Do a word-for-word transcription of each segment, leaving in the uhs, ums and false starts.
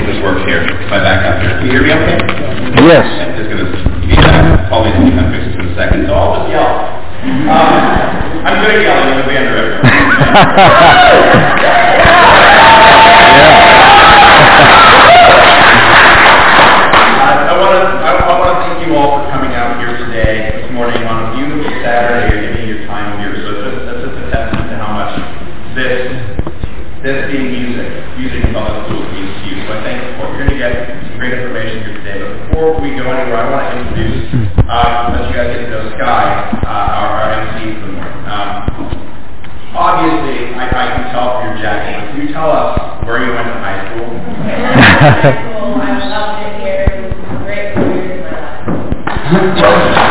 if this works here. If I back up here. Can you hear me okay? Yes. I'm just going to be that. All these things I'm fixing in a second. So I'll just yell. Um, I'm good at yelling in the band director. I want to I, I want to thank you all for coming out here today, this morning on a beautiful Saturday. You're giving your time here, so it's just, that's just a testament to how much this this being music, music in public schools means to you. So I thank you for it. You're going to get some great information here today. But before we go anywhere, I want to introduce, uh, let you guys get to know Sky, uh, our, our M C for the morning. Um, obviously, I, I can tell from your jacket. But can you tell us where you went to high school? High school. I loved it here. It was a great four years of my life.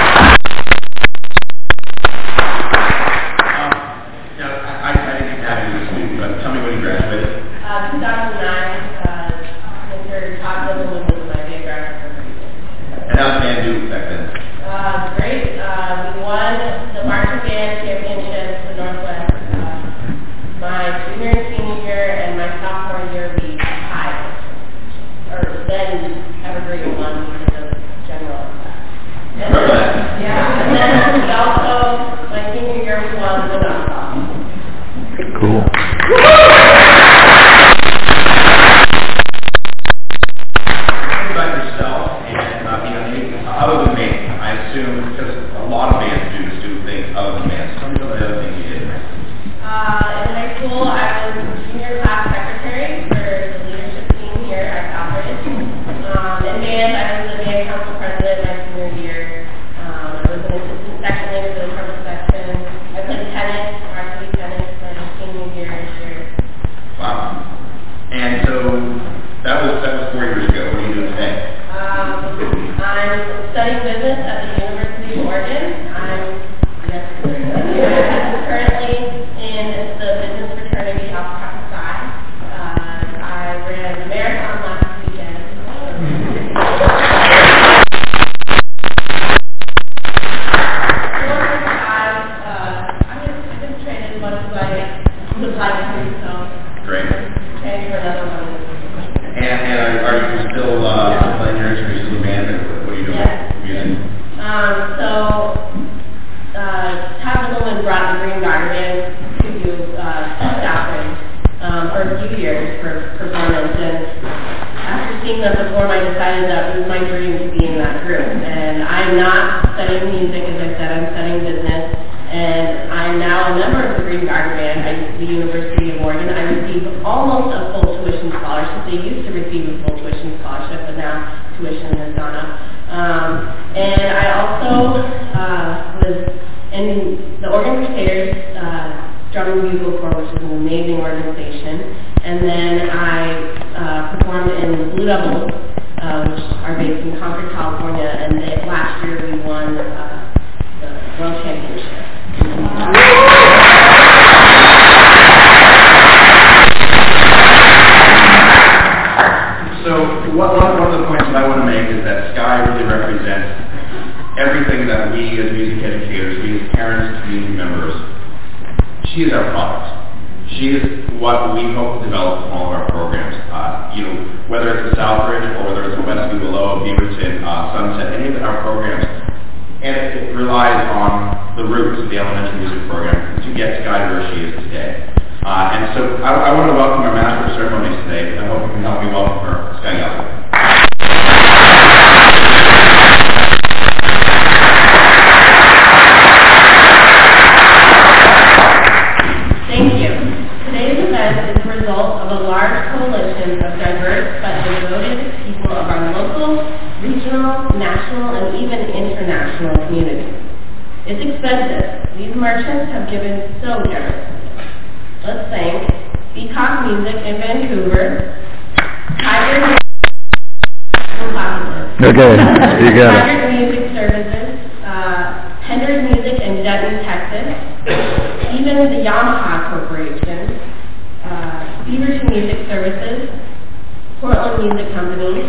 Okay, you got it. Tiger Music Services, uh, Penders Music in Denton, Texas, even the Yamaha Corporation, uh, Beaverton Music Services, Portland Music Company,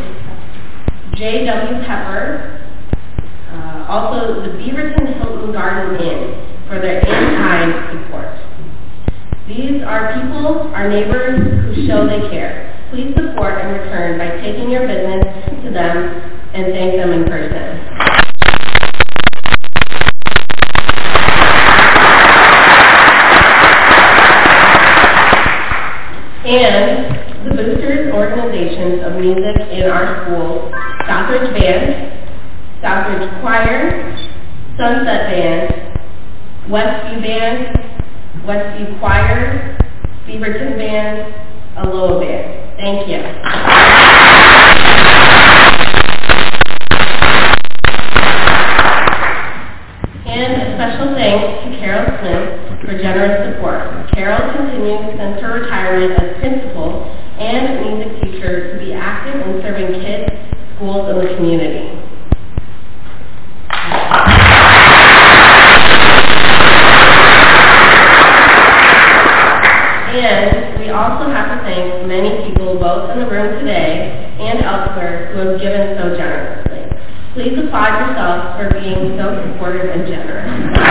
J W Pepper, uh, also the Beaverton Hilton Garden Inn for their in-kind support. These are people, our neighbors, who show they care. Please support and return by taking your business to them and thank them in person. And the boosters organizations of music in our schools: Southridge Band, Southridge Choir, Sunset Band, Westview Band, Westview Choir, Beaverton Band, Aloha Band. Thank you. And a special thanks to Carol Smith for generous support. Carol continues since her retirement as principal and music teacher to be active in serving kids, schools, and the community. And we also have to thank many people, both in the room today and elsewhere, who have given so generously. Please applaud yourselves for being so supportive and generous.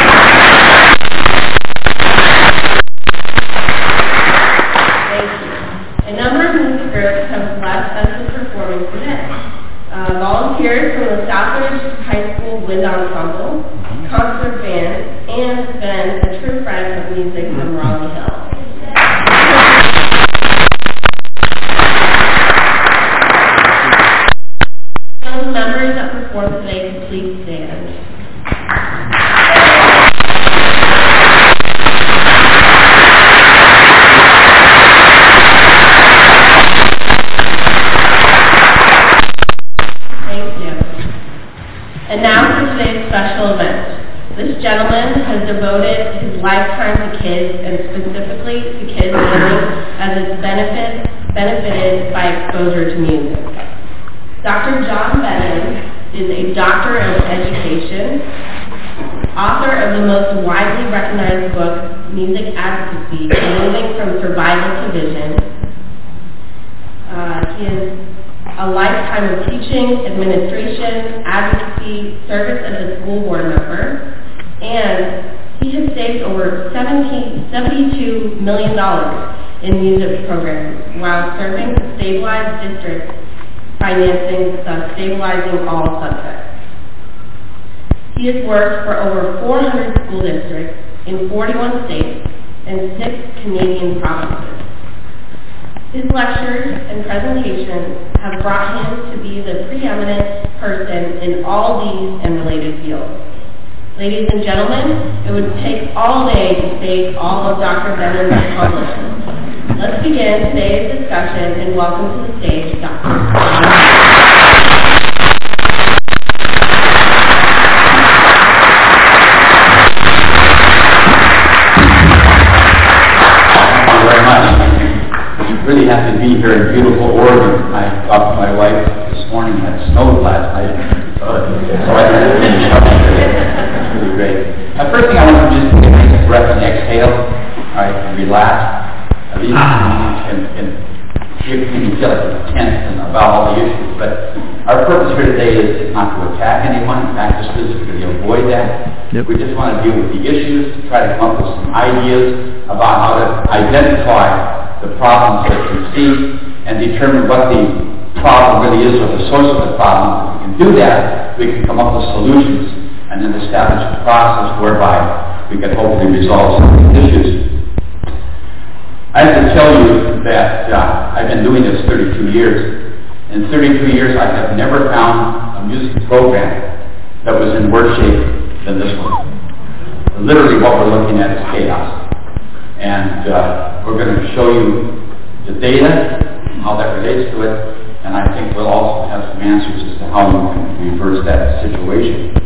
Thank you. A number of music groups have blessed us with performing today. Uh, volunteers from the Southridge High School Wind Ensemble, concert band, and has been a true friend of music from Raleigh Hill. Those members that perform today, please stand. Thank you. And now for today's special event. This gentleman has devoted his lifetime to kids, and specifically to kids learning as it's benefit, benefited by exposure to music. Doctor John Benham is a doctor of education, author of the most widely recognized book, Music Advocacy, Moving from Survival to Vision. Uh, he is a lifetime of teaching, administration, advocacy, service as a school board member, and he has saved over seventy-two million dollars in music programs while serving to stabilize districts, financing, thus stabilizing all subjects. He has worked for over four hundred school districts in forty-one states and six Canadian provinces. His lectures and presentations have brought him to be the preeminent person in all these and related fields. Ladies and gentlemen, it would take all day to state all of Doctor Benham's accomplishments. Let's begin today's discussion and welcome to the stage Doctor Really happy to be here in beautiful Oregon. I talked to my wife this morning. It snowed last night, so I had to finish up. It's really great. The first thing I want to do is take a nice breath and exhale. All right, and relax. At least and, and you can feel like it's tense and about all the issues. But our purpose here today is, is not to attack anyone. In fact, just specifically avoid that. Yep. We just want to deal with the issues, try to come up with some ideas about how to identify the problems that we see and determine what the problem really is or the source of the problem. If we can do that, we can come up with solutions and then establish a process whereby we can hopefully resolve some of these issues. I have to tell you that uh, I've been doing this thirty-two years. In thirty-two years, I have never found a music program that was in worse shape than this one. Literally what we're looking at is chaos. And uh, we're going to show you the data, how that relates to it, and I think we'll also have some answers as to how we can reverse that situation.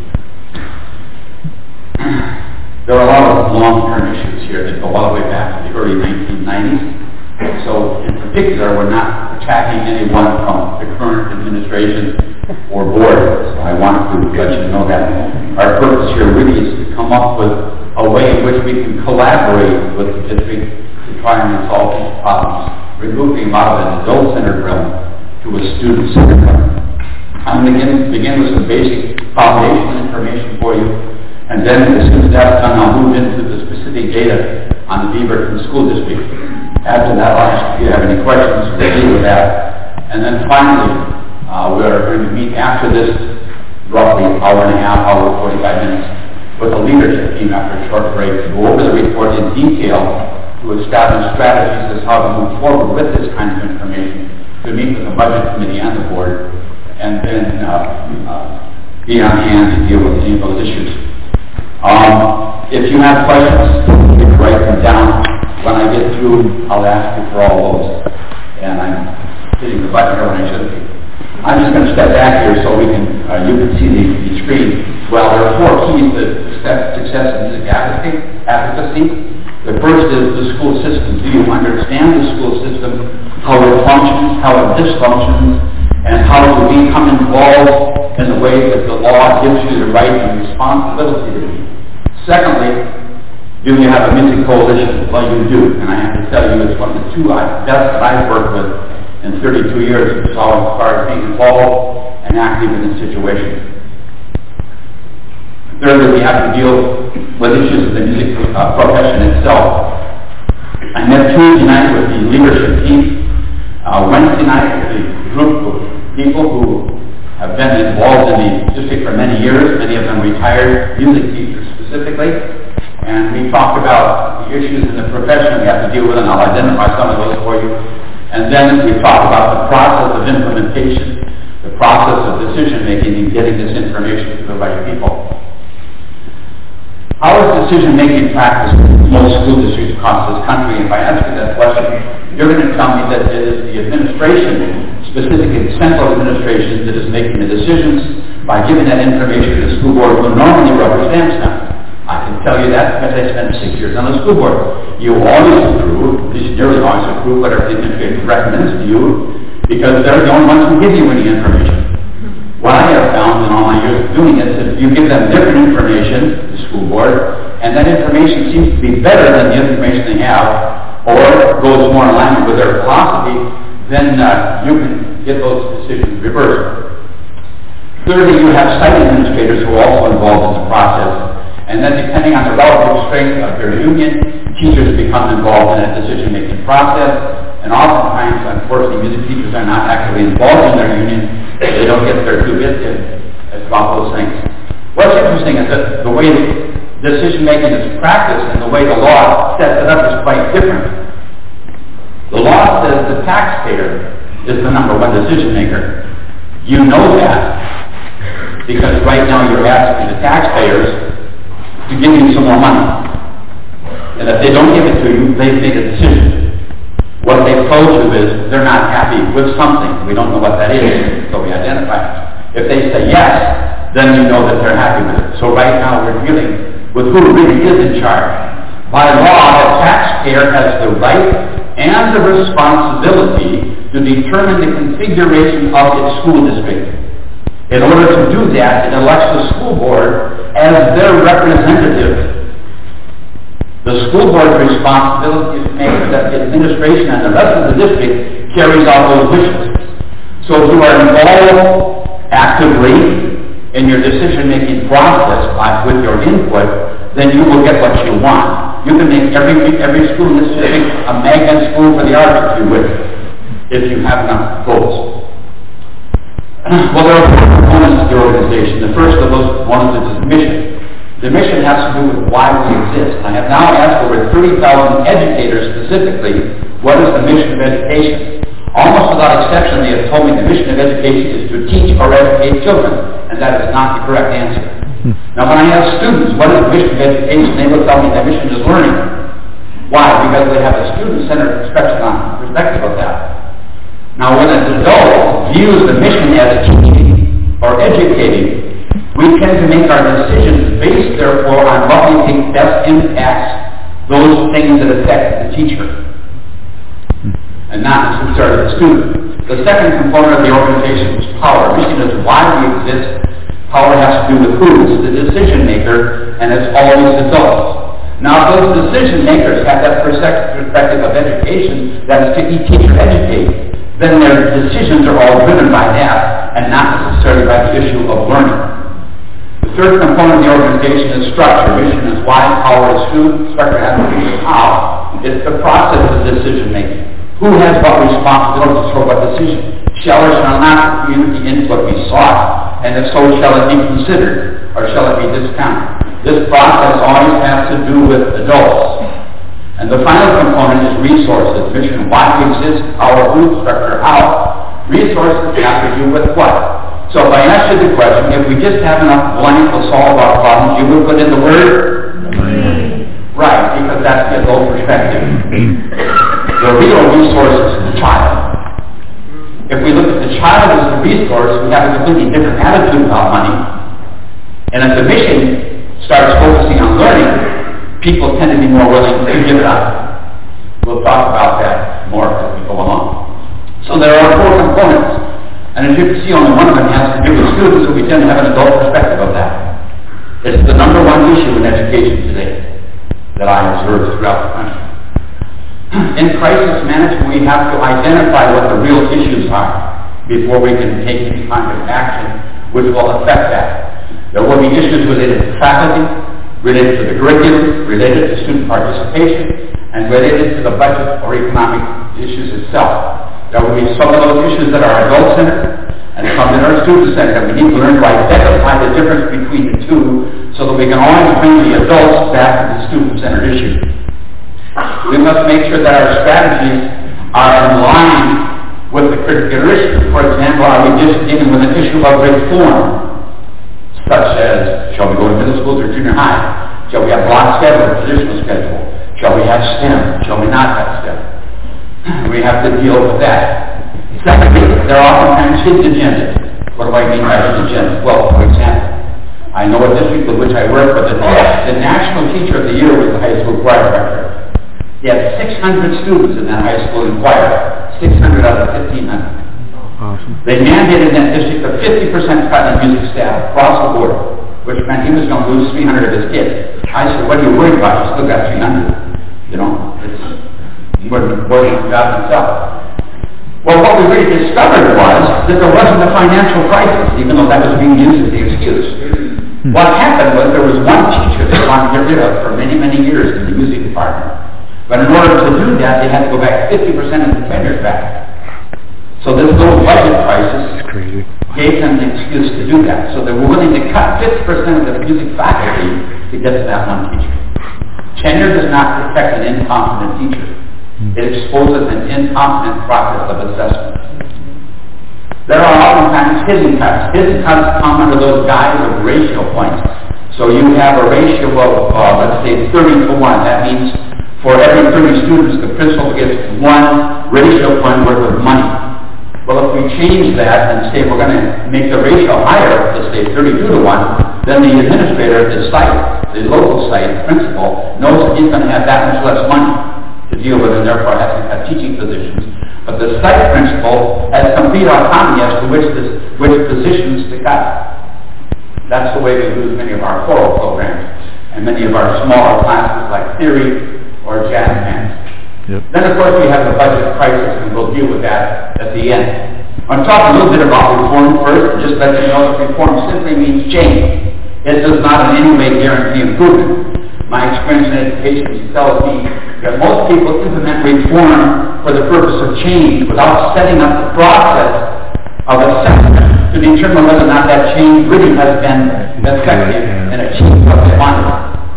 There are a lot of long-term issues here that go all the way back to the early nineteen nineties. So in particular, we're not attacking anyone from the current administration or board. So I want to let you know that our purpose here really is to come up with a way in which we can collaborate with the district to try and resolve these problems, removing them out of an adult-centered realm to a student-centered realm. I'm going to begin, begin with some basic foundational information for you, and then as soon as that's done, I'll move into the specific data on the Beaverton School District After that, I'll ask if you have any questions, we'll deal with that. And then finally, uh, we are going to meet after this roughly hour and a half, hour and forty-five minutes, with the leadership team after a short break to go over the report in detail to establish strategies as how to move forward with this kind of information, to meet with the budget committee and the board, and then uh, uh, be on hand to deal with any of those issues. Um, if you have questions, you can write them down. When I get through, I'll ask you for all those. And I'm hitting the button here when I shouldn't be. I'm just going to step back here so we can, uh, you can see the, the screen. Well, there are four keys to success, success in music advocacy. advocacy. The first is the school system. Do you understand the school system, how it functions, how it dysfunctions, and how to become involved in the ways that the law gives you the right and responsibility to be? Secondly, do you have a music coalition? Well, you do, and I have to tell you, it's one of the two best that I've worked with in thirty-two years as far as being involved and active in this situation. Thirdly, we have to deal with issues of the music uh, profession itself. I met Tuesday night with the leadership team. Uh, Wednesday night with a group of people who have been involved in the district for many years, many of them retired music teachers specifically. And we talked about the issues in the profession we have to deal with, and I'll identify some of those for you. And then we talked about the process of implementation, the process of decision-making and getting this information to the right people. How is decision-making practiced in most school districts across this country? If I ask you that question, you're going to tell me that it is the administration, specifically the central administration, that is making the decisions by giving that information to the school board who normally represents them. I can tell you that because I spent six years on the school board. You always approve, at least nearly always approve, whatever the administration recommends to you, because they're the only ones who give you any information. What I have found in all my years of doing this is you give them different information, the school board, and that information seems to be better than the information they have, or goes more in alignment with their philosophy, then uh, you can get those decisions reversed. Thirdly, you have site administrators who are also involved in the process, and then depending on the relative strength of your union, teachers become involved in that decision-making process, and oftentimes, unfortunately, music teachers are not actively involved in their union. They don't get their two bits in about those things. What's interesting is that the way decision-making is practiced and the way the law sets it up is quite different. The law says the taxpayer is the number one decision-maker. You know that because right now you're asking the taxpayers to give you some more money. And if they don't give it to you, they've made a decision. What they've told you is they're not happy with something. We don't know what that is, so we identify it. If they say yes, then you know that they're happy with it. So right now we're dealing with who really is in charge. By law, the taxpayer has the right and the responsibility to determine the configuration of its school district. In order to do that, it elects the school board as their representative. The school board's responsibility is to make sure that the administration and the rest of the district carries out those wishes. So if you are involved actively in your decision-making process by, with your input, then you will get what you want. You can make every every school in this district a magnet school for the arts if you wish, if you have enough votes. Well, there are four components to the organization. The first of those components is the mission. The mission has to do with why we exist. I have now asked over thirty thousand educators specifically, what is the mission of education? Almost without exception, they have told me the mission of education is to teach or educate children, and that is not the correct answer. Now, when I ask students, what is the mission of education, they will tell me their mission is learning. Why? Because they have a student-centered perspective on perspective of that. Now, when an adult views the mission as teaching or educating, we tend to make our decisions based, therefore, on what we think best impacts those things that affect the teacher, and not necessarily the student. The second component of the organization is power. Mission is why we exist. Power has to do with who is the decision maker, and it's always adults. Now, if those decision makers have that perspective of education, that is to teach or educate, then their decisions are all driven by that, and not necessarily by the issue of learning. The third component of the organization is structure. Mission is why, power is who, structure has to do with how. It's the process of decision making. Who has what responsibility for what decision? Shall or shall not the community input be sought? And if so, shall it be considered or shall it be discounted? This process always has to do with adults. And the final component is resources. Mission, why we exist, our group structure, how. Resources have to do with what? So if I ask you the question, if we just have enough money to solve our problems, you would put in the word? Money. Right, because that's the adult perspective. The real resource is the child. If we look at the child as the resource, we have a completely different attitude about money. And if the mission starts focusing on learning, people tend to be more willing to give it up. We'll talk about that more as we go along. So there are four components. And as you can see, only one of them has to do with students, so we tend to have an adult perspective of that. It's the number one issue in education today that I observe throughout the country. In crisis management, we have to identify what the real issues are before we can take any kind of action which will affect that. There will be issues related to faculty, related to the curriculum, related to student participation, and related to the budget or economic issues itself. There will be some of those issues that are adult-centered and some that are student-centered. We need to learn to identify the difference between the two so that we can always bring the adults back to the student-centered issue. We must make sure that our strategies are in line with the critical issue. For example, are we just dealing with an issue of reform, such as, shall we go to middle schools or junior high? Shall we have block schedule or traditional schedule? Shall we have STEM? Shall we not have STEM? We have to deal with that. Secondly, there are oftentimes hidden agendas. What do I mean by hidden agendas? Well, for example, I know a district with which I work with, the, the National Teacher of the Year was the high school choir director. He had six hundred students in that high school in choir, six hundred out of fifteen hundred. Awesome. They mandated in that district a fifty percent cut in music staff across the board, which meant he was going to lose three hundred of his kids. I said, what are you worried about? You still got three hundred. You know, it's more than the job himself. Well, what we really discovered was that there wasn't a financial crisis, even though that was being used as the excuse. Hmm. What happened was there was one teacher they wanted to get rid of for many, many years in the music department. But in order to do that, they had to go back fifty percent of the tenures back. So this little budget crisis gave them an excuse to do that. So they were willing to cut fifty percent of the music faculty to get to that one teacher. Tenure does not protect an incompetent teacher. It exposes an incompetent process of assessment. There are oftentimes hidden cuts. Hidden cuts come under those guise of ratio points. So you have a ratio of, uh, let's say, thirty to one. That means for every thirty students, the principal gets one ratio point worth of money. Well, if we change that and say we're going to make the ratio higher, let's say thirty-two to one, then the administrator of the site, the local site principal, knows that he's going to have that much less money to deal with, and therefore has to have teaching positions. But the site principal has complete autonomy as to which, this, which positions to cut. That's the way we lose many of our choral programs and many of our smaller classes like theory or jazz band. Yep. Then, of course, we have the budget crisis, and we'll deal with that at the end. I'm talking a little bit about reform first, and just let you know that reform simply means change. It does not in any way guarantee improvement. My experience in education tells me that most people implement reform for the purpose of change without setting up the process of assessment to determine whether or not that change really has been effective and achieved what they wanted.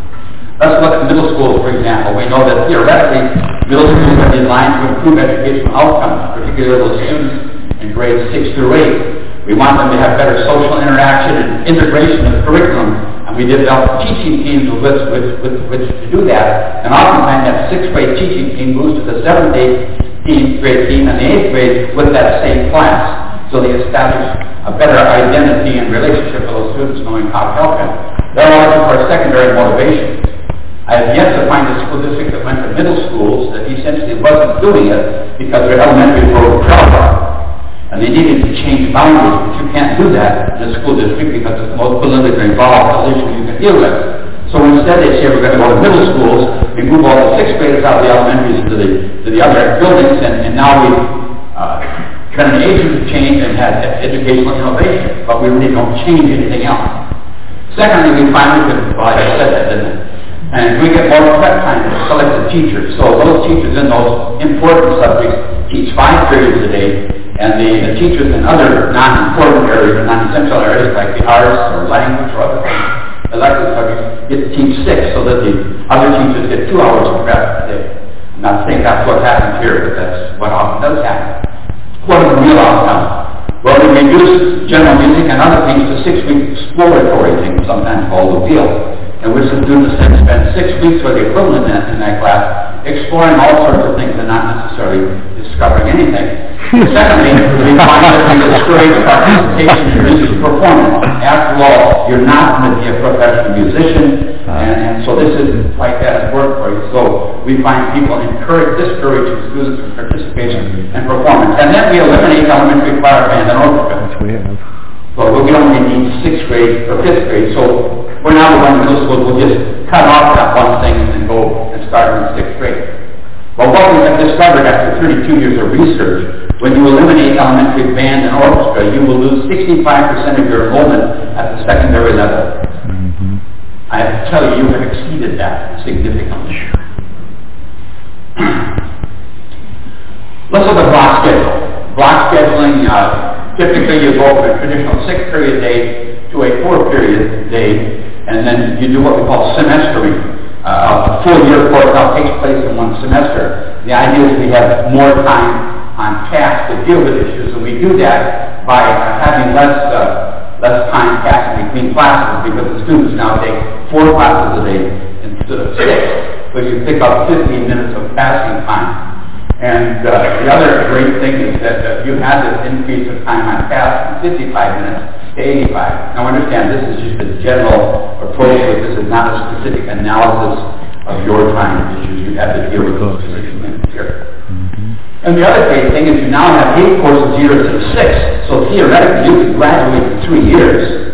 Let's look at middle schools, for example. We know that theoretically, middle schools are designed to improve educational outcomes, particularly those students in grades six through eight. We want them to have better social interaction and integration of curriculum, and we develop teaching teams with which, with, with, which to do that. And oftentimes that sixth grade teaching team moves to the seventh grade team and the eighth grade with that same class. So they establish a better identity and relationship with those students, knowing how to help them. They're looking for secondary motivation. I have yet to find a school district that went to middle schools that essentially wasn't doing it because their elementary were trouble. And they needed to change boundaries, but you can't do that in a school district because it's the most politically involved issue you can deal with. So instead they say we're going to go to middle schools, we move all the sixth graders out of the elementaries to the, to the other buildings, and, and now we've uh, been an agent of change and had educational innovation, but we really don't change anything else. Secondly, we finally could, well, I said that, didn't I? And we get more prep time to selected teachers. So those teachers in those important subjects teach five periods a day, and the, the teachers in other non-important areas, or non-essential areas like the arts or language or other things, elective subjects, get to teach six, so that the other teachers get two hours of prep a day. I'm not saying that's what happens here, but that's what often does happen. What are the real outcomes? Well, we reduce general music and other things to six-week exploratory things, sometimes called the field, in which the students then spend six weeks or the equivalent in that, in that class exploring all sorts of things and not necessarily discovering anything. Secondly, we find that we discourage participation in music performance. After all, you're not going to be a professional musician, and, and so this isn't quite that important for you. So we find people encourage, discouraging students from participation and performance. And then we eliminate elementary choir, band, and orchestra. Yes, we have. Well, we only need sixth grade or fifth grade, so we're now going to middle school, we'll just cut off that one thing and then go and start in sixth grade. Well, what we have discovered after thirty-two years of research, when you eliminate elementary band and orchestra, you will lose sixty-five percent of your enrollment at the secondary level. Mm-hmm. I have to tell you, you have exceeded that significantly. Let's look at block schedule. Block scheduling, uh, typically you go from a traditional six-period day to a four-period day, and then you do what we call semestering. Uh, a full-year course now takes place in one semester. The idea is we have more time on task to deal with issues, and we do that by uh, having less uh, less time passing between classes, because the students now take four classes a day instead of six, so you pick up fifteen minutes of passing time. And uh, the other great thing is that uh, you have this increase of time on task from fifty-five minutes to eighty-five. Now understand, this is just a general approach, but this is not a specific analysis of your time issues. You have to deal with those specific minutes here. Mm-hmm. And the other great thing is you now have eight courses a year instead of six. So theoretically, you can graduate in three years,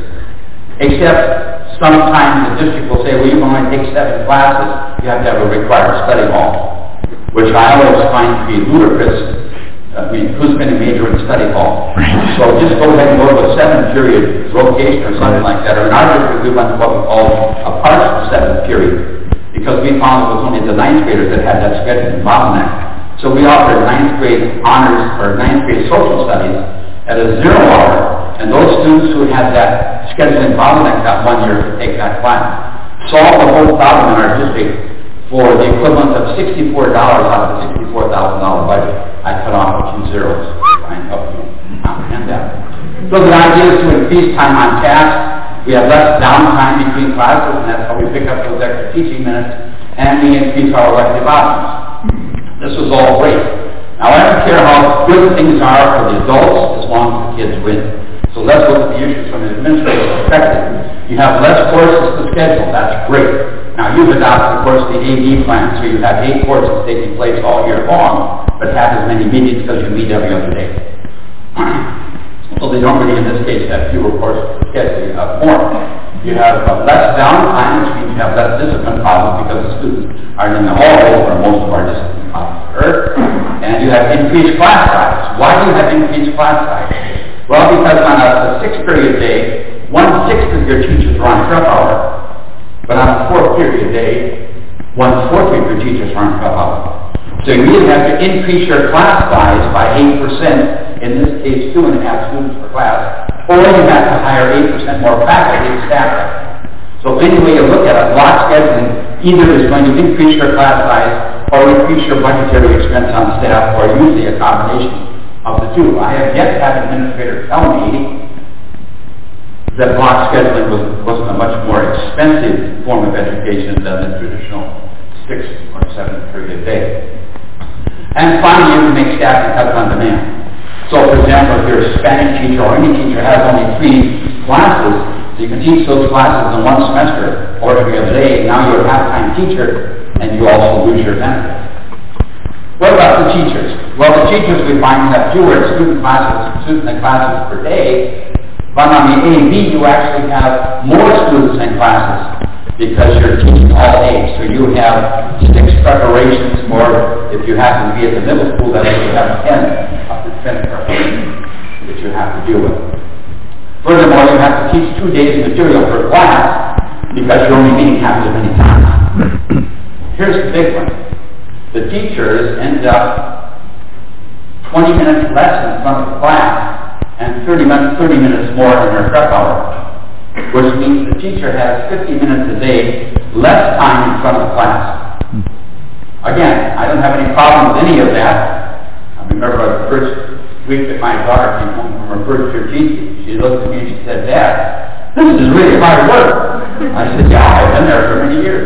except sometimes the district will say, well, you can only take seven classes. You have to have a required study hall, which I always find to be ludicrous. I mean, who's going to major in study hall? So just go ahead and go to a seven-period rotation or something like that. Or in our district, we went to what we call a partial seven-period, because we found it was only the ninth graders that had that scheduling bottleneck. So we offered ninth grade honors or ninth grade social studies at a zero hour, and those students who had that scheduling bottleneck that one year to take that class solved the whole problem in our district for the equivalent of sixty-four dollars out of the sixty-four thousand dollars budget. I cut off a few zeros to try and help you comprehend that. So the idea is to increase time on task. We have less downtime between classes, and that's how we pick up those extra teaching minutes, and we increase our elective options. This was all great. Now, I don't care how good things are for the adults, as long as the kids win. So let's look at the issues from an administrative perspective. You have less courses to schedule. That's great. Now, you've adopted, of course, the A D plan, so you have eight courses taking place all year long, but have as many meetings because you meet every other day. So they don't really, in this case, have fewer courses to schedule. You have more. You have uh, less downtime, which means you have less discipline problems because the students are in the hallway where most of our discipline problems occur. And you have increased class size. Why do you have increased class size? Well, because on a, a six-period day, one-sixth of your teachers are on prep hour. But on a four-period day, one-fourth of your teachers are on prep hour. So you either have to increase your class size by eight percent, in this case two and a half students per class, or you have to hire eight percent more faculty and staff. So any way you look at it, block scheduling either is going to increase your class size or increase your budgetary expense on staff, or usually a combination of the two. I have yet to have an administrator tell me that block scheduling was, wasn't a much more expensive form of education than the traditional six or seven period day. And finally, you can make staffing cuts on demand. So, for example, if you're a Spanish teacher or any teacher has only three classes, so you can teach those classes in one semester or every other day. Now you're a half-time teacher, and you also lose your benefit. What about the teachers? Well, the teachers we find have fewer student classes, student classes per day, but on the A B you actually have more students and classes because you're teaching all A's. So you have six preparations, or if you happen to be at the middle school, then you have ten, up to ten preparations that you have to deal with. Furthermore, you have to teach two days material per class because you're only meeting half as many times. Here's the big one. The teachers end up twenty minutes less in front of the class and thirty minutes, thirty minutes more in their prep hour, which means the teacher has fifty minutes a day less time in front of the class. Again, I don't have any problem with any of that. I remember the first week that my daughter came home from her first year teaching, she looked at me and she said, "Dad, this is really hard work." I said, "Yeah, I've been there for many years."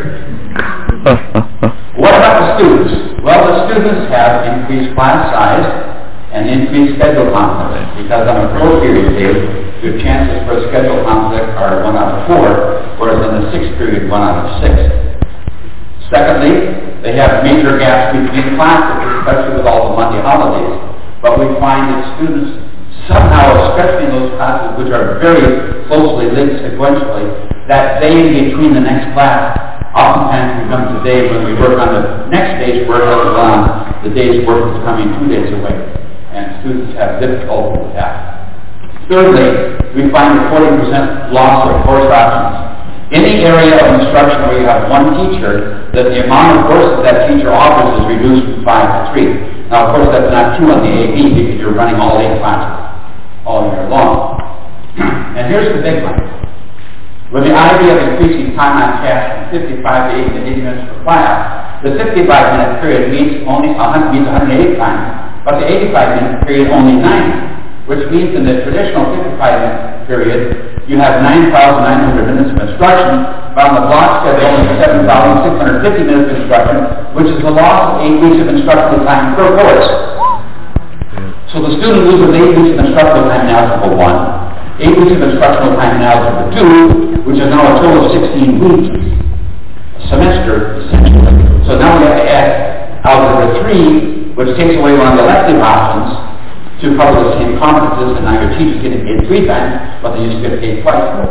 What about the students? Well, the students have increased class size and increased schedule conflict, because on a pro period day, your chances for a schedule conflict are one out of four, whereas in the sixth period, one out of six. Secondly, they have major gaps between classes, especially with all the Monday holidays. But we find that students somehow, especially in those classes which are very closely linked sequentially, that day in between the next class oftentimes becomes the day when we work on the next day's work as well on the day's work that's coming two days away. And students have difficulty with that. Thirdly, we find a forty percent loss of course options. Any area of instruction where you have one teacher, that the amount of courses that teacher offers is reduced from five to three. Now, of course, that's not true on the A B because you're running all eight classes all year long. And here's the big one. With the idea of increasing time on task from fifty-five to eighty to eighty minutes per class, the fifty-five minute period meets only one hundred, meets one hundred eighty times, but the eighty-five minute period only ninety, which means in the traditional fifty-five minute period, you have nine thousand nine hundred minutes of instruction, but on the block schedule, only seven thousand six hundred fifty minutes of instruction, which is the loss of eight weeks of instructional time per course. So the student loses eight weeks of instructional time in Algebra one, eight weeks of instructional time in Algebra two, which is now a total of sixteen weeks, a semester, essentially. So now we have to add Algebra three, which takes away one of the elective options to cover the same conferences, and now your teacher's getting paid three times, but they used to get paid twice more.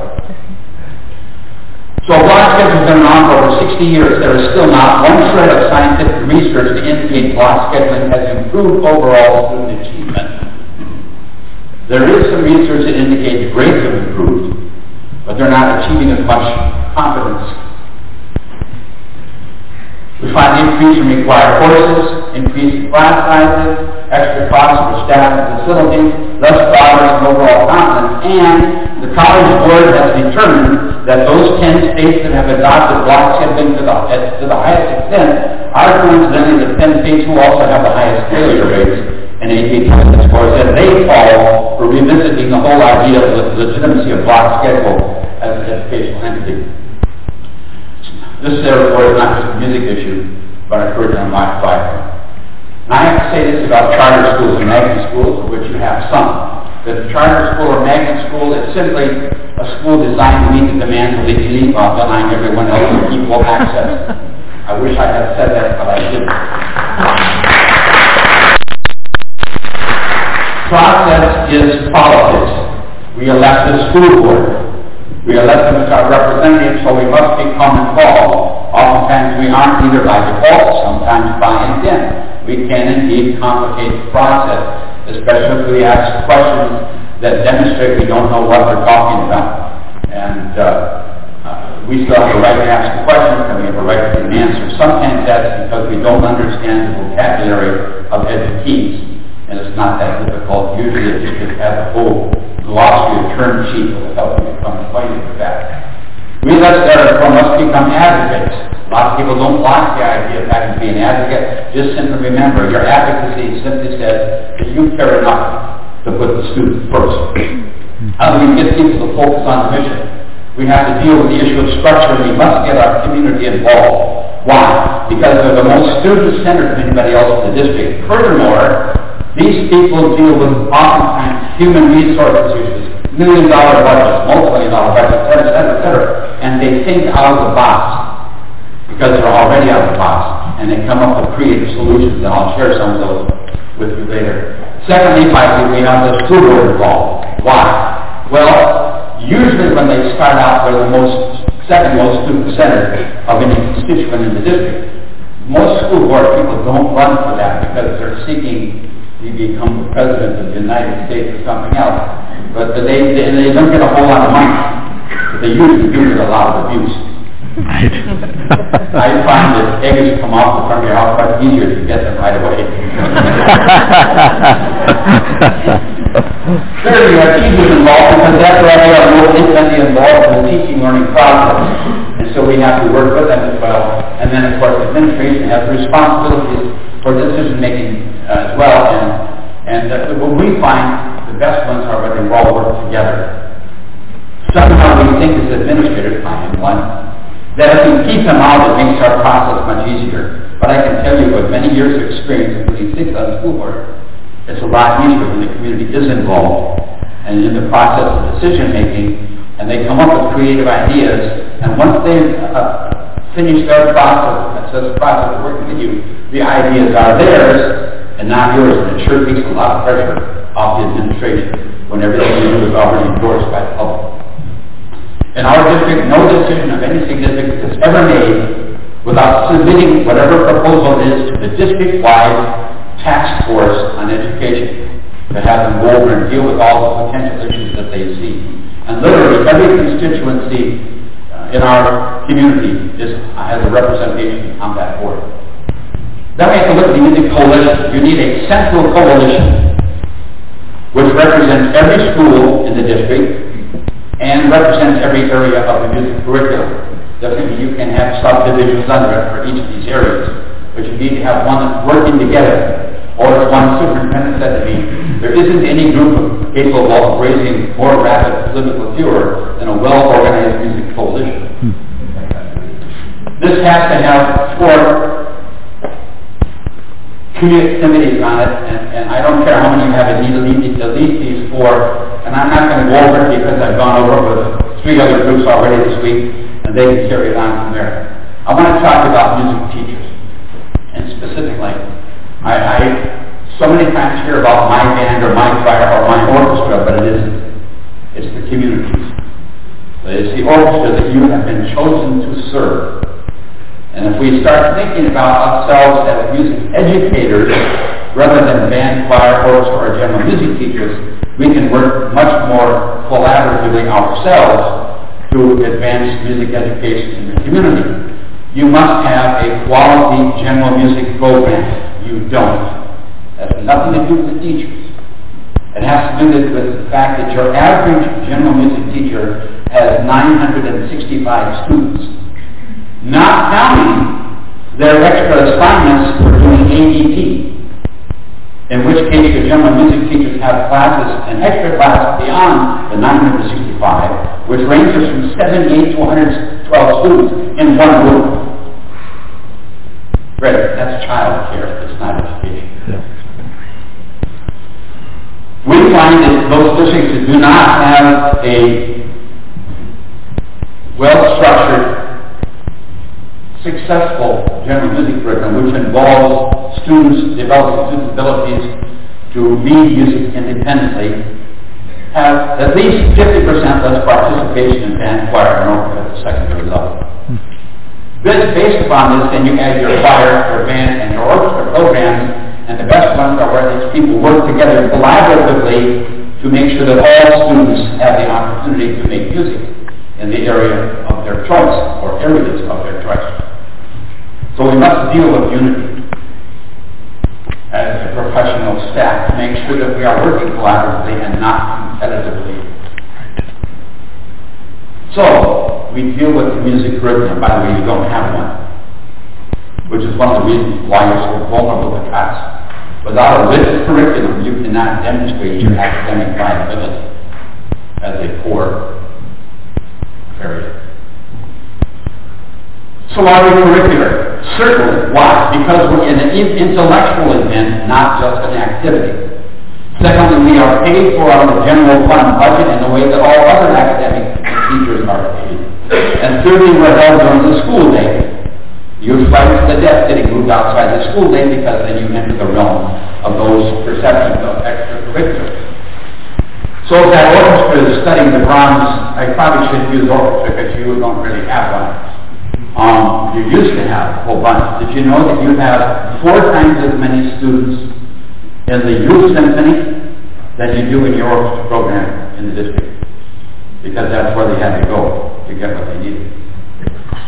So block scheduling has been on for over sixty years. There is still not one shred of scientific research to indicate block scheduling has improved overall student achievement. There is some research that indicates grades have improved, but they're not achieving as much confidence. We find increase in required courses, increase in class sizes, extra costs for staff and facilities, less progress and overall confidence, and the College Board has determined that those ten states that have adopted block scheduling to the, to the highest extent are coincidentally the ten states who also have the highest failure rates in A P intelligence scores, and they fall for revisiting the whole idea of the legitimacy of block schedule as an educational entity. This, therefore, is not just a music issue, but a curriculum on my platform. And I have to say this about charter schools and magnet schools, of which you have some. That the charter school or magnet school is simply a school designed to meet the demands of the elite while denying everyone else equal access. I wish I had said that, but I didn't. Process is politics. We elect the school board. We elect them as our representatives, so we must become involved. Oftentimes we aren't, either by default, sometimes by intent. We can indeed complicate the process, especially if we ask questions that demonstrate we don't know what we're talking about. And uh, uh, we still have the right to ask the questions, and we have a right to get an answer. Sometimes that's because we don't understand the vocabulary of educators, and it's not that difficult. Usually if you just have the whole glossary of term sheet will help you become acquainted with that. We legislators must become advocates. A lot of people don't like the idea of having to be an advocate. Just simply remember, your advocacy simply says that you care enough to put the student first. How do we get people to focus on the mission? We have to deal with the issue of structure, and we must get our community involved. Why? Because they're the most student-centered of anybody else in the district. Furthermore, these people deal with oftentimes human resources issues, million dollar budgets, multi-million dollar budgets, et cetera, et cetera, et cetera, and they think out of the box because they're already out of the box, and they come up with creative solutions, and I'll share some of those with you later. Secondly, finally, we have the school board involved. Why? Well, usually when they start out, they're the most, second most student-centered of any constituent in the district. Most school board people don't run for that because they're seeking to become the president of the United States or something else. But they, they, they don't get a whole lot of money. But they usually do get a lot of abuse. Right. I find that eggs come off the front of your house much easier to get them right away. Thirdly, our teachers involved, because that's why we are more intimately involved in the teaching learning process. And so we have to work with them as well. And then, of course, administration has responsibilities for decision making uh, as well. And, and uh, what we find the best ones are when they all work together. Somehow we think as administrators, I am one, that if we keep them out, it makes our process much easier. But I can tell you with many years of experience, including six on school board, it's a lot easier when the community is involved and in the process of decision making, and they come up with creative ideas, and once they've uh, finished their process, that's the process of working with you, the ideas are theirs and not yours, and it sure takes a lot of pressure off the administration when everything you do is already endorsed by the public. In our district, no decision of any significance is ever made without submitting whatever proposal it is to the district-wide task force on education to have them go over and deal with all the potential issues that they see. And literally, every constituency uh, in our community is, has a representation on that board. Then we have to look at the music coalition. You need a central coalition which represents every school in the district and represents every area of the music curriculum. Doesn't mean you can have subdivisions under it for each of these areas, but you need to have one that's working together. Or as one superintendent said to me, there isn't any group capable of raising more rapid political cure than a well-organized music coalition. Hmm. This has to have four committees on it, and, and I don't care how many you have, it needs to lead to lead these four. And I'm not going to go over it because I've gone over it with three other groups already this week, and they can carry it on from there. I want to talk about music teachers, and specifically, I, I so many times hear about my band or my choir or my orchestra, but it isn't. It's the communities. It's the orchestra that you have been chosen to serve. And if we start thinking about ourselves as music educators rather than band, choir, orchestra, or general music teachers, we can work much more collaboratively ourselves to advance music education in the community. You must have a quality general music program. You don't. That has nothing to do with the teachers. It has to do with the fact that your average general music teacher has nine hundred sixty-five students, not counting their extra assignments for doing A D T. In which case the general music teachers have classes, an extra class beyond the nine hundred sixty-five, which ranges from seventy-eight to one hundred twelve students in one room. Right, that's child care, it's not education. Yeah. We find that those districts that do not have a well-structured, successful general music curriculum, which involves students developing students' abilities to read music independently, have at least fifty percent less participation in band, choir, and orchestra at the secondary level. This, based upon this, then you add your choir, your band, and your orchestra programs, and the best ones are where these people work together collaboratively to make sure that all students have the opportunity to make music in the area of their choice, or areas of their choice. So we must deal with unity as a professional staff to make sure that we are working collaboratively and not competitively. So, we deal with the music curriculum. By the way, you don't have one, which is one of the reasons why you're so vulnerable to cuts. Without a rich curriculum, you cannot demonstrate your academic viability as a core area. So are we curricular? Certainly. Why? Because we're in an intellectual event, not just an activity. Secondly, we are paid for out of the general fund budget in the way that all other academic teachers are paid. And thirdly, we're held during the school day. You fight to the death getting moved outside the school day because then you enter the realm of those perceptions of extracurriculars. So if that orchestra is studying the Brahms, I probably shouldn't use orchestra because you don't really have one. Um, you used to have a whole bunch. Did you know that you have four times as many students in the youth symphony than you do in your orchestra program in the district? Because that's where they had to go to get what they needed.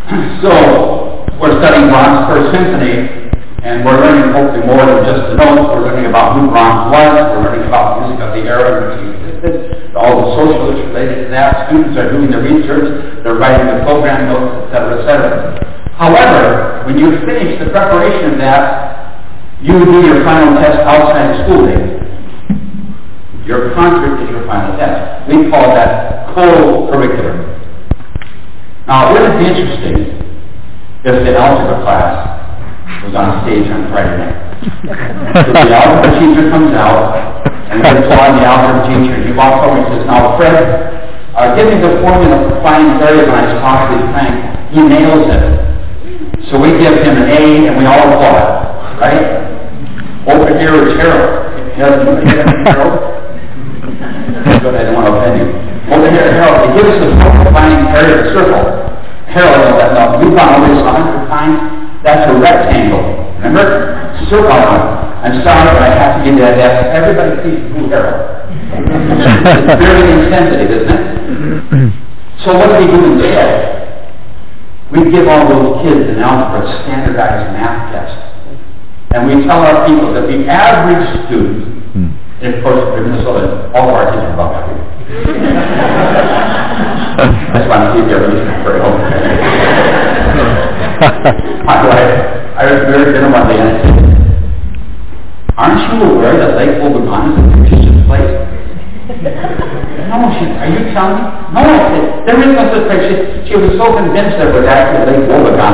So, we're studying Brahms' First Symphony, and we're learning hopefully more than just the notes. We're learning about who Brahms was, we're learning about music of the era in which he existed, all the social issues related to that. Students are doing the research, they're writing the program notes, et cetera, et cetera. However, when you finish the preparation of that, you do your final test outside of school day. Your concert is your final test. We call that co-curricular. Now, wouldn't it be interesting if the algebra class was on stage on Friday night? So the algebra teacher comes out, and we applaud the algebra teacher. He walks over and says, "Now, Fred, uh, give me the formula for finding variable I possibly find." He nails it. So we give him an A, and we all applaud, right? Over here is Harold. Harold, you hear Harold? But I don't want to offend you. Over here, Harold, he gives us the formula for finding area of a circle. Harold knows that. Now, you've gone over this a hundred times. That's a rectangle. Remember? Circle one. I'm sorry, but I have to give you that. That's everybody sees through Harold. It's very insensitive, isn't it? So what do we do instead? We give all those kids in algebra a standardized math test. And we tell our people that the average student, and of course, in Minnesota, all of our kids are above average. That's why I'm keeping everything very home. I was very dinner one day and I said, "Aren't you aware that Lake Wobegon is a fictitious place?" "No," she said, "are you telling me?" "No," I said, "there is no such place." She, she was so convinced that it was actually Lake Wobegon.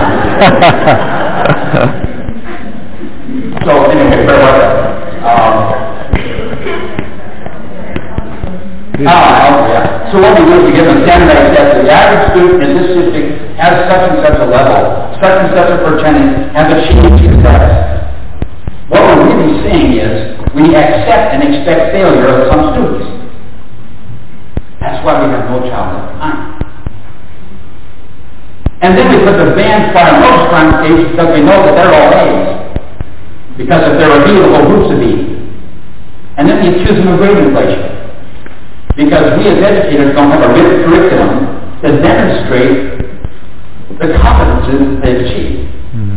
So anyway, where was I? Um, Ah, yeah. So what we do is we give them standardized tests. The average student in this district has such and such a level, such and such a percentage, has achieved success. What we're really saying is we accept and expect failure of some students. That's why we have no child at time. And then we put the band fire most on stage because we know that they're all A's. Because if they're a B, the whole group's a B. And then we accuse them of grade inflation. Because we as educators don't have a written curriculum to demonstrate the competences they've achieved. Mm-hmm.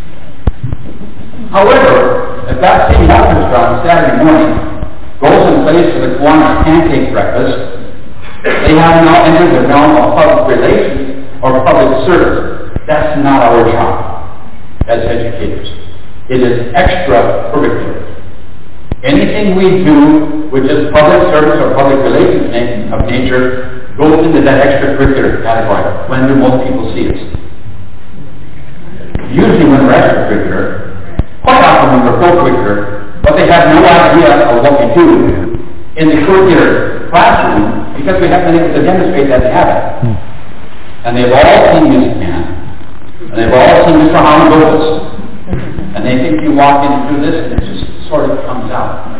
However, if that same orchestra on Saturday morning goes and plays for the Kiwanis pancake breakfast, they have now entered the realm of public relations or public service. That's not our job as educators. It is extracurricular. Anything we do which is public service or public relations of nature goes into that extracurricular category. When do most people see us? Usually when we're extracurricular, quite often when we're co-curricular, but they have no idea of what we do in the curricular classroom because we haven't been able to demonstrate that they have it. And they've all seen Music Man, and they've all seen Mister Holland and they think you walk in and do this and it just sort of comes out.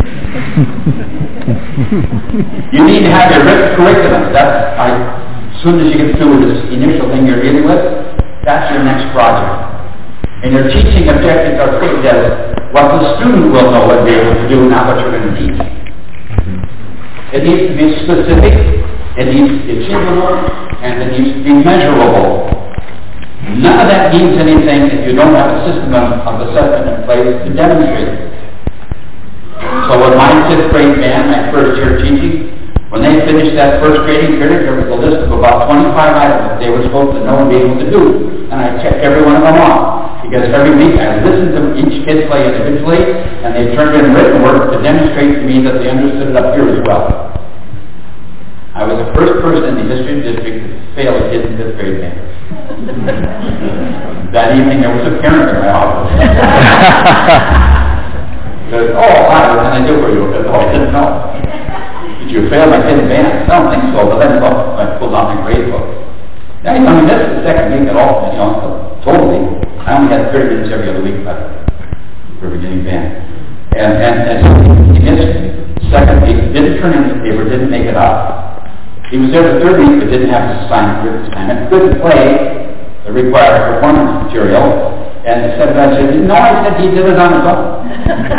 You need to have your written curriculum. That's I, as soon as you get through with this initial thing you're dealing with, that's your next project. And your teaching objectives are treated as what the student will know and be able to do, not what you're going to teach. It needs to be specific, it needs to be achievable, and it needs to be measurable. None of that means anything if you don't have a system of, of assessment in place to demonstrate it. So with my fifth grade band, my first year teaching, when they finished that first grading period, there was a list of about twenty-five items that they were supposed to know and be able to do. And I checked every one of them off. Because every week I listened to each kid play individually, and they turned in written work to demonstrate to me that they understood it up here as well. I was the first person in the history of the district to fail a kid in fifth grade band. That evening there was a parent in my office. Said, "Oh, hi, what can I do for you?" I said, "Oh, I didn't know. Did you fail my kid in band?" "I don't think so," but then look, I pulled out my grade book. Now, I mean, this is the second week at all, you know, so totally. I only had thirty minutes every other week left for beginning band. And, and, and so he missed second week, didn't turn in the paper, didn't make it up. He was there the third week, but didn't have his assignment, written assignment. Couldn't play the required performance material. And the said, I said, "No, I said he did it on his own."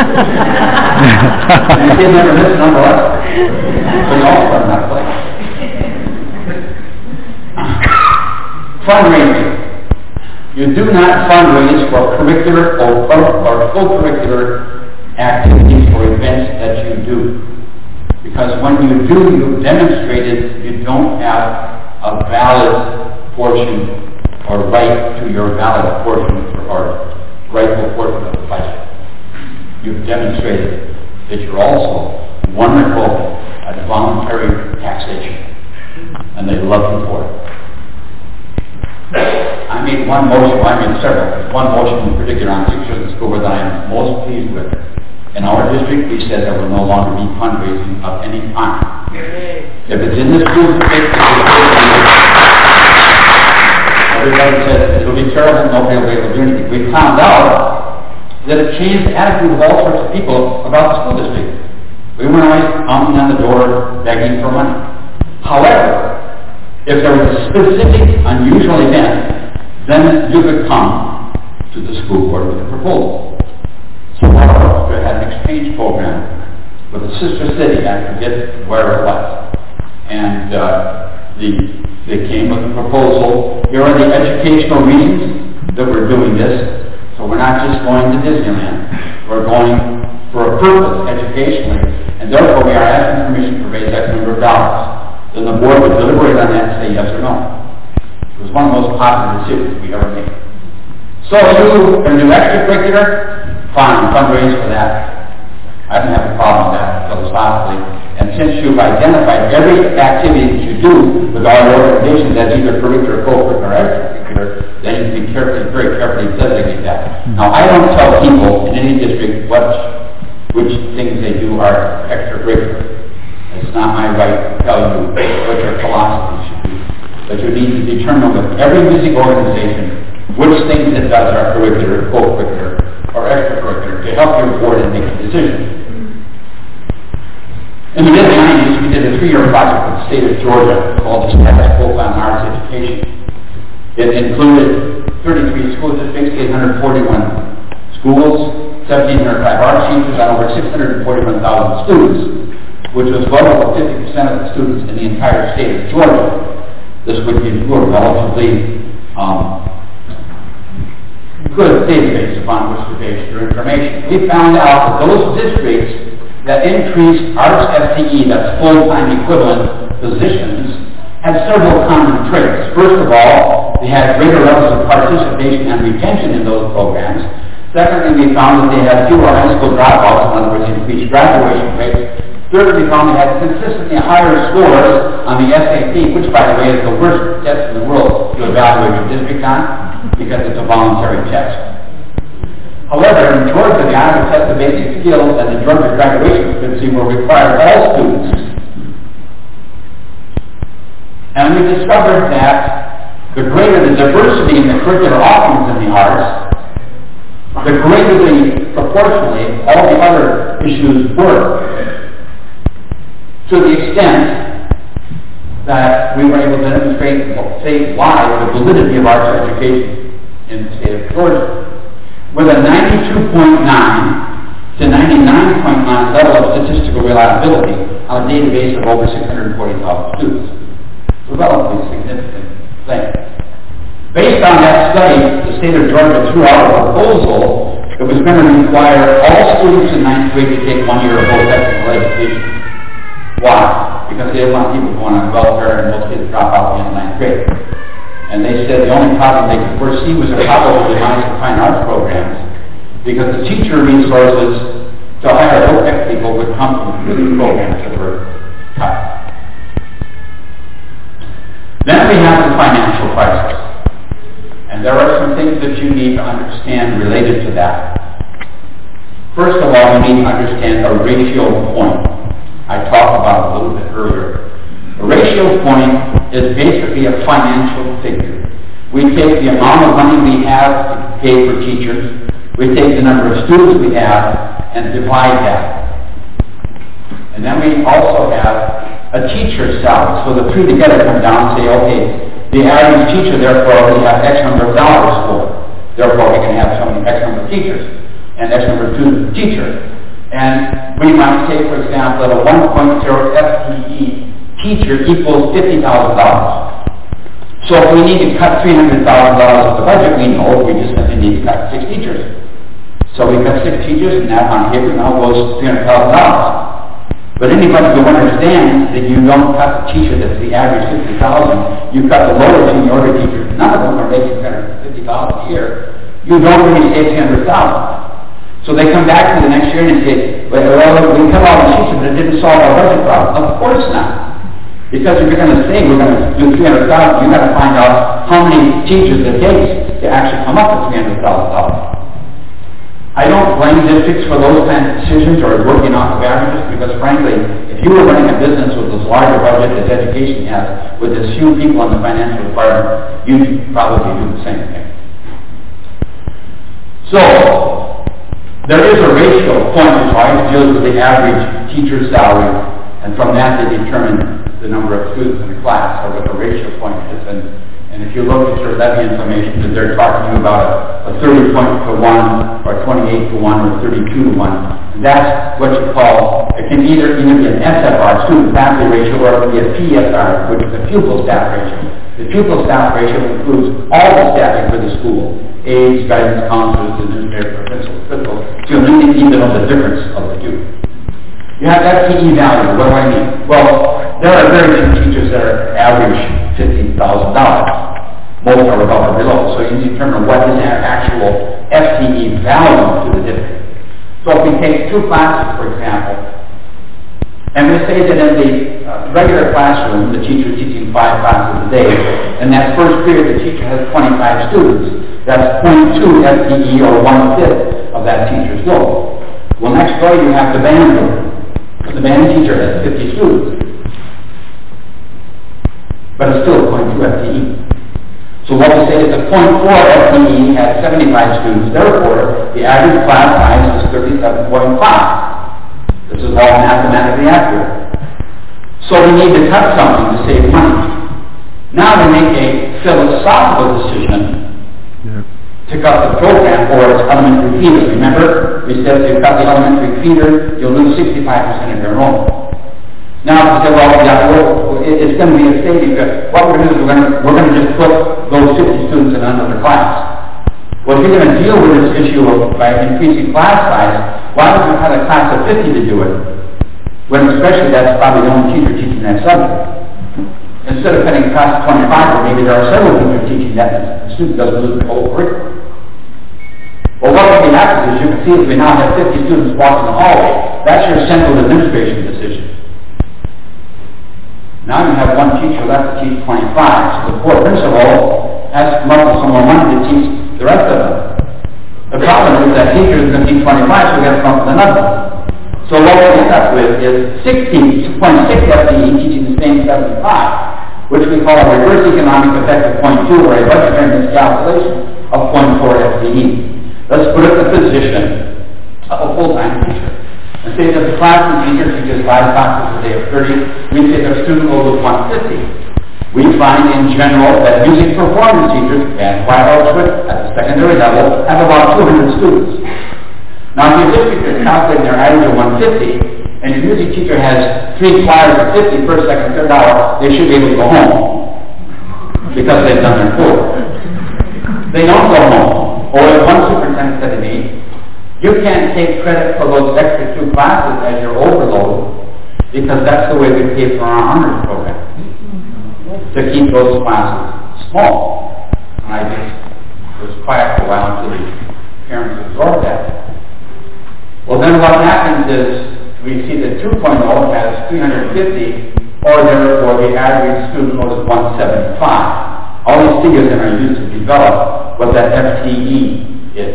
And he did never miss a number less. So he also learned how to play. Fundraising. You do not fundraise for curricular or, or co-curricular activities or events that you do. Because when you do, you've demonstrated you don't have a valid portion or right to your valid portion for, or rightful portion of the budget. You've demonstrated that you're also wonderful at voluntary taxation, and they love you for it. I made one motion, well, I made several, but one motion in particular on teachers in school that I am most pleased with. In our district, we said there will no longer be fundraising of any kind. If it's in the school district, everybody says it will be terrible, nobody will be able to do anything. We found out that it changed the attitude of all sorts of people about the school district. We weren't always pounding on the door begging for money. However, if there was a specific, unusual event, then you could come to the school board with a proposal. So our orchestra had an exchange program with a sister city, I forget where it was. And uh, the, they came with a proposal. Here are the educational reasons that we're doing this. So we're not just going to Disneyland. We're going for a purpose, educationally. And therefore we are asking permission to raise X number of dollars. Then the board would deliberate on that and say yes or no. It was one of the most popular decisions we ever made. So you can do extracurricular, fine, fundraise for that. I don't have a problem with that philosophically. And since you've identified every activity that you do with all your organizations as either curricular, co-curricular, or extracurricular, then you can be carefully, very carefully designate that. Now, I don't tell people in any district what, which things they do are extracurricular. It's not my right to tell you what your philosophy should be. But you need to determine with every music organization which things it does are curricular, co-curricular, or extracurricular to help your board and make a decision. In the mid nineties, we did a three-year project with the state of Georgia called the Status Profile on Arts Education. It included thirty-three school districts, eight hundred forty-one schools, one thousand seven hundred five art teachers, and over six hundred forty-one thousand students, which was well over fifty percent of the students in the entire state of Georgia. This would give you a relatively um, good database upon which to base your information. We found out that those districts that increased arts F T E, that's full-time equivalent positions, had several common traits. First of all, they had greater levels of participation and retention in those programs. Secondly, we found that they had fewer high school dropouts, in other words, increased graduation rates. Thirdly, we found they had consistently higher scores on the S A T, which, by the way, is the worst test in the world to evaluate your district on, because it's a voluntary test. However, in Georgia, the Iowa Test of Basic Skills and the Georgia Graduation Frequency were required all students. And we discovered that the greater the diversity in the curricular offerings in the arts, the greater the proportionally all the other issues were. To the extent that we were able to demonstrate statewide the validity of arts education in the state of Georgia, with a ninety-two point nine to ninety-nine point nine level of statistical reliability on a database of over six hundred forty thousand students. It's a relatively significant thing. Based on that study, the state of Georgia threw out a proposal that was going to require all students in ninth grade to take one year of post-technical education. Why? Because they didn't want people going on welfare and most kids drop out in ninth grade. And they said the only problem they could foresee was a problem with the fine arts programs, because the teacher resources to hire low-tech people would come from these programs that were cut. Then we have the financial crisis. And there are some things that you need to understand related to that. First of all, you need to understand a ratio point. I talked about it a little bit earlier. A ratio point is basically a financial figure. We take the amount of money we have to pay for teachers, we take the number of students we have, and divide that. And then we also have a teacher's salary. So the three together come down and say, okay, the average teacher, therefore, we have X number of dollars for. Therefore, we can have so many X number of teachers, and X number of students per teacher. And we might say, for example, that a one point zero F T E teacher equals fifty thousand dollars. So if we need to cut three hundred thousand dollars of the budget, we know we just simply need to cut six teachers. So we cut six teachers, and that on paper now goes three hundred thousand dollars. But anybody who understands that you don't cut the teacher that's the average fifty thousand dollars, you cut the lower seniority teachers. None of them are making three hundred fifty thousand dollars a year. You don't really save three hundred thousand dollars. So they come back to the next year and say, well, we cut all the teachers, but it didn't solve our budget problem. Of course not. Because if you're going to say we're going to do three hundred thousand dollars, you've got to find out how many teachers it takes to actually come up with three hundred thousand dollars. I don't blame districts for those kinds of decisions or working off of averages, because frankly, if you were running a business with this larger budget as education has, with as few people in the financial department, you'd probably do the same thing. So, there is a ratio point which always deals with the average teacher's salary, and from that they determine the number of students in the class, or what the ratio point is. And, and if you look at your levy information, they're talking to you about a, a thirty point to one, or twenty-eight to one, or thirty-two to one. And that's what you call, it can either, either be an S F R, student faculty ratio, or it can be a P S R, which is a pupil staff ratio. The pupil staff ratio includes all the staffing for the school, aides, guidance counselors, administrators, principals, principals, so you need to even know the difference of the two. You have F T E value. What do I mean? Well, there are very few teachers that are average fifteen thousand dollars. Most are above or below. So you determine what is our actual F T E value to the district. So if we take two classes, for example, and we say that in the uh, regular classroom, the teacher is teaching five classes a day, and that first period the teacher has twenty-five students. That's zero point two F T E, or one-fifth of that teacher's load. Well, next door you have the band room. The band teacher has fifty students, but it's still zero point two F T E. So what we say is a zero point four F T E has seventy-five students, therefore the average class size is thirty-seven point five. This is all mathematically accurate. So we need to cut something to save money. Now we make a philosophical decision yeah. to cut the program for its elementary feeders. Remember, we said if you cut the elementary feeder, you'll lose sixty-five percent of your enrollment. Now, we say, well, yeah, well, it's going to be a saving. What we're going to do is we're going to, we're going to just put those fifty students in another class. Well, if you're going to deal with this issue of by increasing class size, why would you cut a class of fifty to do it? When especially that's probably the only teacher teaching that subject. Instead of cutting a class of twenty-five, or maybe there are several teachers teaching that, and the student doesn't lose the whole curriculum. Well, what really happens is you can see that we now have fifty students walking the hallway. That's your central administration decision. Now you have one teacher left to teach twenty-five, so the poor principal has to come up with some more money to teach the rest of them. The problem is that teacher is going to teach twenty-five, so we have to come up with another one. So what we end up with is sixteen point six F T E teaching the same seventy-five, which we call a reverse economic effect of zero point two, or a budgetary miscalculation of zero point four F T E. Let's put it in the position of a full-time teacher. And say that the classroom teacher teaches five classes a day of thirty. We say their student load is one hundred fifty. We find in general that music performance teachers and choir orchestra at the secondary level have about two hundred students. Now, if your district is calculating their average of one hundred fifty, and your music teacher has three choirs of fifty, first, second, third hour, they should be able to go home because they've done their core. They don't go home. Or as one superintendent said to me, you can't take credit for those extra two classes as your overload, because that's the way we pay for our honors program, to keep those classes small. And I just was quiet for a while until the parents absorbed that. Well, then what happens is we see that two point oh has three hundred fifty, or therefore the average student load is one hundred seventy-five. All these figures are used to develop what that F T E is.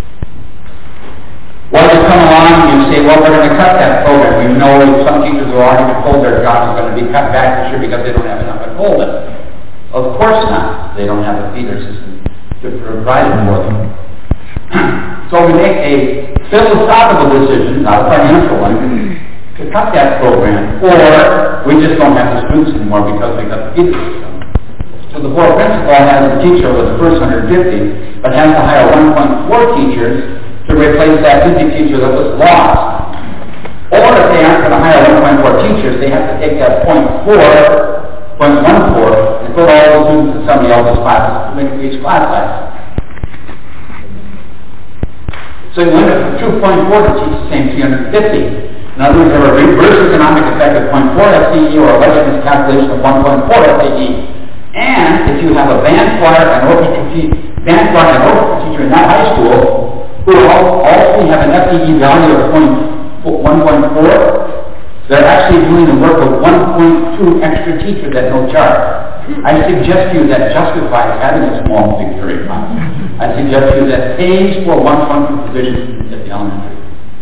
Well, you come along and you say, well, we're going to cut that program. We know some teachers are already been told their jobs are going to be cut back this year because they don't have enough enrollment. Of course not. They don't have a feeder system to provide it for them. So we make a philosophical decision, not a financial one, to cut that program, or we just don't have the students anymore because we got the feeder system. So the board principal has a teacher with the first one hundred fifty, but has to hire one point four teachers to replace that fifty teacher that was lost. Or if they aren't going to hire one point four teachers, they have to take that zero point four, zero point one four, and put all those students in some all these classes to increase class size. So you went from two point four to teach the same three hundred fifty. In other words, there were a reverse economic effect of zero point four F T E or a budget miscalculation of one point four F T E. And if you have a band choir and orchestra teacher, band choir and orchestra teacher in that high school, who all, all three have an F T E value of one point four, they're actually doing the work of one point two extra teachers at no charge. I suggest to you that justifies having a small victory class. I suggest to you that pays for one point two positions at the elementary.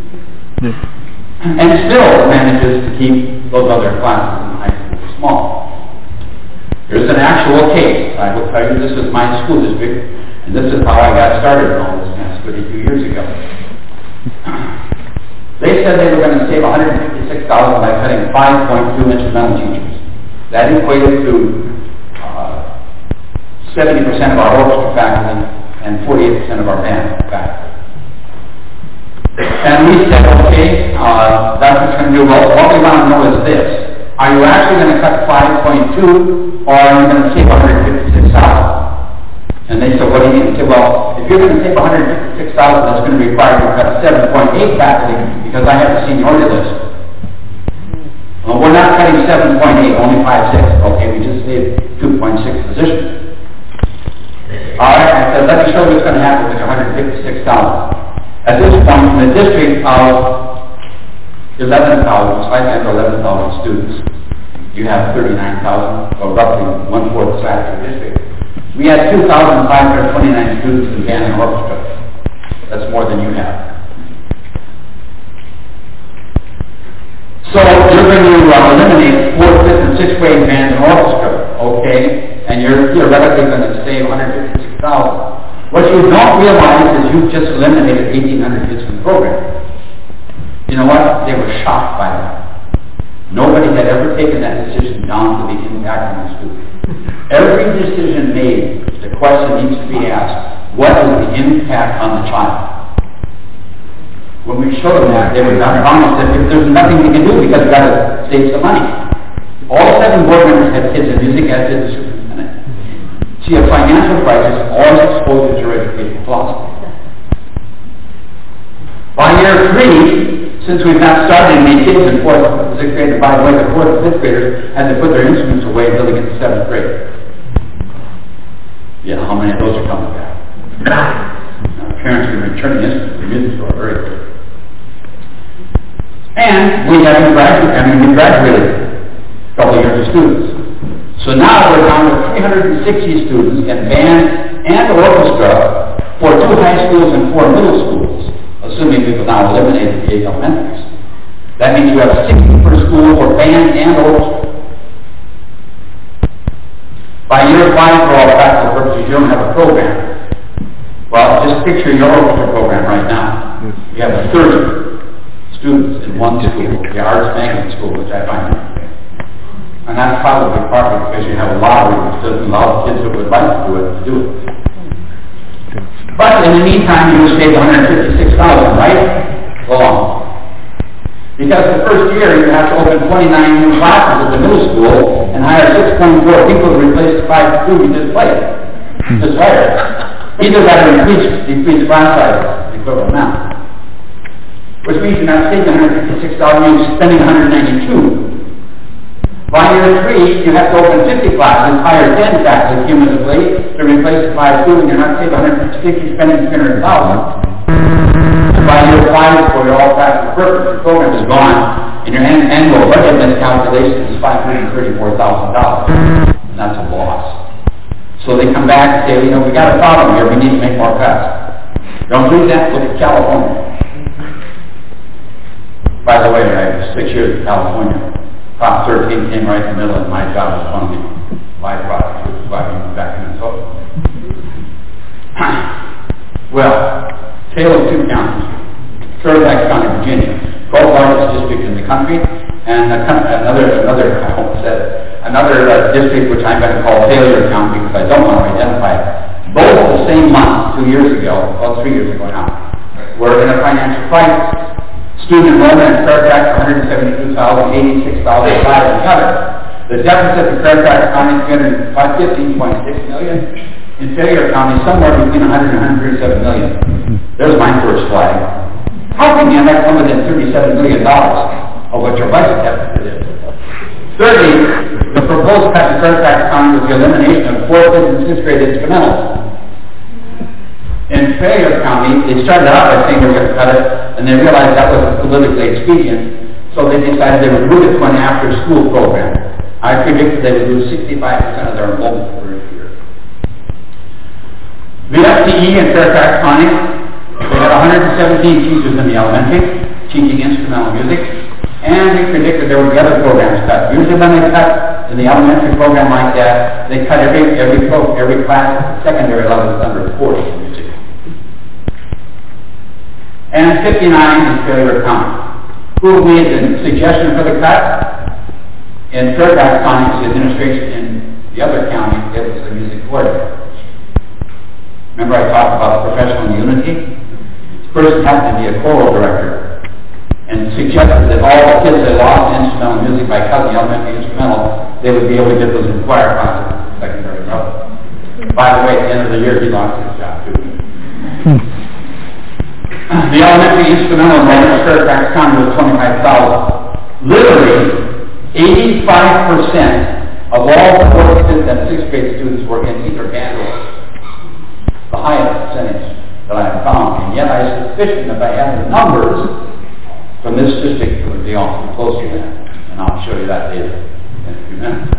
And still manages to keep those other classes in high school small. Here's an actual case. I will tell you this is my school district, and this is how I got started in all this mess thirty-two years ago. They said they were going to save one hundred fifty-six thousand dollars by cutting five point two instrumental teachers. That equated to uh, seventy percent of our orchestra faculty and forty-eight percent of our band faculty. And we said, okay, uh, that's what's going to do. Well, what we want to know is this. Are you actually going to cut five point two, or are you going to save one hundred fifty-six thousand dollars? And they said, what do you mean? I said, well, if you're going to save one hundred fifty-six thousand dollars, that's going to require you to cut seven point eight faculty, because I have the seniority list. Well, we're not cutting seven point eight, only five point six. Okay, we just saved two point six positions. All right, I said, let me show you what's going to happen with one hundred fifty-six thousand dollars. At this point, in the district of eleven thousand, slightly under eleven thousand students, you have thirty-nine thousand, or roughly one-fourth the size of your district. We had two thousand five hundred twenty-nine students in band and orchestra. That's more than you have. So you're going to uh, eliminate fourth, fifth, and sixth grade band and orchestra, okay? And you're theoretically going to save one hundred fifty-six thousand dollars. What you don't realize is you've just eliminated eighteen hundred kids from the program. You know what? They were shocked by that. Nobody had ever taken that decision down to the impact on the student. Every decision made, the question needs to be asked, what is the impact on the child? When we showed them that, they were not honest that if there's nothing we can do because we've got to save some money. All seven board members had kids in music, as did the superintendent. See, a financial crisis always exposes your educational philosophy. By year three, since we've not started any kids in fourth and sixth grade, and by the way, the fourth and fifth graders had to put their instruments away until they get to seventh grade. Yeah, how many of those are coming back? Now, parents can return the instruments to the music store very quickly. And we haven't graduated, I mean, we graduated a couple of years of students. So now we're down to three hundred sixty students in band and orchestra for two high schools and four middle schools, assuming we've now eliminated the eight elementaries. That means you have sixty per school for band and orchestra. By year five, for all practical purposes, you don't have a program. Well, just picture your orchestra program right now. You have thirty students in one school, the Arts Magnet School, which I find interesting. And that's probably partly because you have a lottery which doesn't allow kids who would like to do it to do it. But in the meantime, you saved one hundred fifty-six thousand dollars, right? Go on. Because the first year you have to open twenty-nine new classes at the middle school and hire six point four people to replace the five two we just played. Just hired. Either that or increase, increase class sizes, the equivalent amount. Which means you're not saving one hundred fifty-six thousand dollars, you're spending one hundred ninety-two thousand dollars. By year three, you have to open fifty classes, hire ten faculty cumulatively to replace the five two, and you're not saving one hundred fifty, spending three hundred thousand dollars. And by year five, for your all practical purpose, your program is gone, and your an- annual budget miscalculation is five hundred thirty-four thousand dollars. And that's a loss. So they come back and say, you know, we got a problem here, we need to make more cuts. Don't do that, look at California. By the way, I have six years in California. Prop thirteen came right in the middle, and my job was one of the byproducts, which is why we moved back to Minnesota. Well, Tale of Two Counties, Fairfax County, Virginia, twelfth largest district in the country, and another, another, I hope said, another uh, district which I'm going to call Failure County because I don't want to identify it. Both the same month, two years ago, well, three years ago now, were in a financial crisis. Student enrollment in Fairfax, one hundred seventy-two thousand, eighty-six thousand five in the other. The deficit in Fairfax County is fifteen point six million. In Fayette County, somewhere between one hundred and one hundred thirty-seven million. There's my first flag. How can you end up within thirty-seven million dollars of what your budget deficit is? Thirdly, the proposed cut in Fairfax County was the elimination of fourth and sixth grade instrumentals. In Fayette County, they started out by saying they were going to cut it, and they realized that was politically expedient, so they decided they would move it to an after-school program. I predicted they would lose sixty-five percent of their enrollment for a year. The F T E in Fairfax County, they had one hundred seventeen teachers in the elementary teaching instrumental music, and they predicted there would be other programs cut. Usually when they cut in the elementary program like that, they cut every every pro, every class at the secondary level is under forty in music. And fifty-nine in Fairfax County. Who made the suggestion for the cut? In Fairfax County, it was the administration. In the other county, it was the music coordinator. Remember I talked about professional unity? This person happened to be a choral director and suggested that all the kids that lost instrumental music by cutting the elementary instrumental, they would be able to get those in choir classes at the secondary level. By the way, at the end of the year, he lost his job too. Hmm. The elementary instrumental enrollment in Fairfax County was twenty-five thousand. Literally, eighty-five percent of all the fourth, fifth, and sixth grade students were in either band or the highest percentage that I have found. And yet I suspicion if I had the numbers from this district, it would be awfully close to that. And I'll show you that later in a few minutes.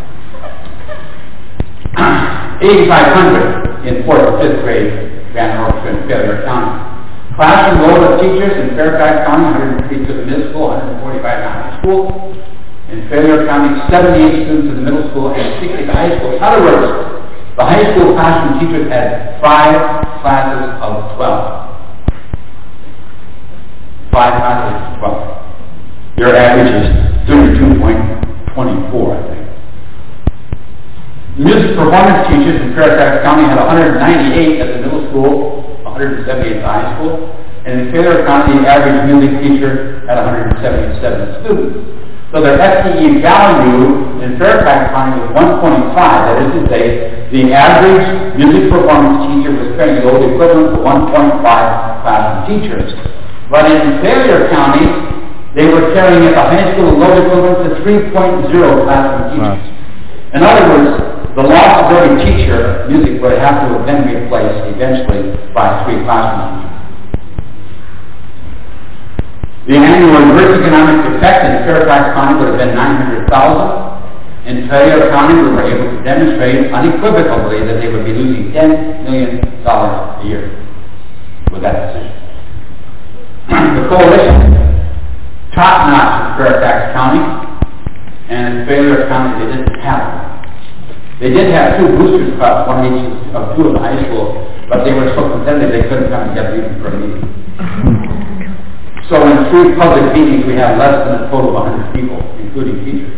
eighty-five hundred in fourth and fifth grade band orchestra in Fayette County. Classroom load of teachers in Fairfax County, one hundred three to the middle school, one hundred forty-five in high school. In Fayette County, seventy-eight students in the middle school and sixty in the high school. In other words, the high school classroom teachers had five classes of twelve. Five classes of twelve. Their average is thirty-two point two four, I think. Music performance teachers in Fairfax County had one hundred ninety-eight at the middle school, one hundred seventy-eight at the high school, and in Fayette County, the average music teacher had one hundred seventy-seven students. So their F T E value in Fairfax County was one point five. That is to say, the average music performance teacher was training load equivalent to one point five classroom teachers. But in Fayette County, they were carrying at the high school load equivalent to three point oh classroom teachers. Wow. In other words, the loss of every teacher of music would have to have been replaced eventually by three classroom teachers. The annual adverse economic effect in Fairfax County would have been nine hundred thousand dollars. In Fayette County, we were able to demonstrate unequivocally that they would be losing ten million dollars a year with that decision. The coalition, top-notch in Fairfax County, and in Fayette County, they didn't have them. They did have two boosters clubs, one in each of two of the high school, but they were so competitive they couldn't come together even for a meeting. So in three public meetings, we had less than a total of one hundred people, including teachers.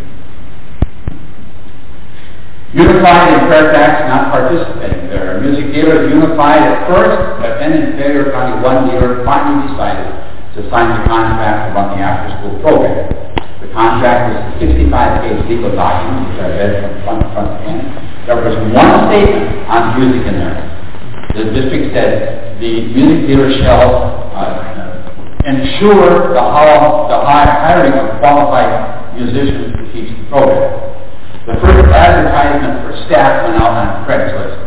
Unified in Fairfax not participating there. Music dealers unified at first, but then in Fayette County, one dealer finally decided to sign the contract to run the after-school program. The contract was a sixty-five page legal document, which I read from front to front to end. There was one statement on music in there. The district said the music dealer shall uh, ensure the, ho- the hiring of qualified musicians to teach the program. The first advertisement for staff went out on Craigslist.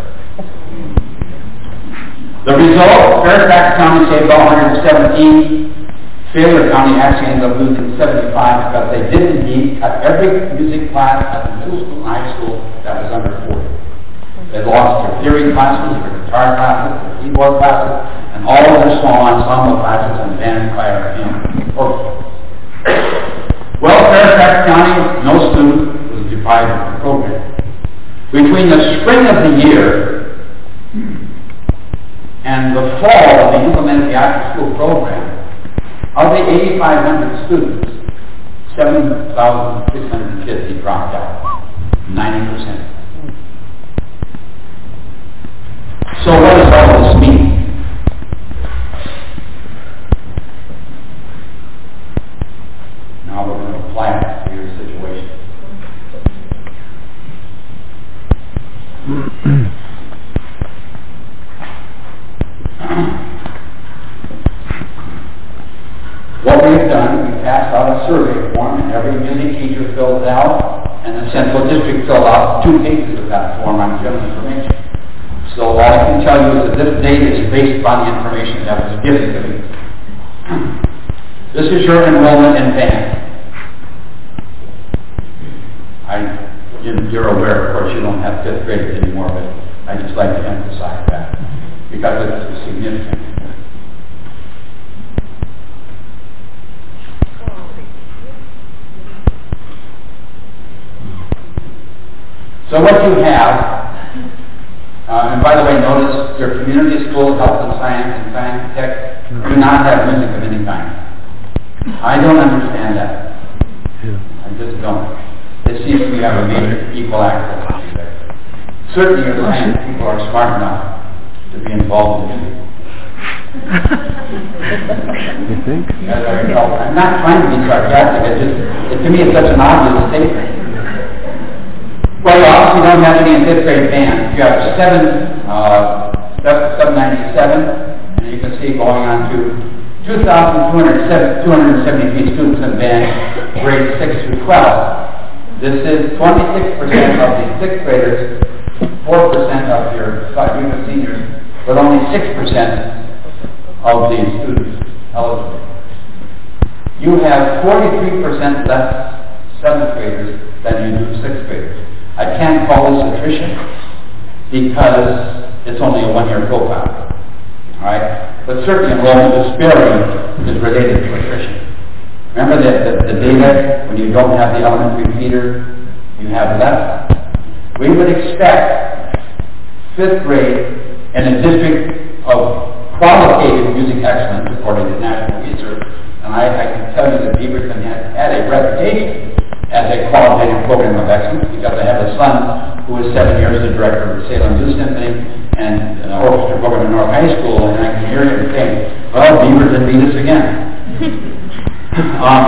The result, Fairfax County saved one hundred seventeen. Fayette County actually ended up losing seventy-five because they did indeed cut every music class at the middle school and high school that was under forty. They lost their theory classes, their guitar classes, their keyboard classes, and all of their small ensemble classes and band, choir, and orchestra. Well, Fairfax County, no student was deprived of the program. Between the spring of the year and the fall of the implemented the after-school program, of the eighty-five hundred students, seven thousand six hundred fifty dropped out, ninety percent. So what does all this mean? Now we're going to apply it to your situation. a survey form, and every music teacher fills it out, and the Central District filled out two pages of that form on general information. So all I can tell you is that this data is based upon the information that was given to me. This is your enrollment in band. I, you're aware, of course, you don't have fifth graders anymore, but I just like to emphasize that because it's significant. So what you have, uh, and by the way, notice your community schools, health and science and science and tech, do not have music of any kind. I don't understand that. I just don't. It seems to me to have a major equal access issue there. Certainly your science people are smart enough to be involved in music. You think? I'm not trying to be sarcastic. It just, it, to me, it's such an obvious statement. Well, you obviously don't have any in fifth grade band. You have seven, uh, seven ninety-seven, and you can see going on to two thousand two hundred seventy-three students in band, grades six through twelve. This is twenty-six percent of the sixth graders, four percent of your junior seniors, but only six percent of the students eligible. You have forty-three percent less seventh graders than you do sixth graders. I can't call this attrition because it's only a one-year profile. All right? But certainly enrollment disparity is related to attrition. Remember that the, the data, when you don't have the elementary feeder, you have less. We would expect fifth grade in a district of qualitative music excellence according to national research, and I, I can tell you that Beaverton has had a reputation as a qualitative program of excellence because I have a son who is seven years the director of the Salem Youth Symphony and an orchestra program in North High School, and I can hear him saying, well, Beaverton beat us again. um,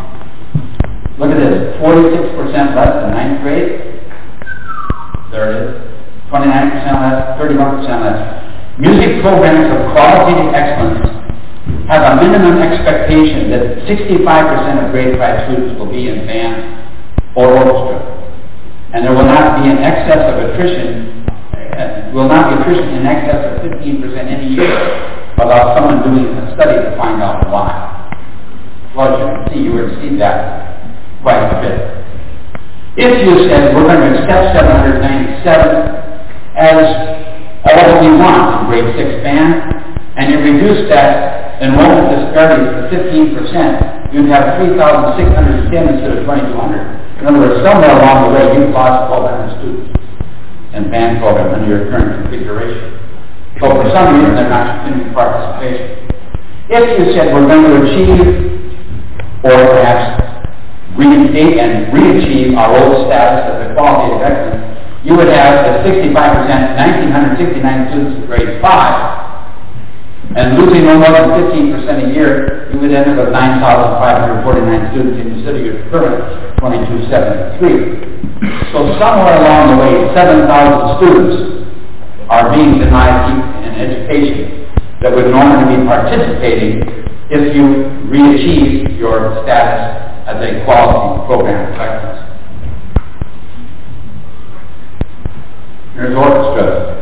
look at this, forty-six percent less than ninth grade. There it is. twenty-nine percent less, thirty-one percent less. Music programs of qualitative excellence have a minimum expectation that sixty-five percent of grade five students will be in band or orchestra. And there will not be an excess of attrition, uh, will not be attrition in excess of fifteen percent in a year without someone doing a study to find out why. Well, as you can see, you would see that quite a bit. If you said we're going to accept seven hundred ninety-seven as all that we want in grade six band, and you reduce that enrollment disparity to fifteen percent, you'd have three thousand six hundred ten instead of twenty-two hundred. In other words, somewhere along the way, you've lost twelve hundred students in band program under your current configuration. So for some reason, they're not continuing participation. If you said we're going to achieve, or perhaps reinstate and re-achieve our old status as a qualitative excellence, you would have the sixty-five percent, one thousand nine hundred sixty-nine students in grade five, and losing no more than fifteen percent a year, you would end up with nine thousand five hundred forty-nine students instead of your current twenty-two seventy-three. So somewhere along the way, seven thousand students are being denied an education that would normally be participating if you re-achieve your status as a quality program of excellence. Here's orchestra.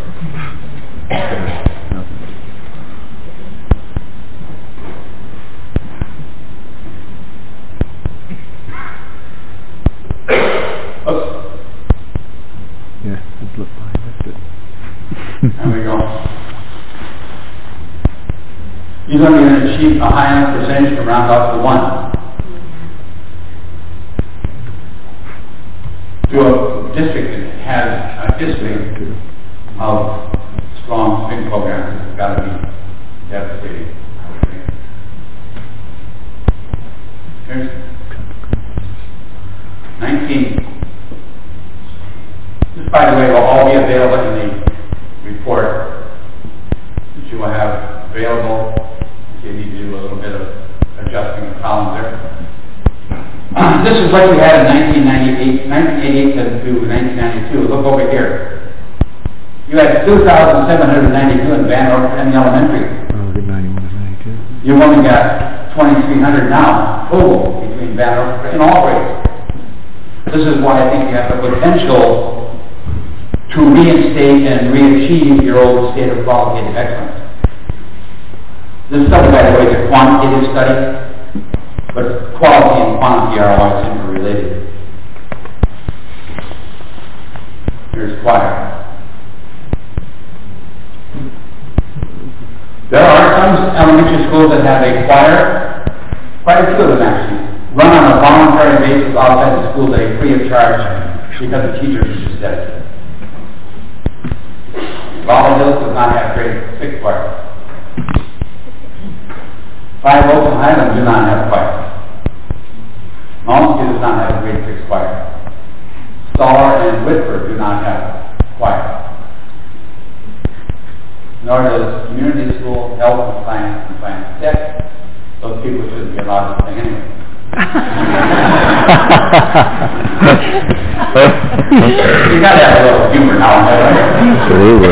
Yeah, let's look behind it. There we go. You're going to achieve a high enough percentage to round off the one. To a district that has a history of strong string programs, it's got to be devastating, I would think. Here's nineteen. This, by the way, will all be available in the report that you will have available. If you need to do a little bit of adjusting the columns there. Uh, this is what you had in nineteen ninety-eight, nineteen eighty-eight to nineteen ninety-two. Look over here. You had two thousand seven hundred ninety-two in band orchestra in the elementary. Oh, good ninety-one to ninety-two. You've only got twenty-three hundred now, total, between band orchestra and all grades. This is why I think you have the potential to reinstate and re-achieve your old state of qualitative excellence. This study, by the way, is a quantitative study, but quality and quantity are always interrelated. Here's choir. There are some elementary schools that have a choir, quite a few of them actually, run on a voluntary basis outside the school day, free of charge, because the teachers are just dedicated. Bald Hills does not have grade six choir. Five Oaks and Highland do not have choir. Malmsted does not have a grade six choir. Stoller and Whitford do not have choir. Nor does community school, health and science and science tech. Those people shouldn't be allowed to sing anyway. You got to have a little humor now and then, right? Absolutely.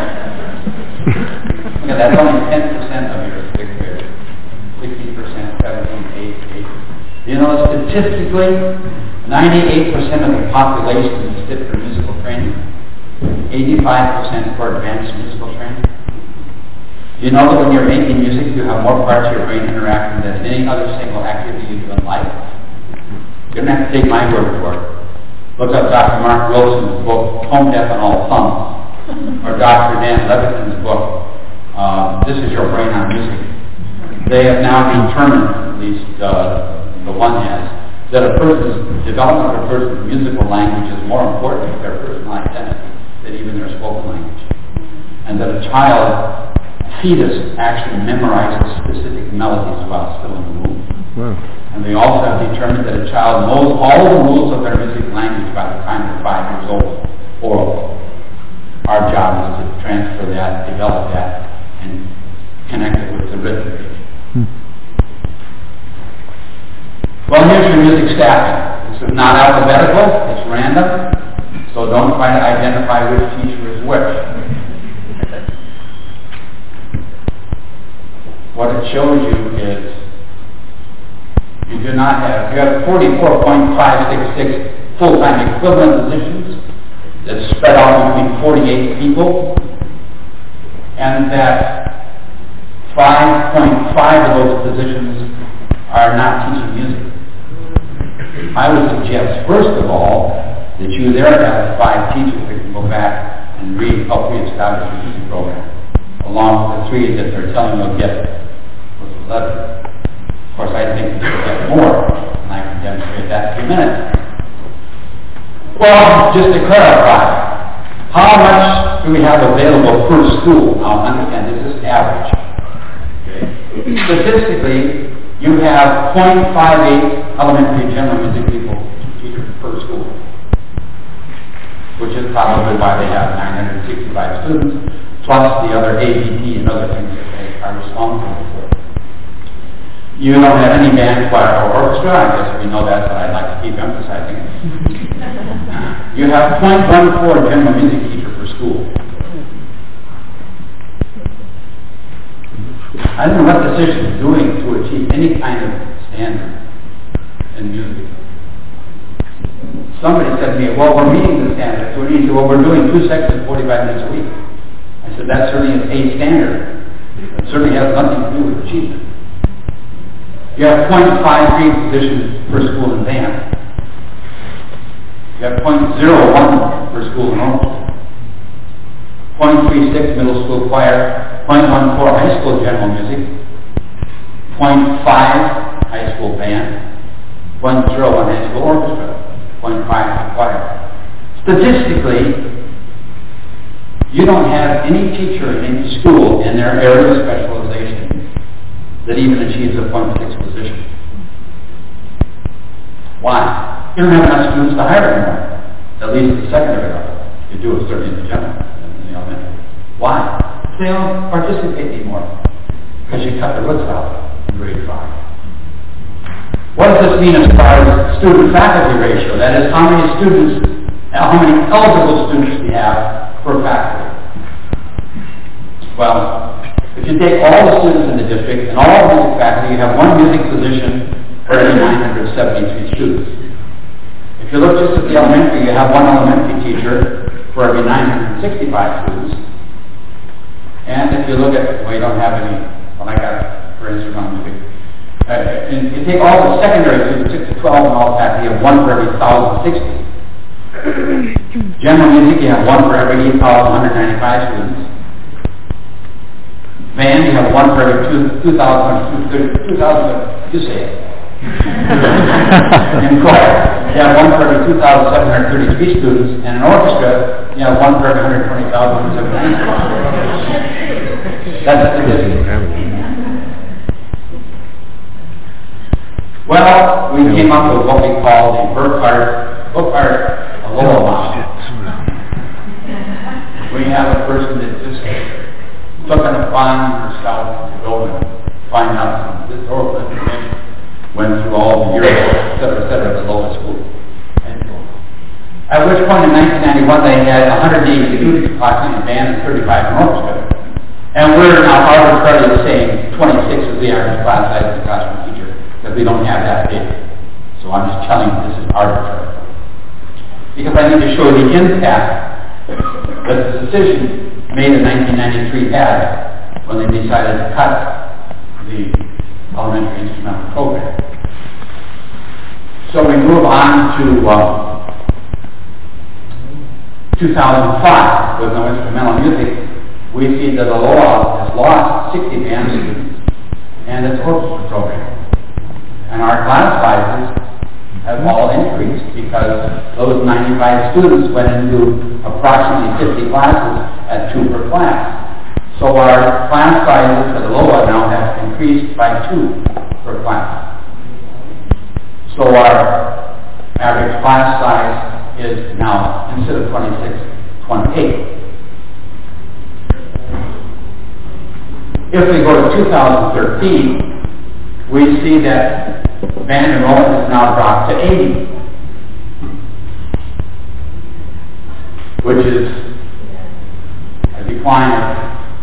Yeah, that's only ten percent of your sixth grade. Sixty percent, seventeen, eight, eight. You know, statistically, ninety-eight percent of the population is fit for musical training. Eighty-five percent for advanced musical training. You know that when you're making music, you have more parts of your brain interacting than any other single activity you do in life. You don't have to take my word for it. Look up Doctor Mark Wilson's book, Tone Deaf on All Thumbs, or Doctor Dan Leviton's book, uh, This Is Your Brain on Music. They have now determined, at least uh, the one has, that a person's development of a person's musical language is more important to their personal identity than even their spoken language. And that a child fetus actually memorizes specific melodies while still in the womb. Wow. And they also have determined that a child knows all the rules of their music language by the time they're five years old, orally. Our job is to transfer that, develop that, and connect it with the rhythm page. Hmm. Well, here's your music staffing. This is not alphabetical, it's random, so don't try to identify which teacher is which. What it shows you is you do not have, you have forty-four point five six six full-time equivalent positions that's spread out between forty-eight people, and that five point five of those positions are not teaching music. I would suggest, first of all, that you there have five teachers that can go back and re- help re-establish the music program, along with the three that they're telling you to get. Of course, I think you should get more, and I can demonstrate that in a few minutes. Well, just to clarify, how much do we have available per school? Now, understand, this is average. Okay. Statistically, you have zero point five eight elementary general music people teachers per school, which is probably why they have nine hundred sixty-five students, plus the other A B T and other things that they are responsible for. You don't have any band, choir, or orchestra. I guess we know that, but I'd like to keep emphasizing it. You have zero point one four general music teacher per school. I don't know what the system is doing to achieve any kind of standard in music. Somebody said to me, well, we're meeting the standard. So we need to, well, we're doing two sections, forty-five minutes a week. I said, that certainly is a standard. It certainly has nothing to do with achievement. You have zero point five three positions per school in band. You have zero point zero one per school in orchestra. zero point three six middle school choir, zero point one four high school general music, zero point five high school band, zero point zero one high school orchestra, zero point five choir. Statistically, you don't have any teacher in any school in their area of specialization that even achieves a zero point six position. Why? You don't have enough students to hire anymore, at least at the secondary level. You do it certainly in the general, in the elementary. Why? They don't participate anymore, because you cut the roots out in grade five. What does this mean as far as student-faculty ratio? That is, how many students, how many eligible students we have per faculty. Well, If you take all the students in the district and all the music faculty, you have one music position for every nine hundred seventy-three students. If you look just at the elementary, you have one elementary teacher for every nine hundred sixty-five students. And if you look at, well, you don't have any, well, I got, for instance, on music. Uh, and you take all the secondary students, six to twelve, and all that, you have one for every one thousand sixty. General music, you have one for every eight thousand one hundred ninety-five students. Band, you have one for every two thousand, two thousand, you say it. In choir, you have one for every two thousand seven hundred thirty-three students, and in orchestra, you have one for every one hundred twenty thousand seventy-nine. That's the statistic. Well, we came up with what we call the Burkhardt, Burkhardt Aloha model. We have a person that just took on upon herself to go and find out some historical information, went through all the years, et cetera, et cetera, at the local school. And at which point in nineteen ninety-one they had one hundred eighty students approximately in band and thirty-five in orchestra. And we're now arbitrarily saying twenty-six is the average class size of the classroom teacher, because we don't have that data. So I'm just telling you this is arbitrary. Because I need to show the impact that the decision made in nineteen ninety-three had when they decided to cut the elementary instrumental program. So we move on to uh, two thousand five with no instrumental music. We see that Aloha has lost sixty band students and its orchestra program. And our class sizes have all increased because those ninety-five students went into approximately fifty classes at two per class. So our class sizes at Aloha now have increased by two per class. So our average class size is now, instead of twenty-six, twenty-eight. If we go to two thousand thirteen, we see that band enrollment has now dropped to eighty, which is a decline of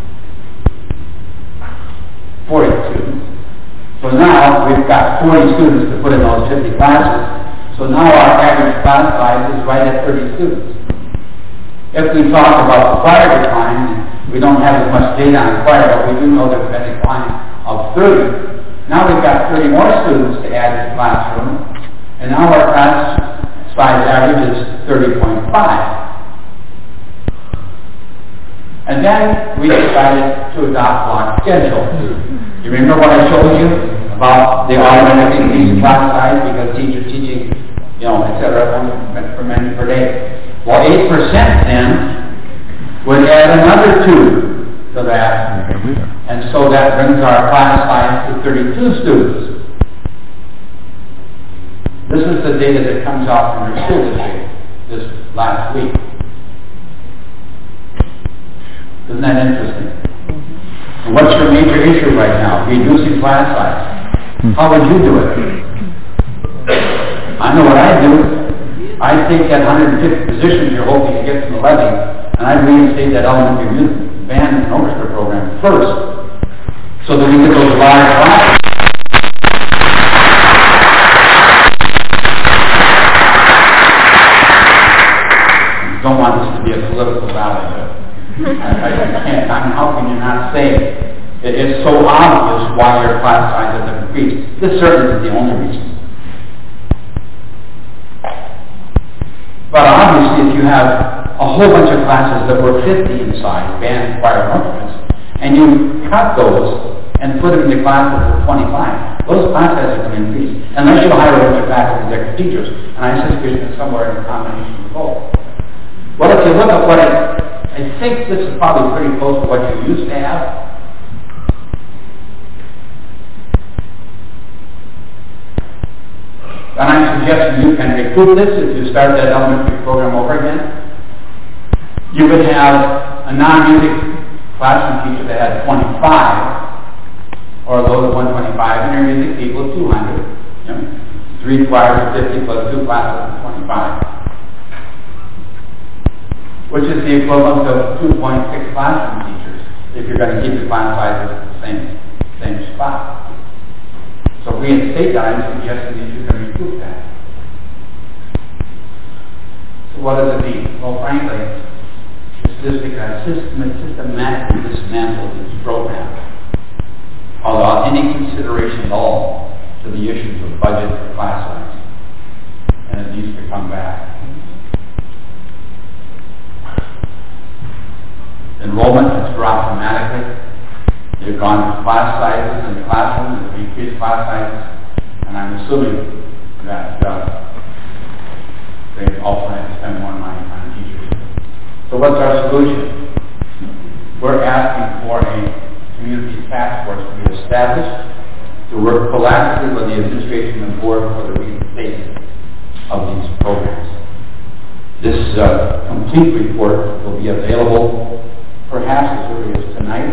forty students. So now we've got forty students to put in those fifty classes. So now our average class size is right at thirty students. If we talk about the choir decline, we don't have as much data on choir, but we do know there's been a decline of thirty. Now we've got thirty more students to add to the classroom, and now our class size average is thirty point five. And then we decided to adopt block schedule. You remember what I showed you about the automatic increase in class size because teachers teaching, you know, et cetera, per minute per day. Well, eight percent then would add another two to that, and so that brings our class size to thirty-two students. This is the data that comes out from your school district this last week. Isn't that interesting? And what's your major issue right now? Reducing class size. How would you do it? I know what I do. I take that one hundred fifty positions you're hoping to get from the levy, and I reinstate that elementary music band and orchestra program first, so that we get those large classes. Don't want this to be a political rally, but I, I can't. I mean, how can you not say it? It is so obvious why your class sizes have increased. This certainly isn't the only reason. But obviously, if you have a whole bunch of classes that were fifty in size, band, choir, and orchestras, and you cut those and put them into classes of twenty-five, those class sizes are going to increase, unless you hire a bunch of faculty and executive teachers, and I suspect it's somewhere in a combination of both. Well, if you look at what it, I think this is probably pretty close to what you used to have. And I'm suggesting you can recruit this if you start that elementary program over again. You would have a non-music classroom teacher that had twenty-five, or a load of one twenty-five, and your music people of two hundred. You know, three choirs of fifty plus two classes of twenty-five, which is the equivalent of two point six classroom teachers. if you're going to keep the class sizes at the same, same spot. So if we instate that, I'm suggesting that you can recoup that. So what does it mean? Well, frankly, it's just because system, systematically dismantled this program, without any consideration at all to the issues of budget or class size. And it needs to come back. Enrollment has dropped dramatically. They've gone to class sizes in the classrooms, they've increased class sizes, and I'm assuming that uh, they also have to spend more money on teachers. So what's our solution? We're asking for a community task force to be established to work collaboratively with the administration and board for the reinstatement of these programs. This uh, complete report will be available perhaps as early as tonight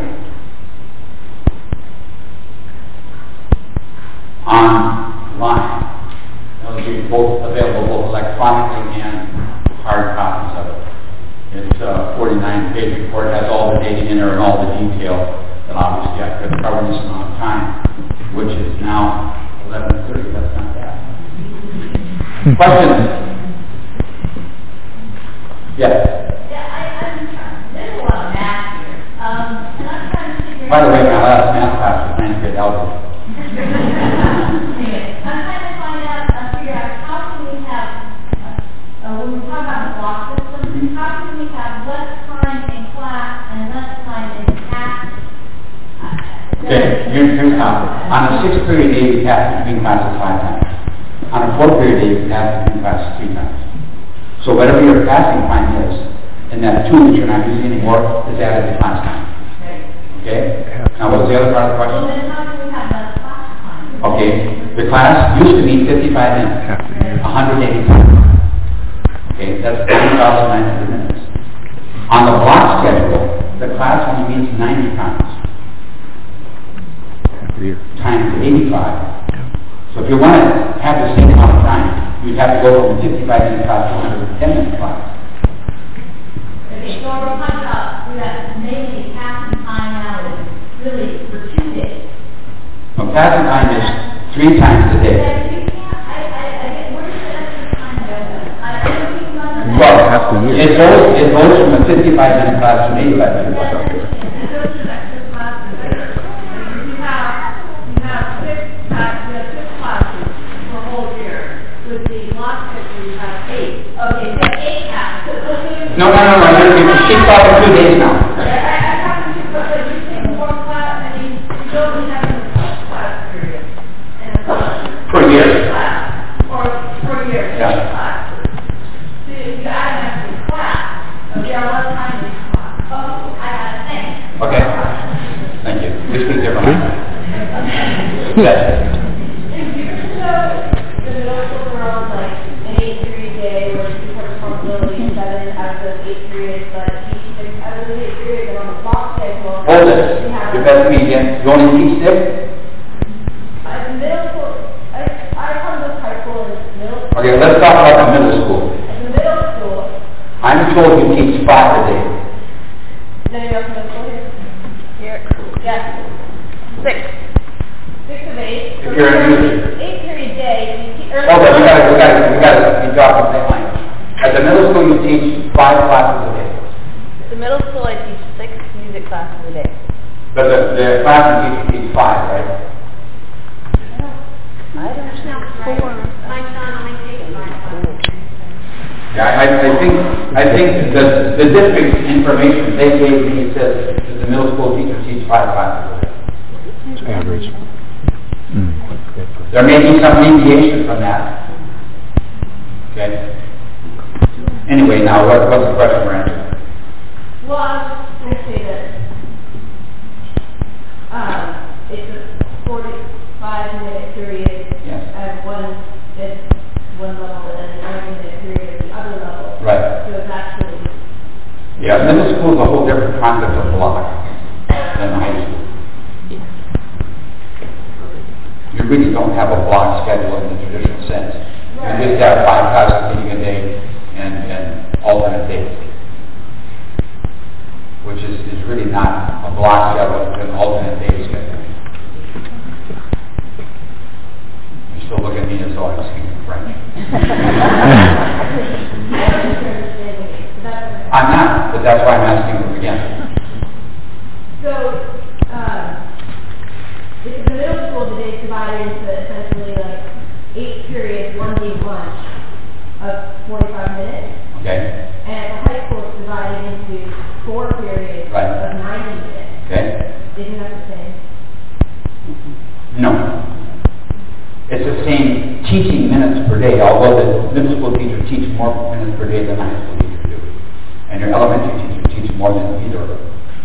online. It'll be both available both electronically and hard copies of it. It's a forty-nine page report, has all the data in there and all the detail, and obviously I couldn't cover this amount of time, which is now eleven thirty. That's not bad. Questions? Yes. By the way, my last math class was ninth grade algebra. Anyway, I'm trying to find out, uh, figure out how can we have, uh, uh, when we talk about the block system, mm-hmm. how can we have less time in class and less time in class? Uh, okay, here's, here's how. On a sixth period day, you pass between classes five times. On a fourth period day, you pass between classes three times. So whatever your passing time is, and that two that you're not using anymore is added to class time. Okay? Now what's the other part of the question? Well, then how do we have less class time? Okay. The class used to be fifty-five minutes. one hundred eighty times. Okay, that's one thousand nine hundred minutes. On the block schedule, the class only meets ninety times. Times eighty-five. So if you want to have the same amount of time, you'd have to go from a fifty-five minute class to a one hundred ten minute class. Okay, so we're talking about that maybe passing time now is really for two days. Well, passing time is three times a day. Yeah, you can't, I, I, I get, where's the extra time go? I, I don't think you understand. Well, half the year. it goes, it goes from a fifty-five minute class to an eighty-five minute class. It goes to extra classes. You have, you have six, class, you have six classes for a whole year. With the block schedule, you have eight. Okay, you have eight classes. No, no, no, no, you can keep talking two days now. I, I, I have to, but you take more class, I mean, you don't have a class period. And a class. Per year. Class. Or per year, Yeah. eight classes. So if you add an extra class, okay, I want time in class. Oh, I got a thing. Okay. Thank you. We speak differently. Yes. If you show the middle school girls like an eight period day where you have responsibility, seven out of those eight periods, but teach six out of those eight periods, and on the block schedule. Hold it. you have- You're better than me again. You only teach six? At the middle school, I, I come to high school and middle school. Okay, let's talk about the middle school. At the middle school, I'm told you teach five a day. is anyone else in middle school here? Here, yes. Six. Six of eight. If you're a music. Eight period day, you teach. Hold it, we gotta, we gotta, we gotta be dropping that line. At the middle school, you teach five classes a day. At the middle school, I teach six music classes a day. But the, the classroom teacher teach five, right? I don't know. Four. My son only takes nine classes. Yeah, I, I think, I think the, the district information they gave me says that the middle school teachers teach five classes a day. It's average. Mm. There may be some deviation from that. Okay? Anyway, now, what, what's the question we're answering? Well, I was just going to say that um, it's a forty-five minute period Yes. at one at one level and an ninety minute period at the other level. Right. So it's actually Yeah, middle school is a whole different concept of block than high school. You really don't have a block schedule in the traditional sense. You just have five classes meeting a day and, and alternate days, which is, is really not a block schedule, it's an alternate day schedule. You're still looking at me as though I'm speaking French. I'm not, but that's why I'm asking them again. So, uh, the the middle school today is divided into essentially like eight periods, one day lunch of forty-five minutes. Okay. And the high school is divided into four periods Right. of ninety minutes. Okay. Isn't that the same? No. It's the same teaching minutes per day, although the middle school teacher teaches more minutes per day than the high school teacher do. And your elementary teacher teaches more than either of them.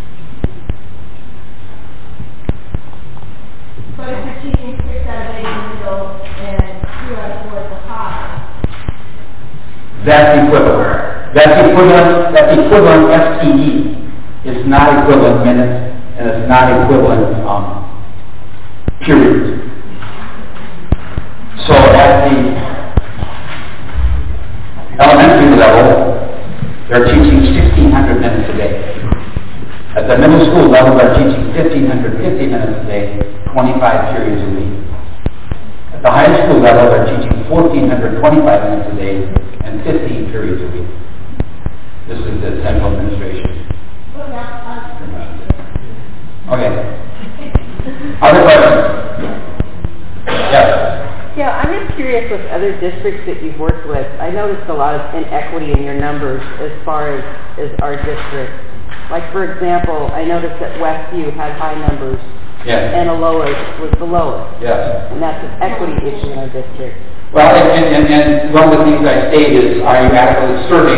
But if you're teaching six out of eight in the middle and two out of four at the high. That's equivalent. That's equivalent, that's equivalent F T E. It's not equivalent minutes, and it's not equivalent um, periods. So at the elementary level, they're teaching sixteen hundred minutes a day. At the middle school level, they're teaching fifteen fifty minutes a day, twenty-five periods a week. At the high school level, they're teaching fourteen twenty-five minutes a day and fifteen periods a week. This is the central administration. Okay. Other questions? Yes. Yeah, I'm just curious with other districts that you've worked with. I noticed a lot of inequity in your numbers as far as, as our district. Like, for example, I noticed that Westview had high numbers Yes. and Aloha was the lowest. Yes. And that's an equity issue in our district. Well, and, and, and one of the things I state is, are you adequately serving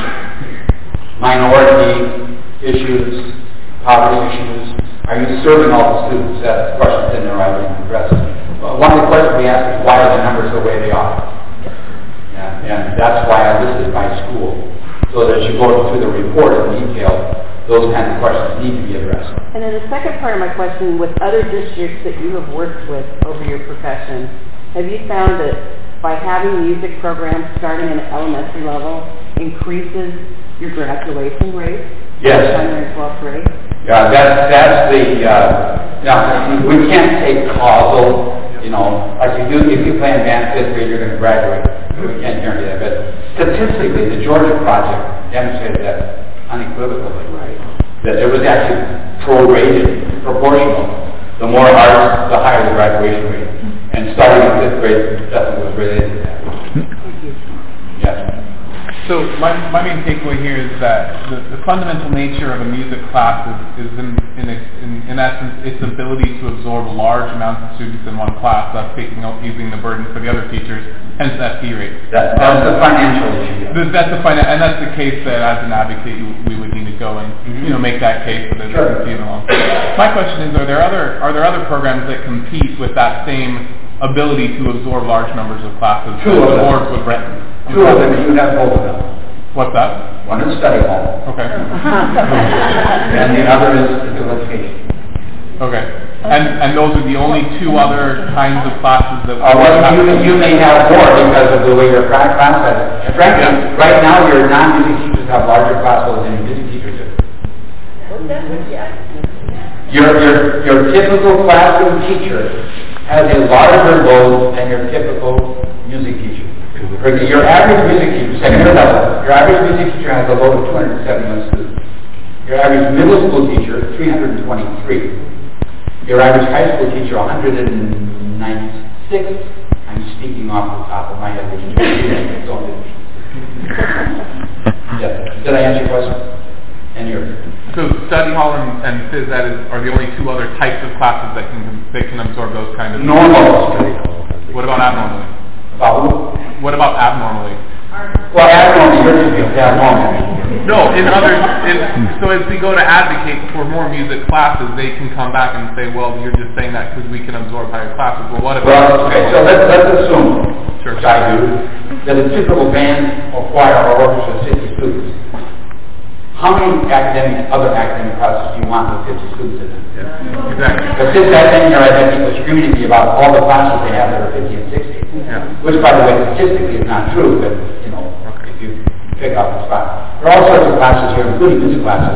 minority issues, poverty issues? Are you serving all the students? That's the question in there I didn't address. Well, one of the questions we ask is, why are the numbers the way they are? Yeah, and that's why I listed by school, so that as you go through the report in detail, those kinds of questions need to be addressed. And then the second part of my question, with other districts that you have worked with over your profession, have you found that by having music programs starting in elementary level increases your graduation rate? Yes. By the time you're in twelfth grade? Yeah, that's, that's the, uh, now, we can't take causal, you know, like you do, if you play in band fifth grade, you're going to graduate. We can't guarantee that, but statistically, the Georgia Project demonstrated that unequivocally, right? That it was actually prorated, proportional. The more arts, the higher the graduation rate. And starting in fifth grade definitely was related to that. Yes. So my, my main takeaway here is that the, the fundamental nature of a music class is, is in, in, in, in essence its ability to absorb large amounts of students in one class, thus taking out using the burden for the other teachers, hence the F T rate. That, that's the financial issue. Th- That's the finan- and that's the case that as an advocate we would need to go and mm-hmm. you know make that case for the sure. student along. My question is: Are there other are there other programs that compete with that same ability to absorb large numbers of classes? Two of them. Boards would rent. Two of them. You have both of them. What's that? One is study hall. Okay. And the other is physical education. Okay. And and those are the only two other kinds of classes that. Uh, well, you, you may have more because of the way your class has. And frankly, yeah. right now your non-music teachers have larger class loads than your music teachers do. Your your your typical classroom teacher has a larger load than your typical music teacher. Your average music teacher, secondary level, your average music teacher has a load of two hundred seventy-one students. Your average middle school teacher, three hundred twenty-three. Your average high school teacher, one hundred ninety-six. I'm speaking off the top of my head. Yes. Did I answer your question? And yours? So study hall and, and phys ed is, are the only two other types of classes that can that can absorb those kind of. Normal. What about abnormally? About who? What about abnormally? Well, abnormally, you're just being abnormal. No, in other, in, so as we go to advocate for more music classes, they can come back and say, well, you're just saying that because we can absorb higher classes. Well, what about? Well, okay, so let's, let's assume, sure. which I do, that a typical band or choir or orchestra is fifty students. How many academic, other academic classes do you want with fifty students in them? Yeah, exactly. But since that then here, I've had people screaming at me about all the classes they have that are fifty and sixty. Yeah. Which, by the way, statistically is not true, but, you know, okay. if you pick up the spot. There are all sorts of classes here, including music classes,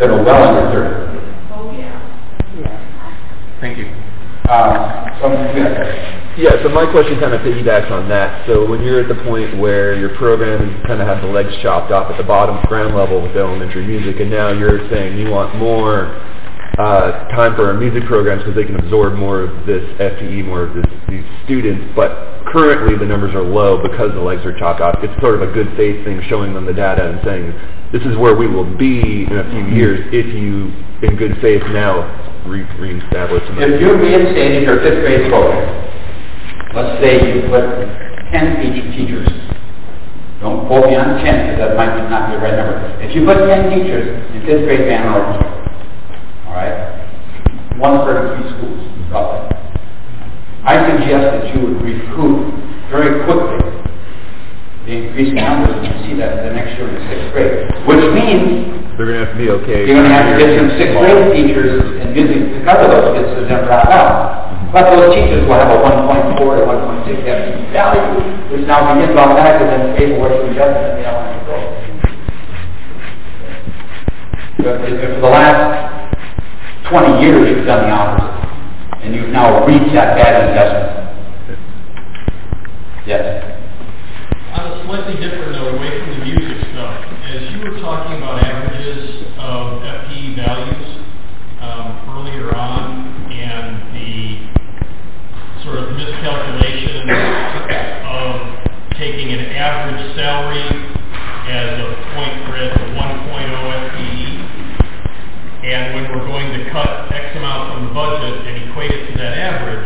that are well under thirty. Oh, yeah. Thank you. Uh, so, yeah. Yeah, so my question kind of piggybacks on that. So when you're at the point where your program kind of had the legs chopped off at the bottom ground level with elementary music, and now you're saying you want more uh, time for our music programs because they can absorb more of this F T E, more of this, these students, but currently the numbers are low because the legs are chopped off. It's sort of a good faith thing showing them the data and saying this is where we will be in a few years if you, in good faith now, re- reestablish them. If you reinstated your fifth grade program, let's say you put ten teacher teachers. Don't quote me on ten, because that might not be the right number. If you put ten teachers in fifth grade band and orchestra, all right, one for every three schools, roughly, I suggest that you would recruit very quickly the increased numbers, and you see that the next year in the sixth grade, which means they're going to have to be okay. You're going to have to get some sixth grade teachers and music to cover those kids so they're drop out. But those teachers will have a one point four to one point six F T E value, which now begins automatically then paperwork to adjust and they don't want to go. For the last twenty years, you've done the opposite, and you've now reached that bad investment. Yes. On a slightly different note, away from the music stuff, as you were talking about averages of F T E values um, earlier on, and the sort of miscalculation of taking an average salary as a point for as a one point oh F T E, and when we're going to cut X amount from the budget and equate it to that average,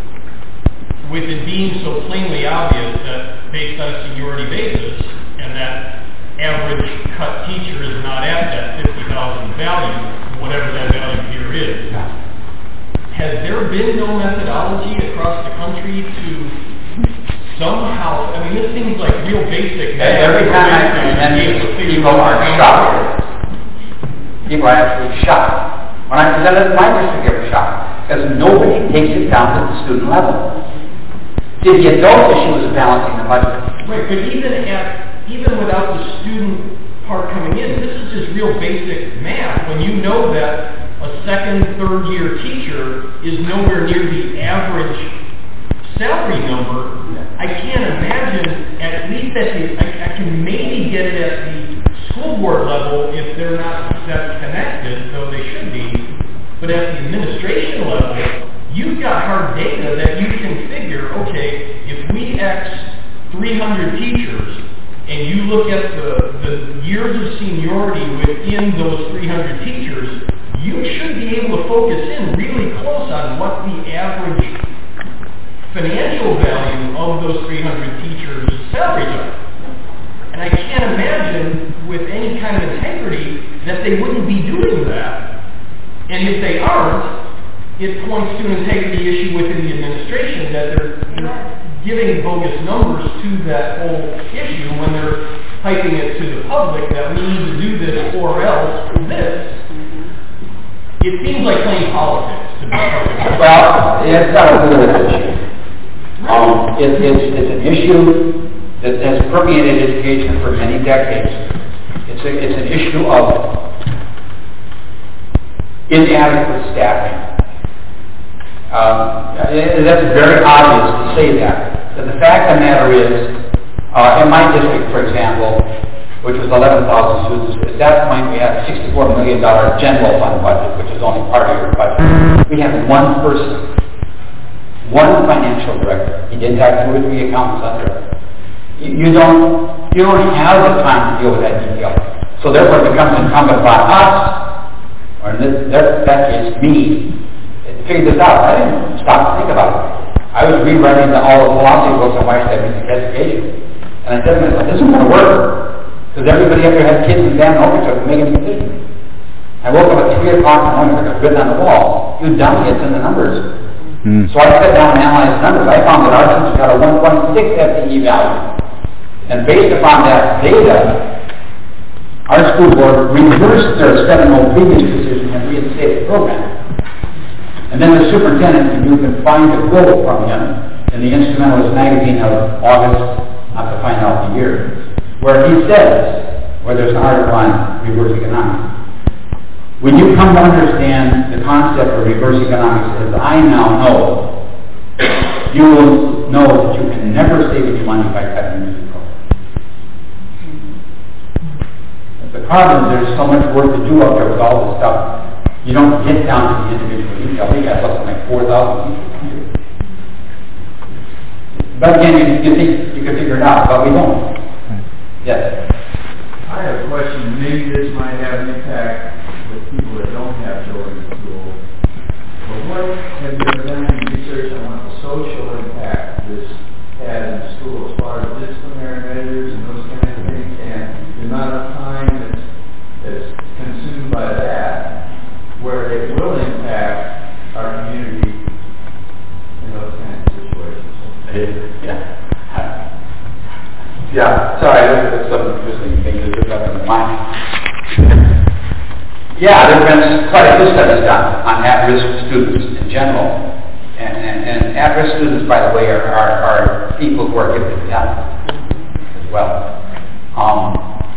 with it being so plainly obvious that based on a seniority basis, and that average cut teacher is not at that fifty thousand value, whatever that value here is, has there been no methodology across the country to somehow, I mean, this seems like real basic math. Every time I present this, people are shocked. People are absolutely shocked. When I presented my district, they were shocked, because nobody takes it down to the student level. The adult issue is balancing the budget. Right, but even at, even without the student part coming in, this is just real basic math. When you know that a second, third year teacher is nowhere near the average salary number, I can't imagine, at least at the, I, I can maybe get it at the school board level if they're not success connected, though they should be, but at the administration level, you've got hard data that you can figure, okay, if we X three hundred teachers, and you look at the, the years of seniority within those three hundred teachers, you should be able to focus in really close on what the average financial value of those three hundred teachers' salaries are. And I can't imagine with any kind of integrity that they wouldn't be doing that. And if they aren't, it points to an integrity issue within the administration that they're, they're giving bogus numbers to that whole issue when they're piping it to the public that we need to do this or else this. It seems like playing politics to be perfectly honest. Well, it's not a political issue. Um, it, it's, it's an issue that has permeated education for many decades. It's, a, it's an issue of inadequate staffing. Um, it, that's very obvious to say that. But the fact of the matter is, uh, in my district, for example, which was eleven thousand students, at that point we had a sixty-four million dollars general fund budget, which is only part of your budget. We had one person, one financial director. He did have two or three accountants under it. You, you don't, you don't have the time to deal with that detail. So therefore it becomes incumbent upon us, or in this, that, that case, me, to figure this out. I didn't stop to think about it. I was rewriting the, all the philosophy books on why I studied music education. And I said to myself, this isn't going to work. Because everybody up there had kids in band and orchestra making decisions. I woke up at three o'clock in the morning, like a written on the wall. You dumb gets in the numbers. Mm. So I sat down and analyzed the numbers. I found that our students got a one point six F T E value. And based upon that data, our school board reversed their Seminole previous decision and reinstated the program. And then the superintendent, you can find a quote from him in the Instrumentalist magazine of August, I have to find out the year, where he says, where there's an article on reverse economics, When you come to understand the concept of reverse economics, as I now know, you will know that you can never save any money by cutting music programs. The problem is there's so much work to do up there with all this stuff. You don't get down to the individual detail. They got something like four thousand people. But again, you, you think you can figure it out, but we don't. Yes? I have a question. Maybe this might have an impact with people that don't have children in school. But what have you ever done any research on what the social impact this has in school as far as disciplinary measures and those kind of things, and the amount of time that's, that's consumed by that, where it will impact our community in those kind of situations? Yeah. Yeah, sorry, there's some interesting things that are up in the mind. Yeah, there have been quite a few studies done on at-risk students in general. And, and, and at-risk students, by the way, are, are, are people who are gifted with talent as well. Um,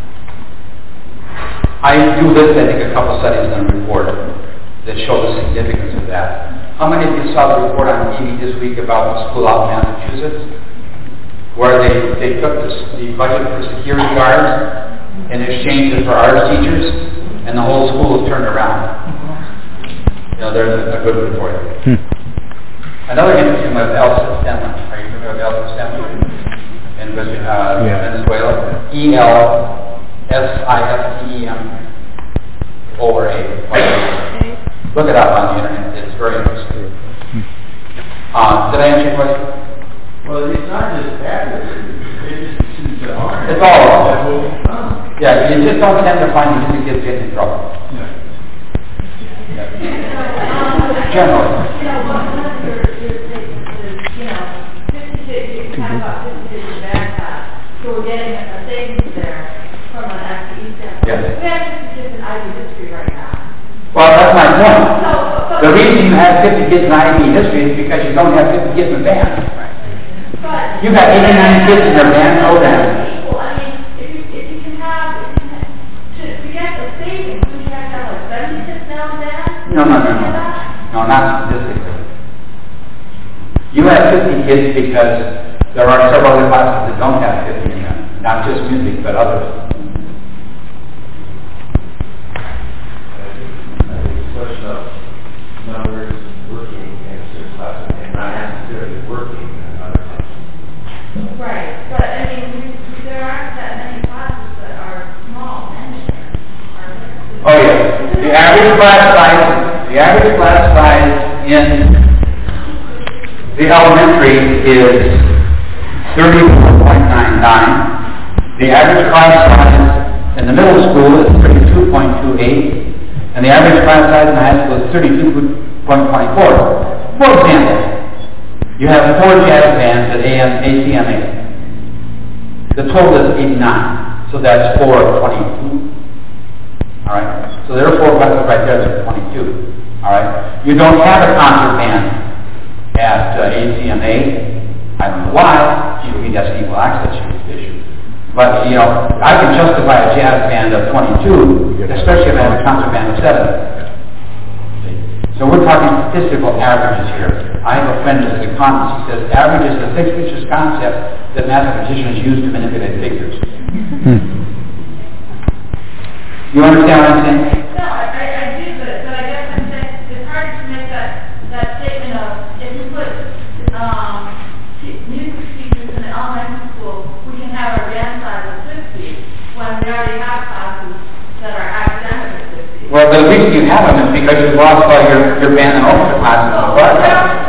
I do list, I think, a couple studies in the report that show the significance of that. How many of you saw the report on T V this week about the school out in Massachusetts, where they, they took the, the budget for security guards and exchanged it for arts teachers, and the whole school was turned around? You know, there's a, a good one for you. Hmm. Another interesting was El Sistema. Are you familiar with El Sistema? In uh, yeah. Venezuela? E L S I S T E M over A. Look it up on the internet. It's very interesting. Uh, did I answer your question? Well, it's not just that. It's just the art. It's all of it. Yeah, you just don't tend to find music kids getting in trouble. Yeah. Yeah. Generally. You know, one of your, your statements is, you know, fifty kids, you talk about fifty kids in backpack, so we're getting a savings there from an F T E standpoint. Yes. We have fifty kids in I B history right now. Well, that's my point. So, but, The reason you have fifty kids in I B history is because you don't have fifty kids in band. but You got eighty-nine kids in your band program. Well, I mean, if you, if you can have, if you can, to, to get the savings, would you have to have like seventy kids now and then? No, no, no, no. No, not statistically. You have fifty kids because there are several other classes that don't have fifty in them. Not just music, but others. Question of numbers working in certain classes and not necessarily working in other classes. Right, but I mean, we, we, there aren't that many classes that are small anywhere, are there? Oh, yes. The average class size, the average class size in the elementary is thirty-four point nine nine. The average class size in the middle school is thirty-two point two eight. And the average class size in high school is thirty-two point two four. For example, you have four jazz bands at A C M A. The total is eighty-nine, so that's four of twenty-two. All right, so there are four classes right there, that's twenty-two. All right, you don't have a concert band at uh, A C M A. I don't know why. Maybe that's an equal access issue. But, you know, I can justify a jazz band of twenty-two, especially if I have a concert band of seven. So we're talking statistical averages here. I have a friend who's an economist. He says average is the fictitious concept that mathematicians use to manipulate figures. Hmm. You understand what I'm saying? No, I, I, I do, but, but I guess I'm saying it's hard to make that, that statement of if you put um, music teachers in the elementary school, we can have our band size of sixty when we already have classes that are academic at sixty. Well, the reason you have them is because you lost all your, your band and orchestra classes in the class.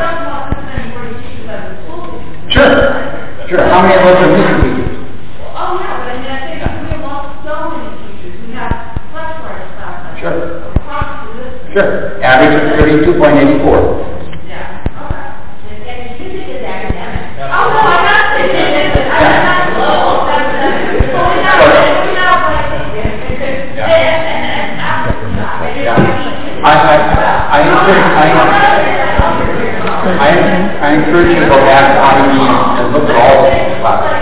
Sure, sure. How many of those are music teachers? Oh, yeah, but I mean, I think yeah. we have lost so many teachers. We have flex writers classes. Sure. Across the district. Sure. Average is thirty-two point eight four. Yeah. Okay. And, and music is academic. Yeah. Oh, no, I'm not saying it. I'm not low. That's academic. So we have, we have like, yeah. and, and, and after that, yeah. I, I, I, encourage, I, I, I encourage you to go back to I B and look at all of these classes.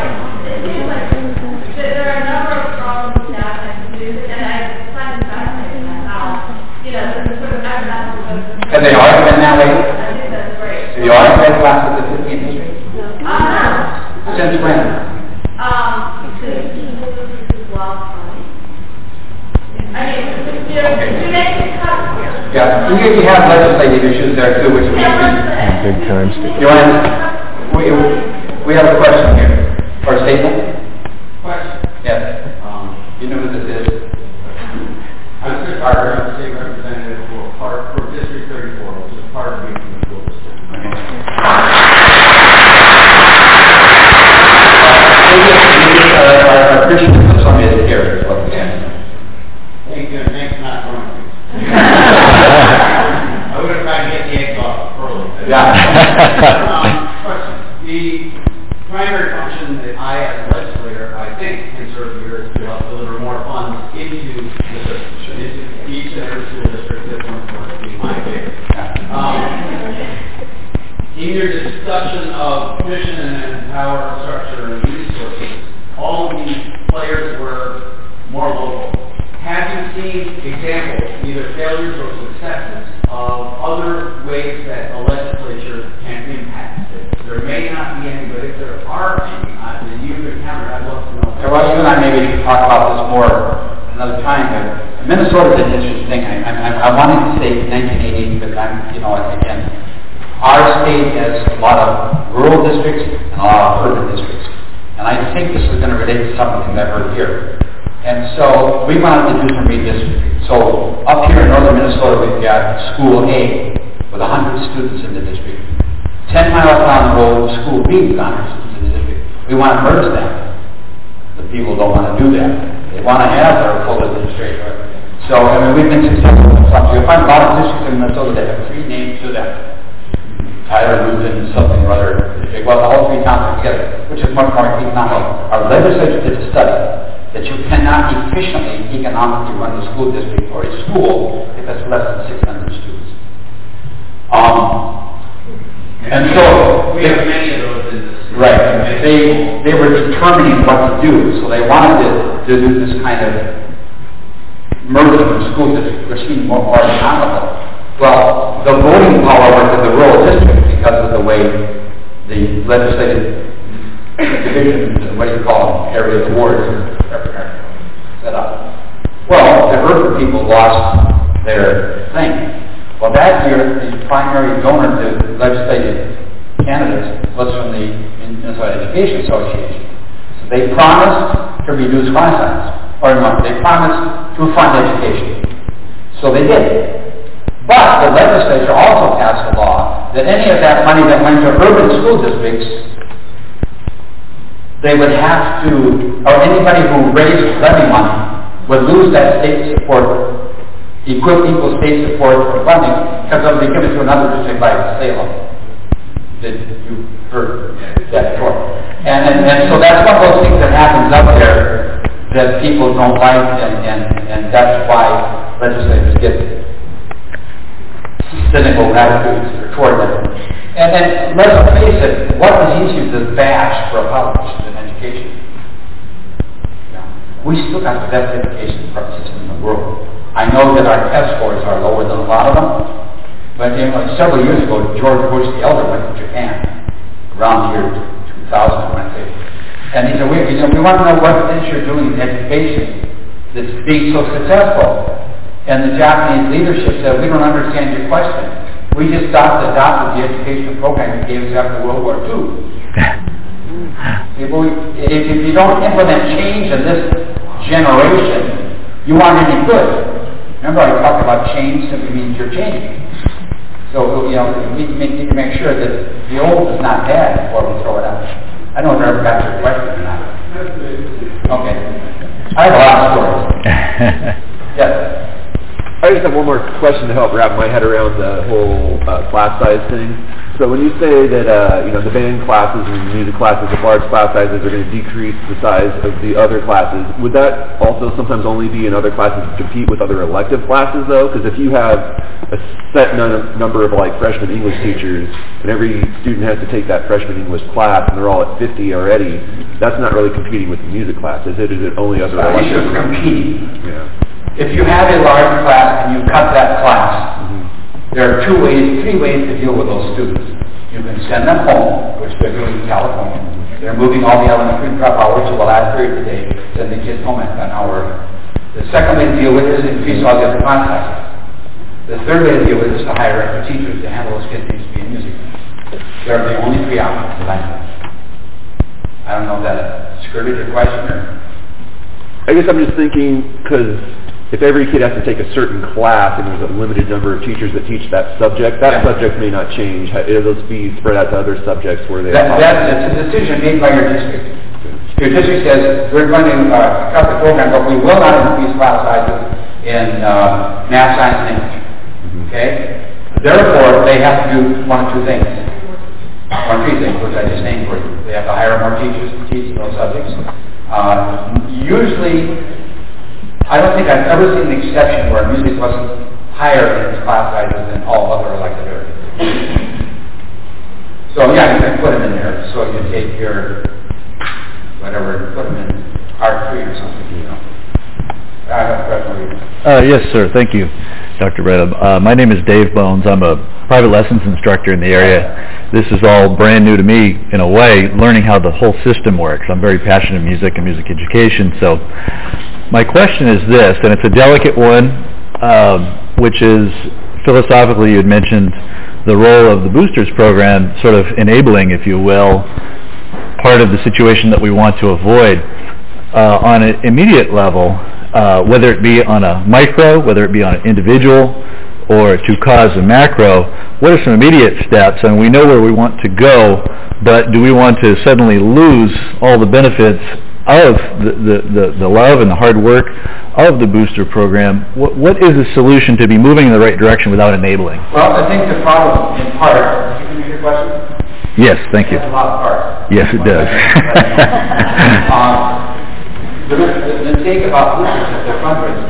There are a number of problems with that, and I find it fascinating how, you um, to move as well. I mean, do, do they cut? Yeah, you, you have legislative issues there too, which we Big time state. You want to, we, we have a question here, or a statement? Question. Yes. Um, You know who this is? I'm Chris Carter, I'm the state representative for part, for District thirty-four, which is part of the school district. Okay. Our appreciation of somebody that's here is what we ask. Thank you, and thanks for not throwing me. I would have tried to get the eggs off early. Yeah. um, question. The primary function that I, as a legislator, I think can serve here is to help deliver more funds into the system, into each and every school district. This one's going to be my favorite. Um, in your discussion of mission and power structure and resources, all of these players were more local. Have you seen examples, either failures or successes, of other ways that a legislature can impact it? There may not be any, but if there are any uh, that you've encountered, I'd love to know. So, well, you and I maybe can talk about this more another time, but Minnesota is an interesting thing. I, I, I wanted to say nineteen eighty, but I'm, you know, again, our state has a lot of rural districts and a lot of urban districts. And I think this is going to relate to something that I heard here. And so we wanted to do some redistricting. So up here in northern Minnesota, we've got School A with one hundred students in the district. Ten miles down the road, School B with one hundred students in the district. We want to merge them. The people don't want to do that. They want to have their full administrator. So, I mean, we've been successful in some. You'll find a lot of districts in Minnesota that have three names to them. Tyler, Newton, something or other. Well, the whole three towns are together, which is much more economical. Our legislature did a study that you cannot efficiently, economically run the school district or a school if it's less than six hundred students. Um, and so, we have many of those in this. Right. They they were determining what to do, so they wanted to, to do this kind of merging of school districts, which seemed more, more economical. Well, the voting power went to the rural district because of the way the legislative division, what do you call them, areas of wards set up. Well, the urban people lost their thing. Well, that year, the primary donor to legislative candidates was from the Minnesota Education Association. So they promised to reduce class size, or no, they promised to fund education. So they did. But the legislature also passed a law that any of that money that went to urban school districts, they would have to, or anybody who raised levy money would lose that state support, equal, equal state support for funding, because they'll be given to another district like Salem. Did you heard that before? And, and, and so that's one of those things that happens up there that people don't like, and, and, and that's why legislators get cynical attitudes toward them. And then, let's face it, what is easier than bash for a politician in education? Yeah. We still got the best education system in the world. I know that our test scores are lower than a lot of them, but you know, several years ago, George Bush the Elder went to Japan around the year two thousand, I want to say. And he said, we, you know, we want to know what it is you're doing in education that's being so successful. And the Japanese leadership said, we don't understand your question. We just stopped adopted the educational program you gave us after World War Two. if, we, if, if you don't implement change in this generation, you aren't any good. Remember I talked about change simply means you're changing. So, you know, we need to make sure that the old is not bad before we throw it out. I don't know if I ever got your question or not. Okay. I have a lot of stories. Yes. I just have one more question to help wrap my head around the whole uh, class size thing. So when you say that uh, you know the band classes and music classes with large class sizes are going to decrease the size of the other classes, would that also sometimes only be in other classes to compete with other elective classes though? Because if you have a set num- number of like freshman English teachers and every student has to take that freshman English class and they're all at fifty already, that's not really competing with the music class, is it? Is it only other electives? It's competing. Yeah. If you have a large class and you cut that class, mm-hmm. there are two ways, three ways to deal with those students. You can send them home, which they're doing in California. They're moving all the elementary prep hours to the last period today, send the kids home at an hour early. The second way to deal with it is increase all the other class sizes. The third way to deal with it is to hire extra teachers to handle those kids who need to be in music. They're the only three options that I have. I don't know if that skirted your question or... I guess I'm just thinking, because if every kid has to take a certain class and there's a limited number of teachers that teach that subject, that yeah. subject may not change. How, it'll just be spread out to other subjects where they... That, that's a decision made by your district. Your district says, we're going to uh, cut the program, but we will not increase class sizes in uh, math, science, and English. Mm-hmm. Okay? Therefore, they have to do one of two things. One of three things, which I just named for you. They have to hire more teachers to teach those subjects. Uh, usually, I don't think I've ever seen an exception where music wasn't higher in its class sizes than all other elective areas. So yeah, you can put them in there. So you take your, whatever, put them in art three or something, you know. I have a question for you. Uh, yes, sir. Thank you, Doctor Bredham. Uh, my name is Dave Bones. I'm a private lessons instructor in the area. This is all brand new to me, in a way, learning how the whole system works. I'm very passionate in music and music education. So my question is this, and it's a delicate one, um, which is philosophically you had mentioned the role of the Boosters program sort of enabling, if you will, part of the situation that we want to avoid. Uh, on an immediate level, uh, whether it be on a micro, whether it be on an individual, or to cause a macro, what are some immediate steps? And we know where we want to go, but do we want to suddenly lose all the benefits of the, the, the, the love and the hard work of the booster program? What, what is the solution to be moving in the right direction without enabling? Well, I think the problem, in part, can you repeat your question? Yes, thank you. It has a lot of parts. Yes, it does. um, the, the mistake about boosters is their fundraising.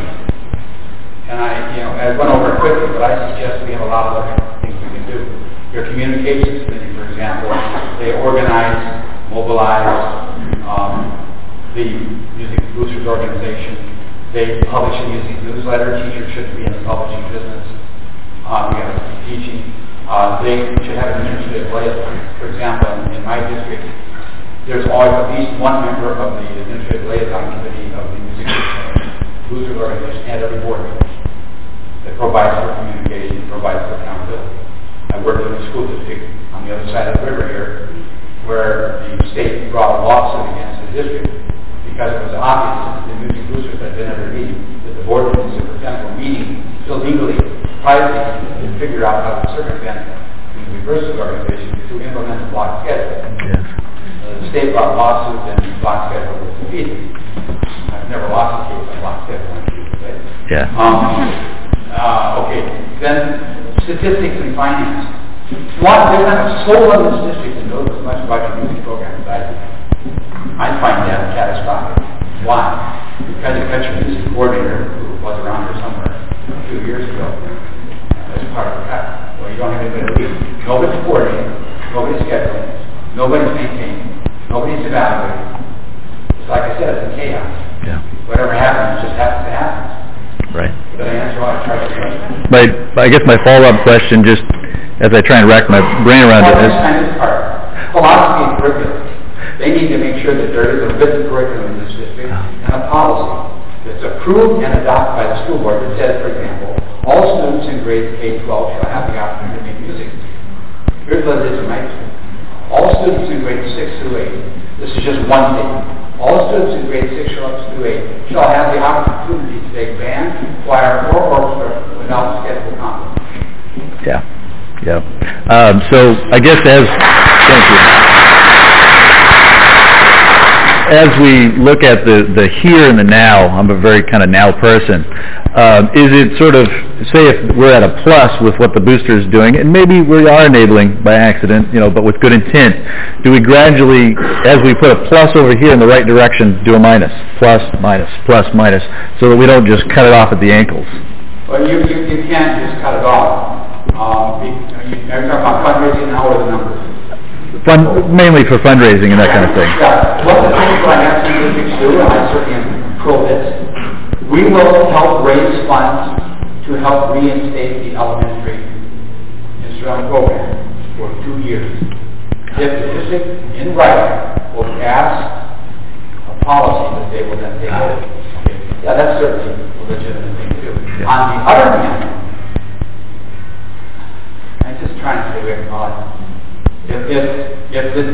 And I, you know, I went over it quickly, but I suggest we have a lot of other things we can do. Your communications committee, for example, they organize, mobilize, um, the Music Boosters organization. They publish a music newsletter. Teachers should be in the publishing business. Um, we have teaching. Uh, they should have an administrative liaison. For example, in, in my district, there's always at least one member of the administrative liaison committee of the Music Boosters organization at every board meeting that provides for communication, provides for accountability. I worked in a school district on the other side of the river here where the state brought a lawsuit against the district because it was obvious that the Music Boosters had been at every meeting that the board and the superintendent were meeting illegally, privately, to figure out how to circumvent the Music organization to implement a block schedule. Yes. Uh, the state brought a lawsuit and the block schedule was defeated. I've never lost a case on block schedule. Right? Yeah. Um, uh, okay, then statistics and finance. One, there's not a soul in this district that knows as much about your music program as I do. I find that catastrophic. Why? Because you got your music coordinator, who was around here somewhere a few years ago, as part of the cut. Well, you don't have anybody to lead. Nobody's coordinating, nobody's scheduling, nobody's maintaining, nobody's evaluating. It's like I said, it's a chaos. Yeah. Whatever happens, just happens to happen. Right. Did I answer all I tried to question? My, I guess my follow-up question, just as I try and rack my brain around it, is... Philosophy and curriculum. They need to make sure that there is a written curriculum in this district and a policy that's approved and adopted by the school board that says, for example, all students in grades K twelve shall have the opportunity to make music. Here's what it is in my district. All students in grades six through eight, this is just one statement, all students in grades six through eight shall have the opportunity to take band, choir, or orchestra without scheduled conflict. Yeah, yeah. Um, so I guess as, thank you. As we look at the, the here and the now, I'm a very kind of now person, um, is it sort of, say if we're at a plus with what the booster is doing, and maybe we are enabling by accident, you know, but with good intent, do we gradually, as we put a plus over here in the right direction, do a minus, plus, minus, plus, minus, so that we don't just cut it off at the ankles? Well, you, you, you can't just cut it off. Um, are you talking about fundraising now or the numbers? Fund, mainly for fundraising and that kind of thing. Yeah. One of the things I have to do, and I certainly am pro this, we will help raise funds to help reinstate the elementary instrumental program for two years. If the district, in writing, will pass a policy that they will then take over. Okay. Yeah, that's certainly a legitimate thing to do. Yeah. On the other hand, I'm just trying to stay away from all that. If, if, if this,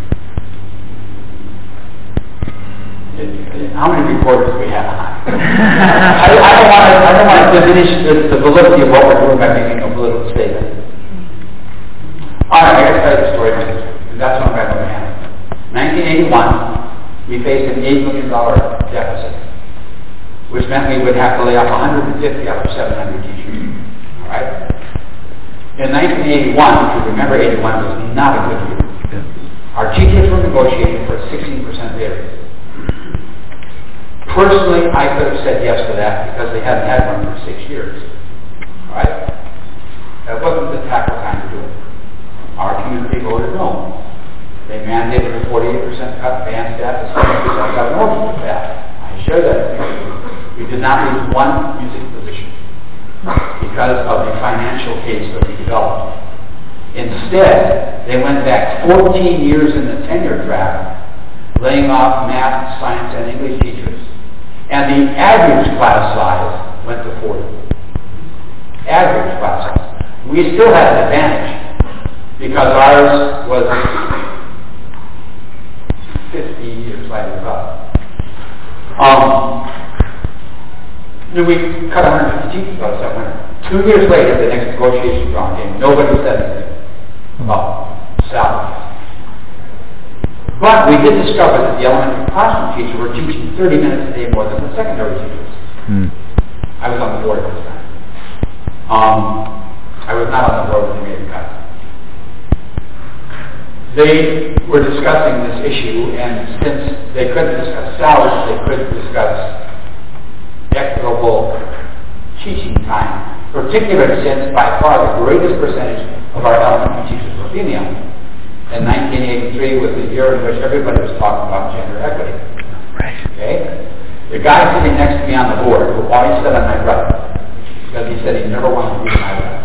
if, if, how many reporters do we have? I, I don't want to. I don't want to diminish the, the validity of what we're doing by making a political statement. All right, I got to tell you the story, because that's what I'm going to handle. nineteen eighty-one, we faced an eight million dollars deficit, which meant we would have to lay off one hundred fifty out of seven hundred teachers. All right. In nineteen eighty-one, if you remember, eighty-one was not a good year. Our teachers were negotiating for a sixteen percent raise. Personally, I could have said yes to that because they hadn't had one for six years. All right? That wasn't the tactful time to do it. Our community voted no. They mandated a forty-eight percent cut in band staff, a seventy percent cut in orchestra staff. I share that with you. We did not lose one music position because of the financial case that we developed. Instead, they went back fourteen years in the tenure track, laying off math, science, and English teachers. And the average class size went to forty. Average class size. We still had an advantage because ours was fifteen years later up. Um, then we cut one hundred fifty teachers out of that winter. Two years later, the next negotiation round came. Nobody said anything about salary. But we did discover that the elementary classroom teachers were teaching thirty minutes a day more than the secondary teachers. Hmm. I was on the board at this time. Um, I was not on the board when they made the cut. They were discussing this issue, and since they couldn't discuss salaries, they couldn't discuss equitable teaching time, particularly since by far the greatest percentage of our elementary teachers were female. And nineteen eighty-three was the year in which everybody was talking about gender equity. Right. Okay? The guy sitting next to me on the board, who always said I'm my brother, because he said he never wanted to be my brother,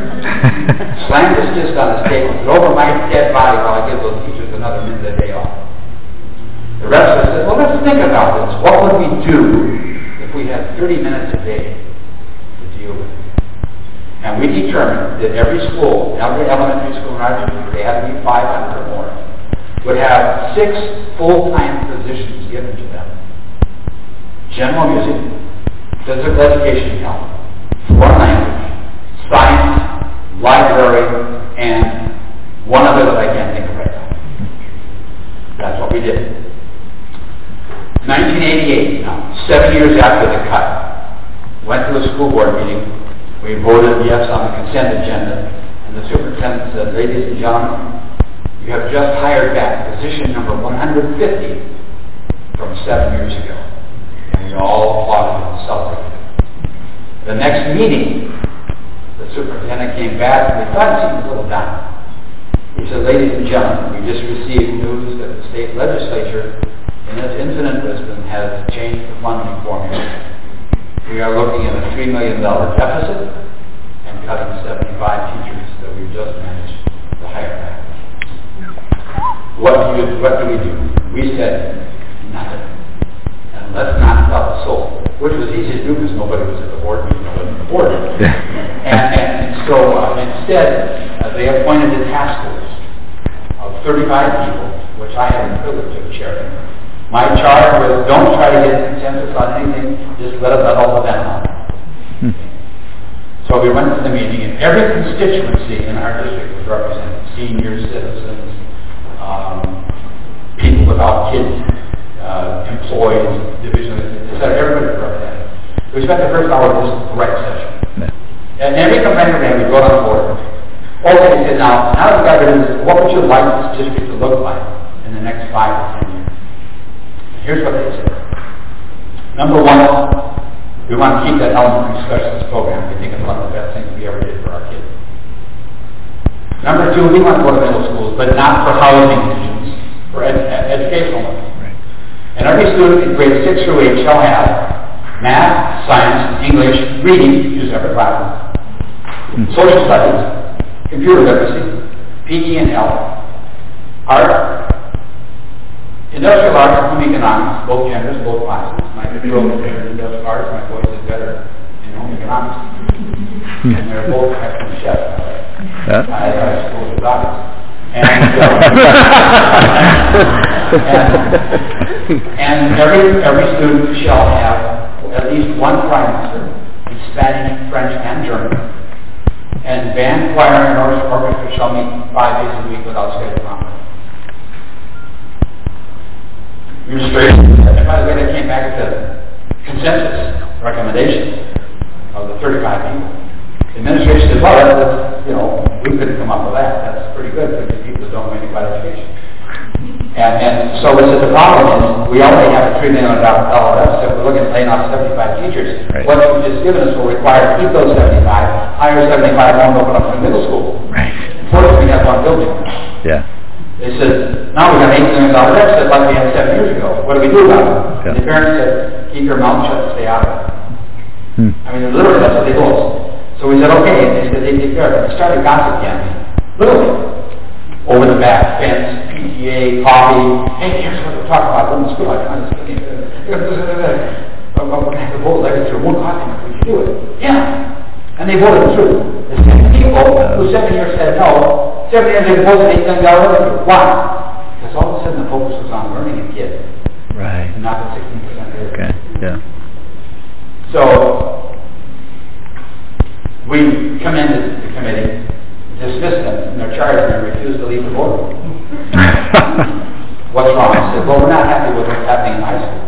slammed his fist on the table and said, over my dead body while I give those teachers another minute a day off. The rest of us said, well, let's think about this. What would we do if we had thirty minutes a day to deal with it? And we determined that every school, every elementary school in our district, they had to be five hundred or more, would have six full-time positions given to them. General music, physical education help, foreign language, science, library, and one other that I can't think of right now. That's what we did. nineteen eighty-eight, now, seven years after the cut, went to a school board meeting. We voted yes on the consent agenda, and the superintendent said, ladies and gentlemen, you have just hired back position number one hundred fifty from seven years ago. And we all applauded and celebrated. The next meeting, the superintendent came back, and we thought he seemed a little down. He said, ladies and gentlemen, we just received news that the state legislature, in its infinite wisdom, has changed the funding formula. We are looking at a three million dollars deficit and cutting seventy-five teachers that we've just managed to hire back. What do, you, what do we do? We said, nothing. And let's not sell a soul, which was easy to do because nobody was at the board meeting, nobody was at the board. and, and so uh, instead, uh, they appointed a task force of thirty-five people, which I had the privilege of chairing. My charge was, don't try to get consensus on anything, just let us let all of them on. Hmm. So we went to the meeting, and every constituency in our district was represented. Senior citizens, um, people without kids, uh, employees, division, et cetera. Everybody was represented. We spent the first hour of this right session. Yeah. And every complaint we had, we go on board. Okay, he said, now, now that we got rid of this, what would you like this district to look like in the next five to ten years? Here's what they said. Number one, we want to keep that elementary specialist program. We think it's one of the best things we ever did for our kids. Number two, we want to go to middle schools, but not for housing reasons, for ed ed educational ones. Right. And every student in grades six through eight shall have math, science, English, reading, two separate classes, mm-hmm. social studies, computer literacy, P E and health, art, Industrial arts and home economics, both genders, both classes. My girls are better in industrial arts, my boys are better in home economics. And they're both excellent chefs. Yeah. I, I suppose it's obvious. And, uh, and, and every, every student shall have at least one trimester in Spanish, French, and German. And band, choir, and orchestra shall meet five days a week without scheduled conflict. Administration, and by the way, they came back with the consensus recommendations of the thirty-five people. The administration said, well, that's, you know, we couldn't come up with that. That's pretty good for the people that don't know anything about education. And, and so we said the problem is we already have a three million dollar L R F, so we're looking at laying off seventy-five teachers. Right. What you've just given us will require to keep those seventy-five, hire seventy-five, and open up the middle school. Right. Unfortunately, we have one building. Yeah. They said, now we got eight million dollar deficit like we had seven years ago. What do we do about it? Yeah. The parents said, keep your mouth shut and stay out of it. Hmm. I mean, literally, that's what they told us. So we said, okay, and they said they take care of it. They started gossip campaign. Literally. Over the back fence, P T A, coffee. Hey, here's what we're talking about. Go to school. I can't just the whole legislature won't coffee if we can do it. Yeah. And they voted through. The same people who seven years said no, seven years they voted eight million dollars. Why? Because all of a sudden the focus was on learning a kid. Right. And not the sixteen percent later. Okay. Yeah. So we commended the committee, dismissed them from their charge, and they refused to leave the board. What's wrong? I said, well, we're not happy with what's happening in high school.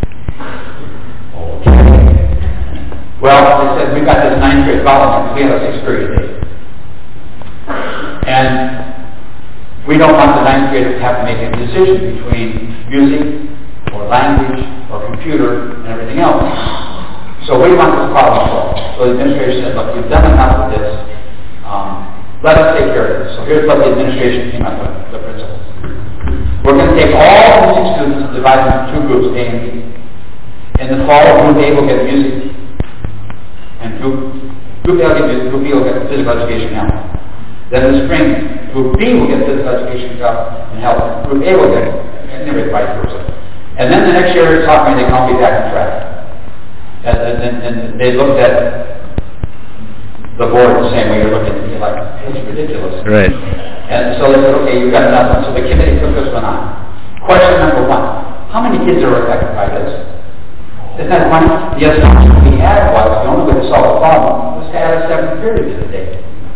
Okay. Well, they said, we've got this ninth grade problem, we have a sixth grade today. And we don't want the ninth graders to have to make a decision between music or language or computer and everything else. So we want this problem solved. So the administration said, look, you've done enough of this. Um, let us take care of this. So here's what the administration came up with, the principles. We're going to take all music students and divide them into two groups, A and B. In the fall, group A will get music, and group, group A will get music, group B will get physical education and health. Then in the spring, group B will get physical education and health, and group A will get it, and anyway, vice versa. And then the next year, it's talking, they can't be back on track. And, and, and they looked at the board the same way you're looking at me, like, it's ridiculous. Right. And so they said, okay, you've got enough. So the committee took this one on. Question number one, how many kids are affected by this? Isn't that funny? The assumption we had was the only way to solve the problem was to add a seventh period to the day.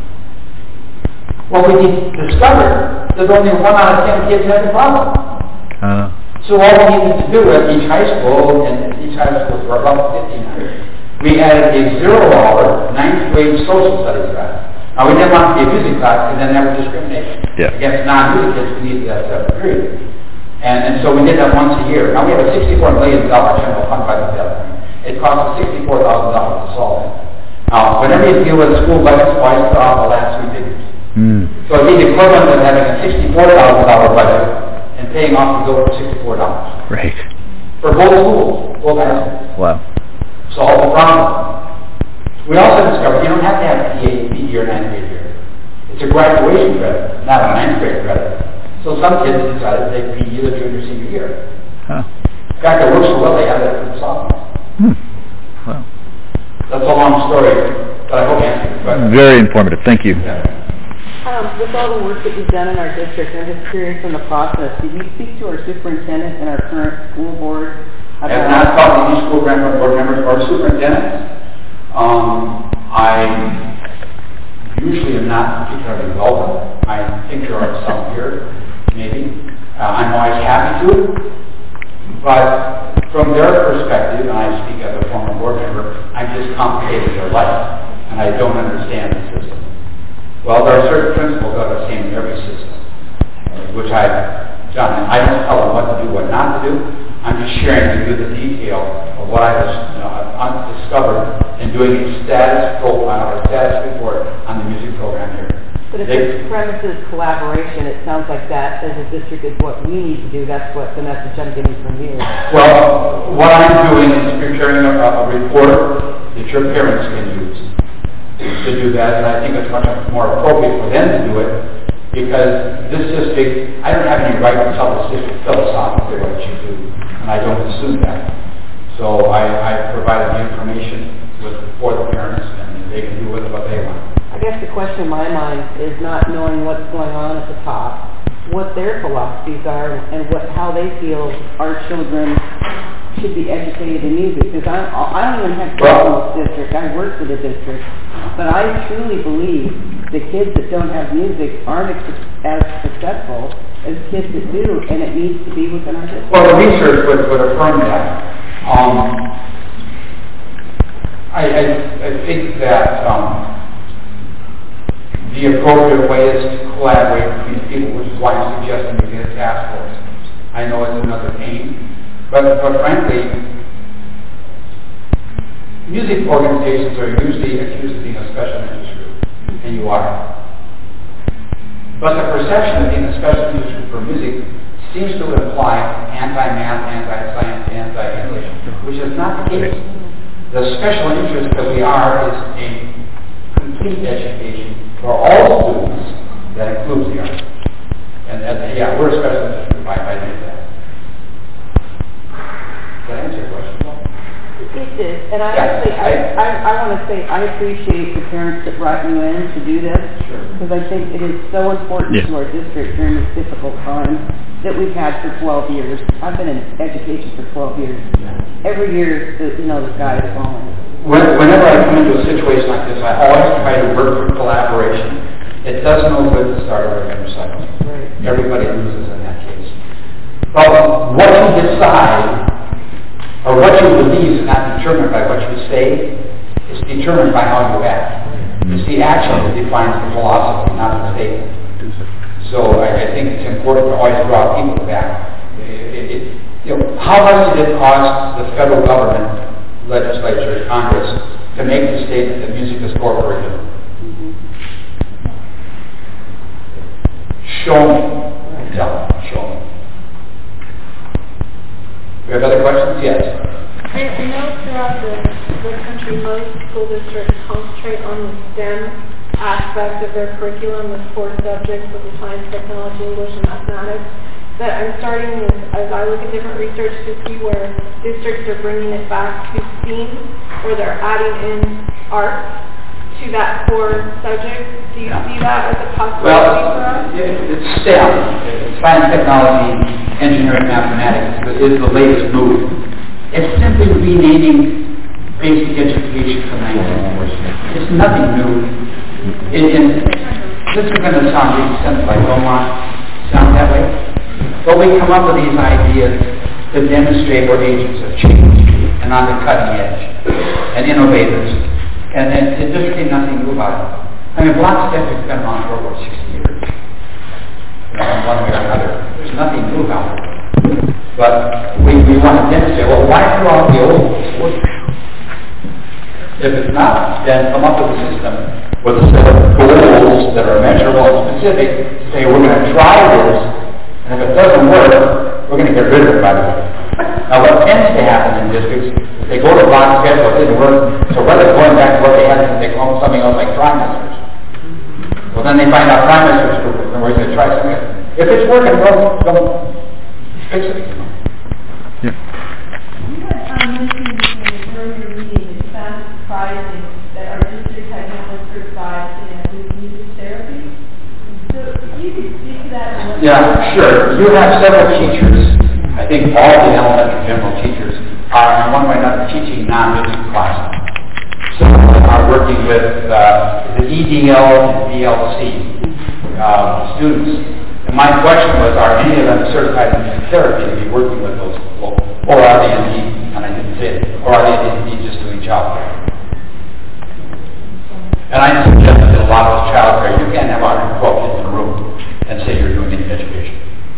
Well, we discovered that only one out of ten kids had the problem. Uh. So all we needed to do at each high school, and each high school were about fifteen hundred, we added a zero-hour ninth grade social studies class. Now, we didn't want to be a music class because then there was discrimination Yeah. against non-music kids who needed that seventh period. And, and so we did that once a year. Now, we have a sixty-four million dollars general fund by the federal. It costs us sixty-four thousand dollars to solve it. Now, whenever you deal with school budgets, always put off the last three figures. Mm. So it'd be the equivalent of having a sixty-four thousand dollars budget and paying off the bill for sixty-four dollars. Right. For both schools, both high schools. Wow. Solve the problem. We also discovered you don't have to have a P A, P E, or ninth grade year. It's a graduation credit, not a ninth grade credit. So some kids decided they'd be either junior or senior year. Huh. In fact, it works so well they have that for the sophomores. Hmm. Wow. That's a long story, but I hope I answered your question. Very informative. Thank you. Yeah. Um, with all the work that you've done in our district, I'm just curious in the process, did you speak to our superintendent and our current school board I have not talked to any school board members or superintendents. Um, I usually am not particularly welcome. I think there are some here, maybe. Uh, I'm always happy to. But from their perspective, and I speak as a former board member, I've just complicated their life, and I don't understand the system. Well, there are certain principles that are the same in every system, which I've done. And I don't tell them what to do, what not to do. I'm just sharing with you the detail of what I was, you know, I've discovered in doing a status profile or status report on the music program here. But if They, the premise is collaboration, it sounds like that as a district is what we need to do. That's what the message I'm getting from you. well, what I'm doing is preparing a, a report that your parents can use to do that, and I think it's much more appropriate for them to do it Because this district, I don't have any right to tell this district philosophically what it should do, and I don't assume that. So I, I provided the information with, for the parents, and they can do with it what they want. I guess the question in my mind is not knowing what's going on at the top, what their philosophies are, and what how they feel our children should be educated in music. Because I, I don't even have kids in this district. I work for the district. But I truly believe the kids that don't have music aren't as successful as kids that do, and it needs to be within our district. Well, the research would, would affirm that. Um, I, I, I think that um, the appropriate way is to collaborate between people, which is why I'm suggesting we get a task force. I know it's another pain, but, but frankly, music organizations are usually accused of being a special interest group, and you are. But the perception of being a special interest group for music seems to imply anti-math, anti-science, anti-English, which is not the case. The special interest that we are is a complete education for all students that includes the arts. And, and yeah, we're a special interest group. I, I did that. Did I answer your question? It did. And I Yeah, actually, I, I- I, I want to say I appreciate the parents that brought you in to do this. Sure. Because I think it is so important Yeah. to our district during this difficult time that we've had for twelve years. I've been in education for twelve years. Every year, the, you know, the sky is falling. When- Whenever I come into a situation like this, I always try to work for collaboration. It does no good to start over every cycle. Right. Everybody loses in that case. But what you decide, or what you believe, is not determined by what you say. It's determined by how you act. It's the action that defines the philosophy, not the statement. So I, I think it's important to always draw people back. It, it, it, you know, how much did it cost the federal government, legislature, Congress, to make the statement that music is core curriculum? Mm-hmm. Show me. Tell me. Show me. We have other questions? Yes. I I know throughout the, the country, most school districts concentrate on the STEM aspect of their curriculum with four subjects, with the science, technology, English, and mathematics. But I'm starting, as, as I look at different research, to see where districts are bringing it back to STEAM, where they're adding in art to that core subject. Do you see that as a possibility Well, for us? it, it's STEM. It's science, technology, engineering, mathematics is the latest move. It's simply renaming basic education from nineteen forty. It's nothing new. It, it, this is going to sound really simple. I don't want to sound that way. But we come up with these ideas to demonstrate we're agents of change and on the cutting edge and innovators. And then there's just really nothing new about it. I mean, block step has been around for over sixty years. You know, in one way or another. There's nothing new about it. But we, we want to demonstrate, well, why throw out the old ones? If it's not, then come up with a system with a set of goals that are measurable and specific to say we're going to try this, and if it doesn't work, we're going to get rid of it, by the way. Now, what tends to happen in districts is they go to block schedule, it didn't work, so rather than going back to what they had, they call something else like trimesters. Well, then they find out trimesters work, and we're going to try something else. If it's working, well, don't fix it. You had um, mentioned in the earlier meeting, it sounds surprising that our district had no one certified in music therapy. So if you could speak to that. and what- Yeah, sure. You have several teachers. I think all the elementary general teachers are in one way or another teaching non-music classes. So are working with uh, the E D L and B L C uh, students. And my question was, are any of them certified in music therapy to be working with those people? Or are they indeed, and I didn't say it, or are they indeed just doing child care? And I suggest that a lot of those child care, you can't have one hundred twelve kids in a room and say you're doing any education.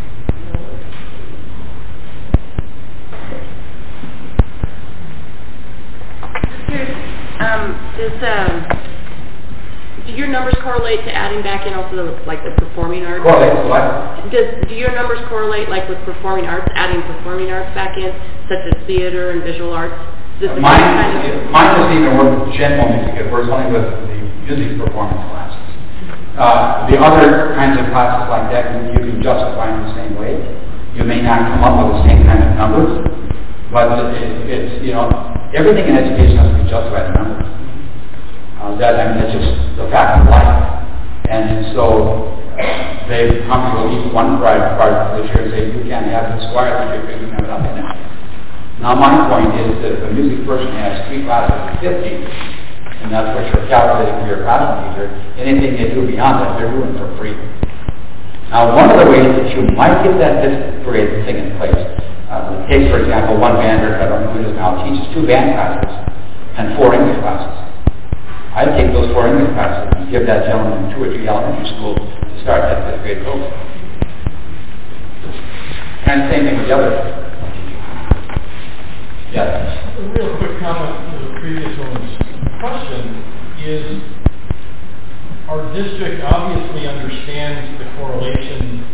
Um, does, um, do your numbers correlate to adding back in also the, like the performing arts? Correlate to what? Does, do your numbers correlate like with performing arts, adding performing arts back in, such as theater and visual arts? Does the Mine, kind of, mine doesn't even work with general music, it works only with the music performance classes. Uh, the other kinds of classes like that, you, you can justify in the same way. You may not come up with the same kind of numbers, but it, it's, you know, everything in education has to be justified in numbers. Uh, that, I mean, that's just the fact of life. And so they've come to at least one part of this year and say, you can't have this choir teacher because you have nothing else. Now my point is that if a music person has three classes of fifty, and that's what you're calculating for your classroom teacher, anything they do beyond that, they're doing for free. Now, one of the ways that you might get that disparate thing in place, uh, take, for example, one band, or I don't know who it is now, teaches two band classes and four English classes. I'd take those four English classes and give that gentleman two or three elementary schools to start that fifth grade program. And same thing with the other. Yes? A real quick comment to the previous one's question is, our district obviously understands the correlation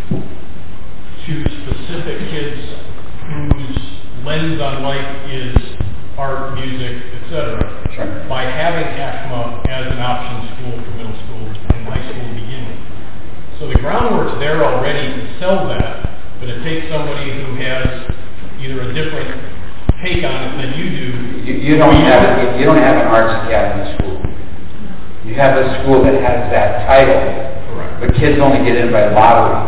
to specific kids whose lens on life is art, music, et cetera, sure. by having ACMA as an option school for middle school and high school beginning. So the groundwork's there already to sell that, but it takes somebody who has either a different take on it than you do. You, you don't have a, you don't have an arts academy school. You have a school that has that title, correct, but kids only get in by lottery.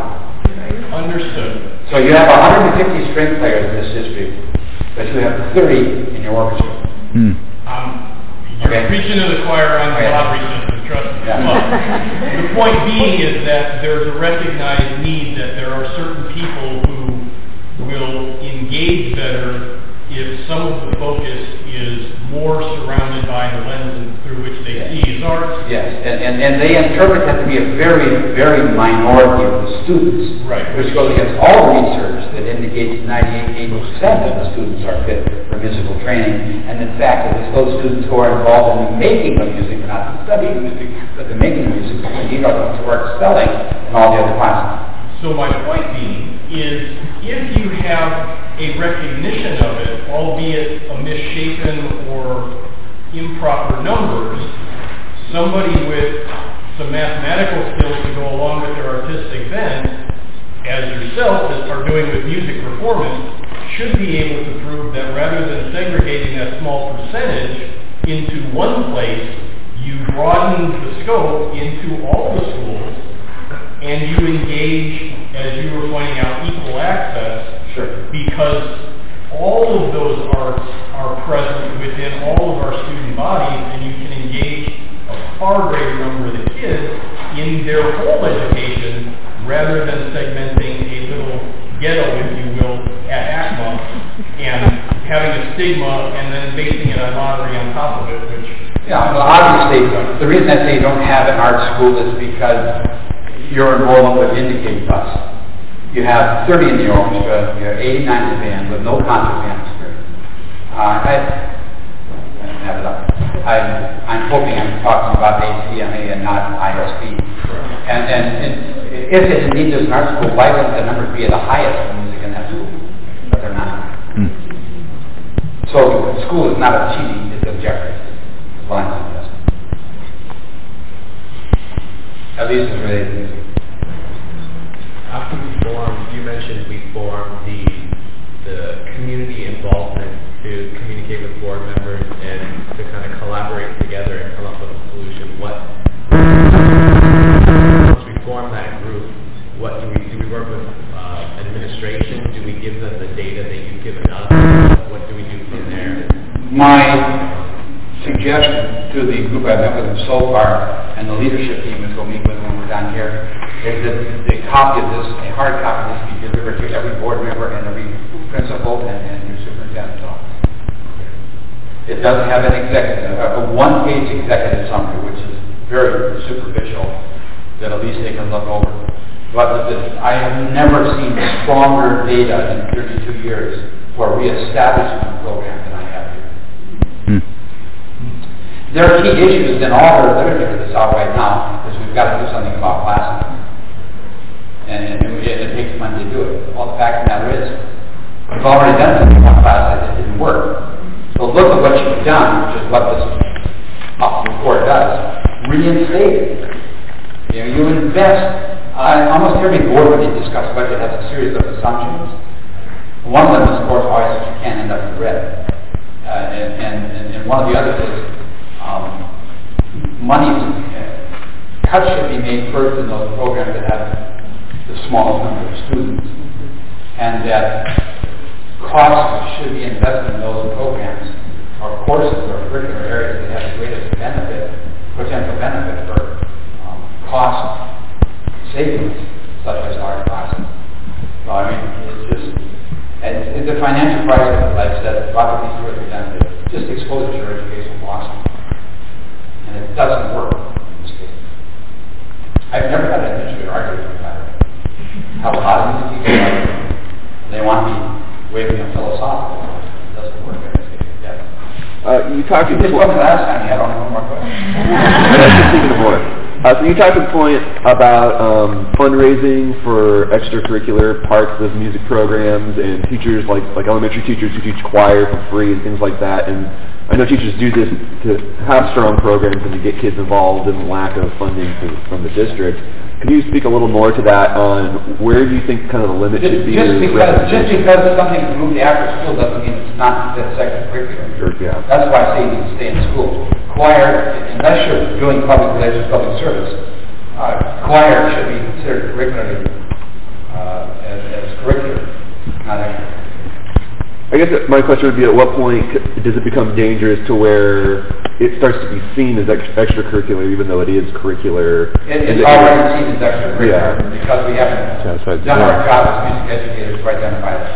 Understood. So you have one hundred fifty string players in this district, but you have thirty in your orchestra. Hmm. Um, you're okay. preaching to the choir on the okay. lottery system, trust me. Yeah. Well, the point being is that there's a recognized need that there are certain people who will engage better if some of the focus is more surrounded by the lens through which they yes. see as arts. Yes, and, and, and they interpret that to be a very, very minority of the students, right. which goes against all research that indicates ninety-eight percent of the students are fit for musical training. And in fact, it is those students who are involved in the making of music, not the studying of music, but the making of music, indeed are those who are excelling in all the other classes. So my point being is, if you have a recognition of it, albeit a misshapen or improper numbers, somebody with some mathematical skills to go along with their artistic bent, as yourself are doing with music performance, should be able to prove that rather than segregating that small percentage into one place, you broaden the scope into all the schools, and you engage, as you were pointing out, equal access, sure. because all of those arts are present within all of our student bodies, and you can engage a far greater number of the kids in their whole education, rather than segmenting a little ghetto, if you will, at ACMA, and having a stigma, and then basing it on lottery on top of it, which... Yeah, well, obviously, the reason I say you don't have an art school is because your enrollment would indicate thus. You have thirty in the orchestra, you have eighty-nine in the band with no concert band experience. Uh, I, I have it up. I, I'm hoping I'm talking about A C M A and not I S B. And, and, and if it's indeed there's an art school, why wouldn't the numbers be at the highest in music in that school? But they're not. Hmm. So the school is not a cheating, it's objective. That's what I'm suggesting. At least it's related to music. After we formed, you mentioned we formed the the community involvement to communicate with board members and to kind of collaborate together and come up with a solution. What once we form that group, what do we do? We work with uh, administration. Do we give them the data that you've given us? What do we do from there? My suggestion to the group I've met with them so far, and the leadership team is going to meet with them when we're down here, is that a copy of this, a hard copy of this, be delivered to every board member and every principal and, and your superintendent's office. It doesn't have an executive, a one-page executive summary, which is very superficial, that at least they can look over. But this, I have never seen stronger data in thirty-two years for reestablishing a program than I have here. Hmm. There are key issues in all the literature that's out right now, is we've got to do something about classes. And, and it, it takes money to do it. Well, the fact of the matter is, we've already done something about classes that didn't work. So look at what you've done, which is what this report does. Reinstate it. You know, you yes, uh, almost every board when they discuss budget has a series of assumptions. One of them is, of course, always that you can't end up in the red. Uh, and, and, and one of the others is um, money, uh, cuts should be made first in those programs that have the smallest number of students. And that costs should be invested in those programs or courses or curricular areas that have the greatest benefit, potential benefit for um, cost savings, such as art classes. So I mean, it's just, it's, it's a financial crisis, as I've said, brought these representatives, just exposes your educational philosophy. And it doesn't work in this case. I've never had an administrator argue with that. How hot is the teacher? They want me waving a philosophical. It doesn't work in this case. Yeah. Uh, you talked You just about wasn't last time. You had only one more question. Speaking of more. Uh, so you talked at the point about um, fundraising for extracurricular parts of music programs and teachers like like elementary teachers who teach choir for free and things like that. And I know teachers do this to have strong programs and to get kids involved in the lack of funding to, from the district. Can you speak a little more to that on where do you think kind of the limit Just, should be? just because just because something's moved after school doesn't mean it's not the extracurricular. Sure, yeah. That's why I say you need to stay in school. Choir, unless you're doing public relations, public service, uh, choir should be considered curricularly uh, as, as curricular, not extracurricular. I guess my question would be, at what point c- does it become dangerous to where it starts to be seen as ex- extracurricular, even though it is curricular? It, and it's it, already seen as extracurricular yeah. because we haven't Yeah, so done yeah. our job as music educators to identify that.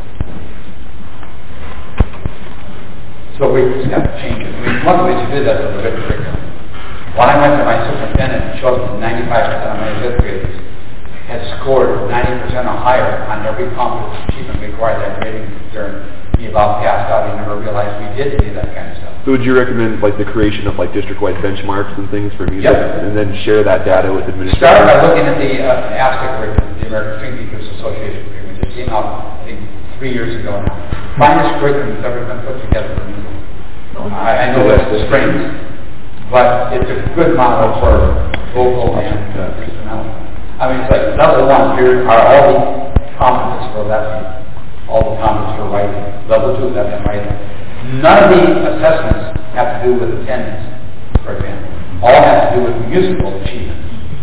So we just have to change it. I mean, one of the ways to do that is with a written curriculum. When I went to my superintendent and showed him ninety-five percent of my fifth graders had scored ninety percent or higher on every competence achievement required that grading during he about passed out. He never realized we did do that kind of stuff. So would you recommend like the creation of like district-wide benchmarks and things for music, Yep. and then share that data with administrators? Start by looking at the uh, ASCA curriculum, the American String Teachers Association curriculum, which came out, I think, three years ago now. Finest curriculum that's ever been put together for music. I, I know it's the strings, but it's a good model for vocal and uh, instrumental. I mean, it's like level one, here are all the competencies for left, all the competencies for right. Level two, left and right. None of the assessments have to do with attendance, for example. All have to do with musical achievement.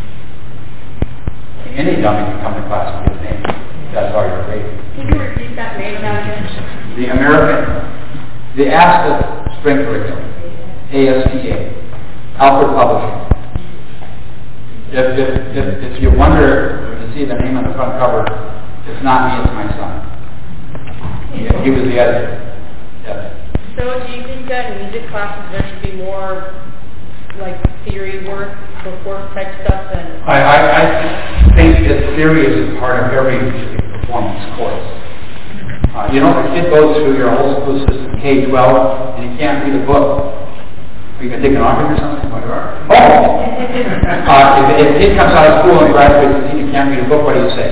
Any dummy can come to class and get an A. That's all you're grading. Can you repeat that name again? The American, the ASCA Spring Curriculum, A S C A, Alfred Publishing. If, if, if, if you wonder to see the name on the front cover, it's not me, it's my son. He, he was the editor. Yes. So do you think that in music classes there should be more like theory work before type stuff and I, I, I think that theory is part of every music performance course. Uh, you know, if a kid goes through your whole school system, K twelve, and he can't read a book, are you going to take an argument or something? Whatever. Oh! uh, if, if a kid comes out of school and graduates and he can't read a book, what do you say?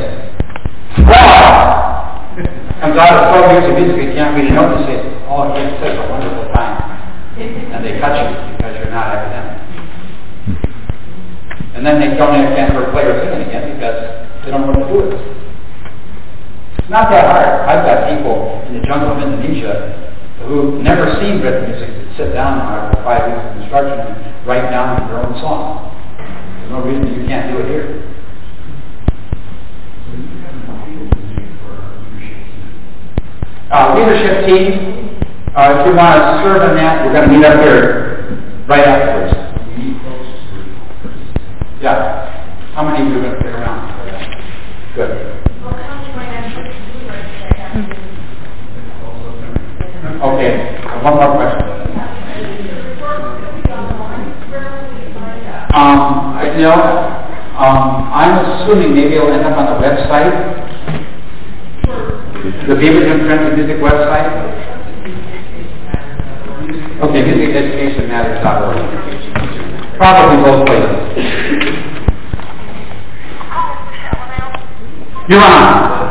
Wow! Comes out of twelve years of music and can't read a note, you say, oh, it's such a wonderful time. And they cut you because you're not academic. And then they tell me I can't ever play or sing again because they don't know what to do with it. It's not that hard. I've got people in the jungle of Indonesia who've never seen written music that sit down for five weeks of instruction and write down their own song. There's no reason you can't do it here. Uh, leadership team, uh, if you want to serve in that, we're going to meet up here right afterwards. Yeah. How many of you are going to stick around? Good. Okay, one more question. Um, I, you know, um, I'm assuming maybe it'll end up on the website, the Beaverton Friends of Music website. Okay, music education matters dot org. Probably both places. You're on.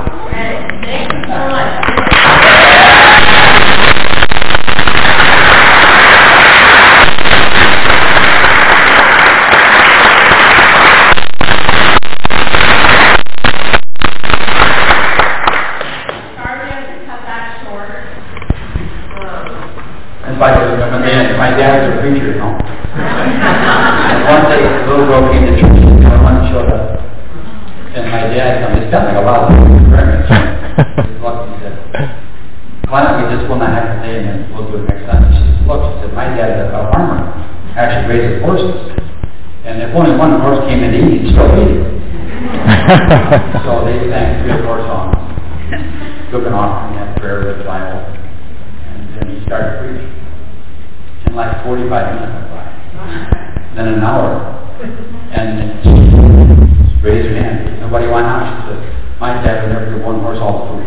But when they, my dad was a preacher, you know. And one day, the little girl came to church, and her mom showed up. And my dad, I mean, it sounds like a lot of people very much. He said, why don't we just one night have today and then we'll do it next Sunday? She said, look, she said, my dad is a farmer, actually raises horses. And if only one horse came in to eat, he'd still eat it. So they sang three or four songs, took an offering, had prayer with the Bible, and then he started preaching. And like forty-five minutes went by. Then an hour. And she raised her hand. Nobody went out. She said, my dad would never give one horse all the food.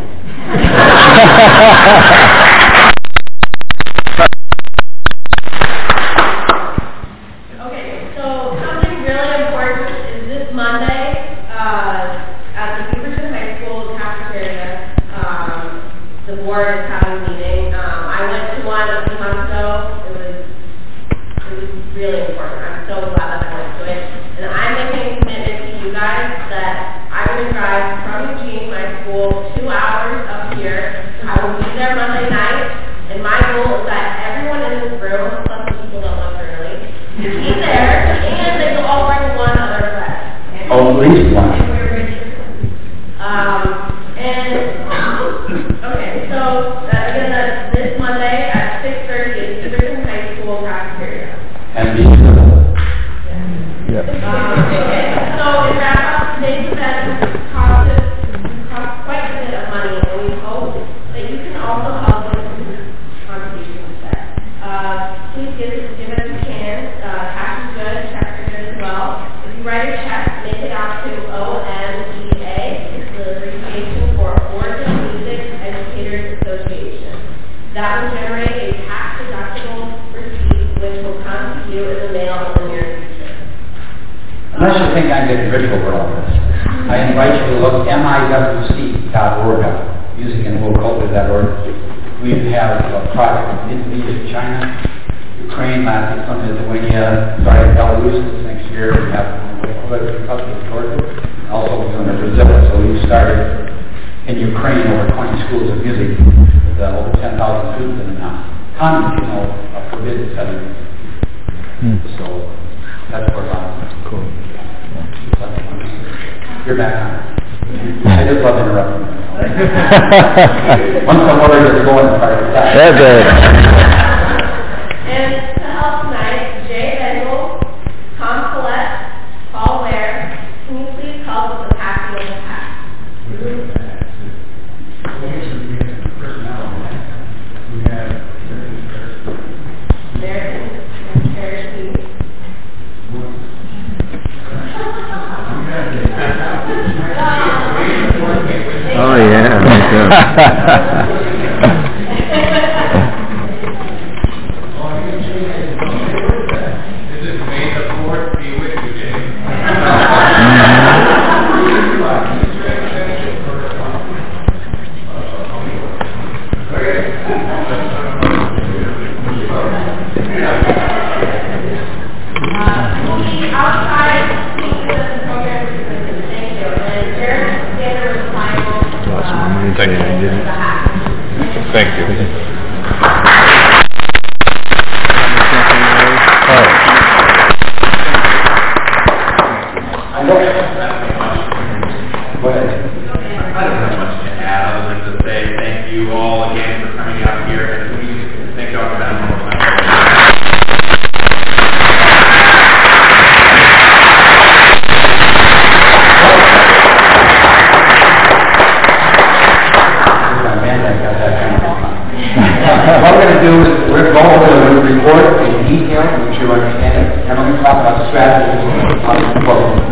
Okay, so something really important is this Monday uh, at the Beaverton High School cafeteria. Um, the board is having a meeting. Um, I went to one a few months ago. It was it was really important. I'm so glad that I went to it. And I'm making a commitment to you guys that I'm going to drive from Eugene, my school, two hours up here. I will be there Monday night, and my goal is that everyone in this room, some people don't left early, to be there, and they will all bring one other friend. Oh, at least one. Um, and, okay, so uh, again, that's this Monday at six thirty at Beaverton High School cafeteria. And be civil. Yep. Um, okay, so in wrap up, today's event cost us cost quite a bit of money, and we hope that you can also help with contributions there. Uh, please give, give it if you can. Uh, cash is good, checks are good as well. If you write a check, make it out to O M E A, the Abbreviation for Oregon Music Educators Association. That will generate a tax-deductible receipt, which will come to you in the mail in the near future. Unless you think I'm getting rich over all this, I invite you to look M I W C dot org up, music and world culture dot org. We have a project in Indonesia, China, Ukraine, last year, from Lithuania, starting Belarus this next year. We have a couple of Georgia. Also, we're doing in Brazil. So we started in Ukraine over twenty schools of music with uh, over ten thousand students in them now. Congress, you know, are forbidden studying. Hmm. So that's where I'm. Cool. You're back on. I just love interrupting. Once the water gets going, it's hard to stop. That's it. And to help tonight, Jay Bengel, Tom Collette, Paul Ware, can you please help with the passing of the hat? American and Cherokee. Oh yeah, me too. This is May the fourth be with you, Jay. Thank you. Thank you. Go ahead. I don't have much to add other than to say thank you all again for coming out here, and please thank Doctor Van one more time. What we're going to do is we're going to report in detail, make sure you understand it, and we're going to talk about strategies on the program.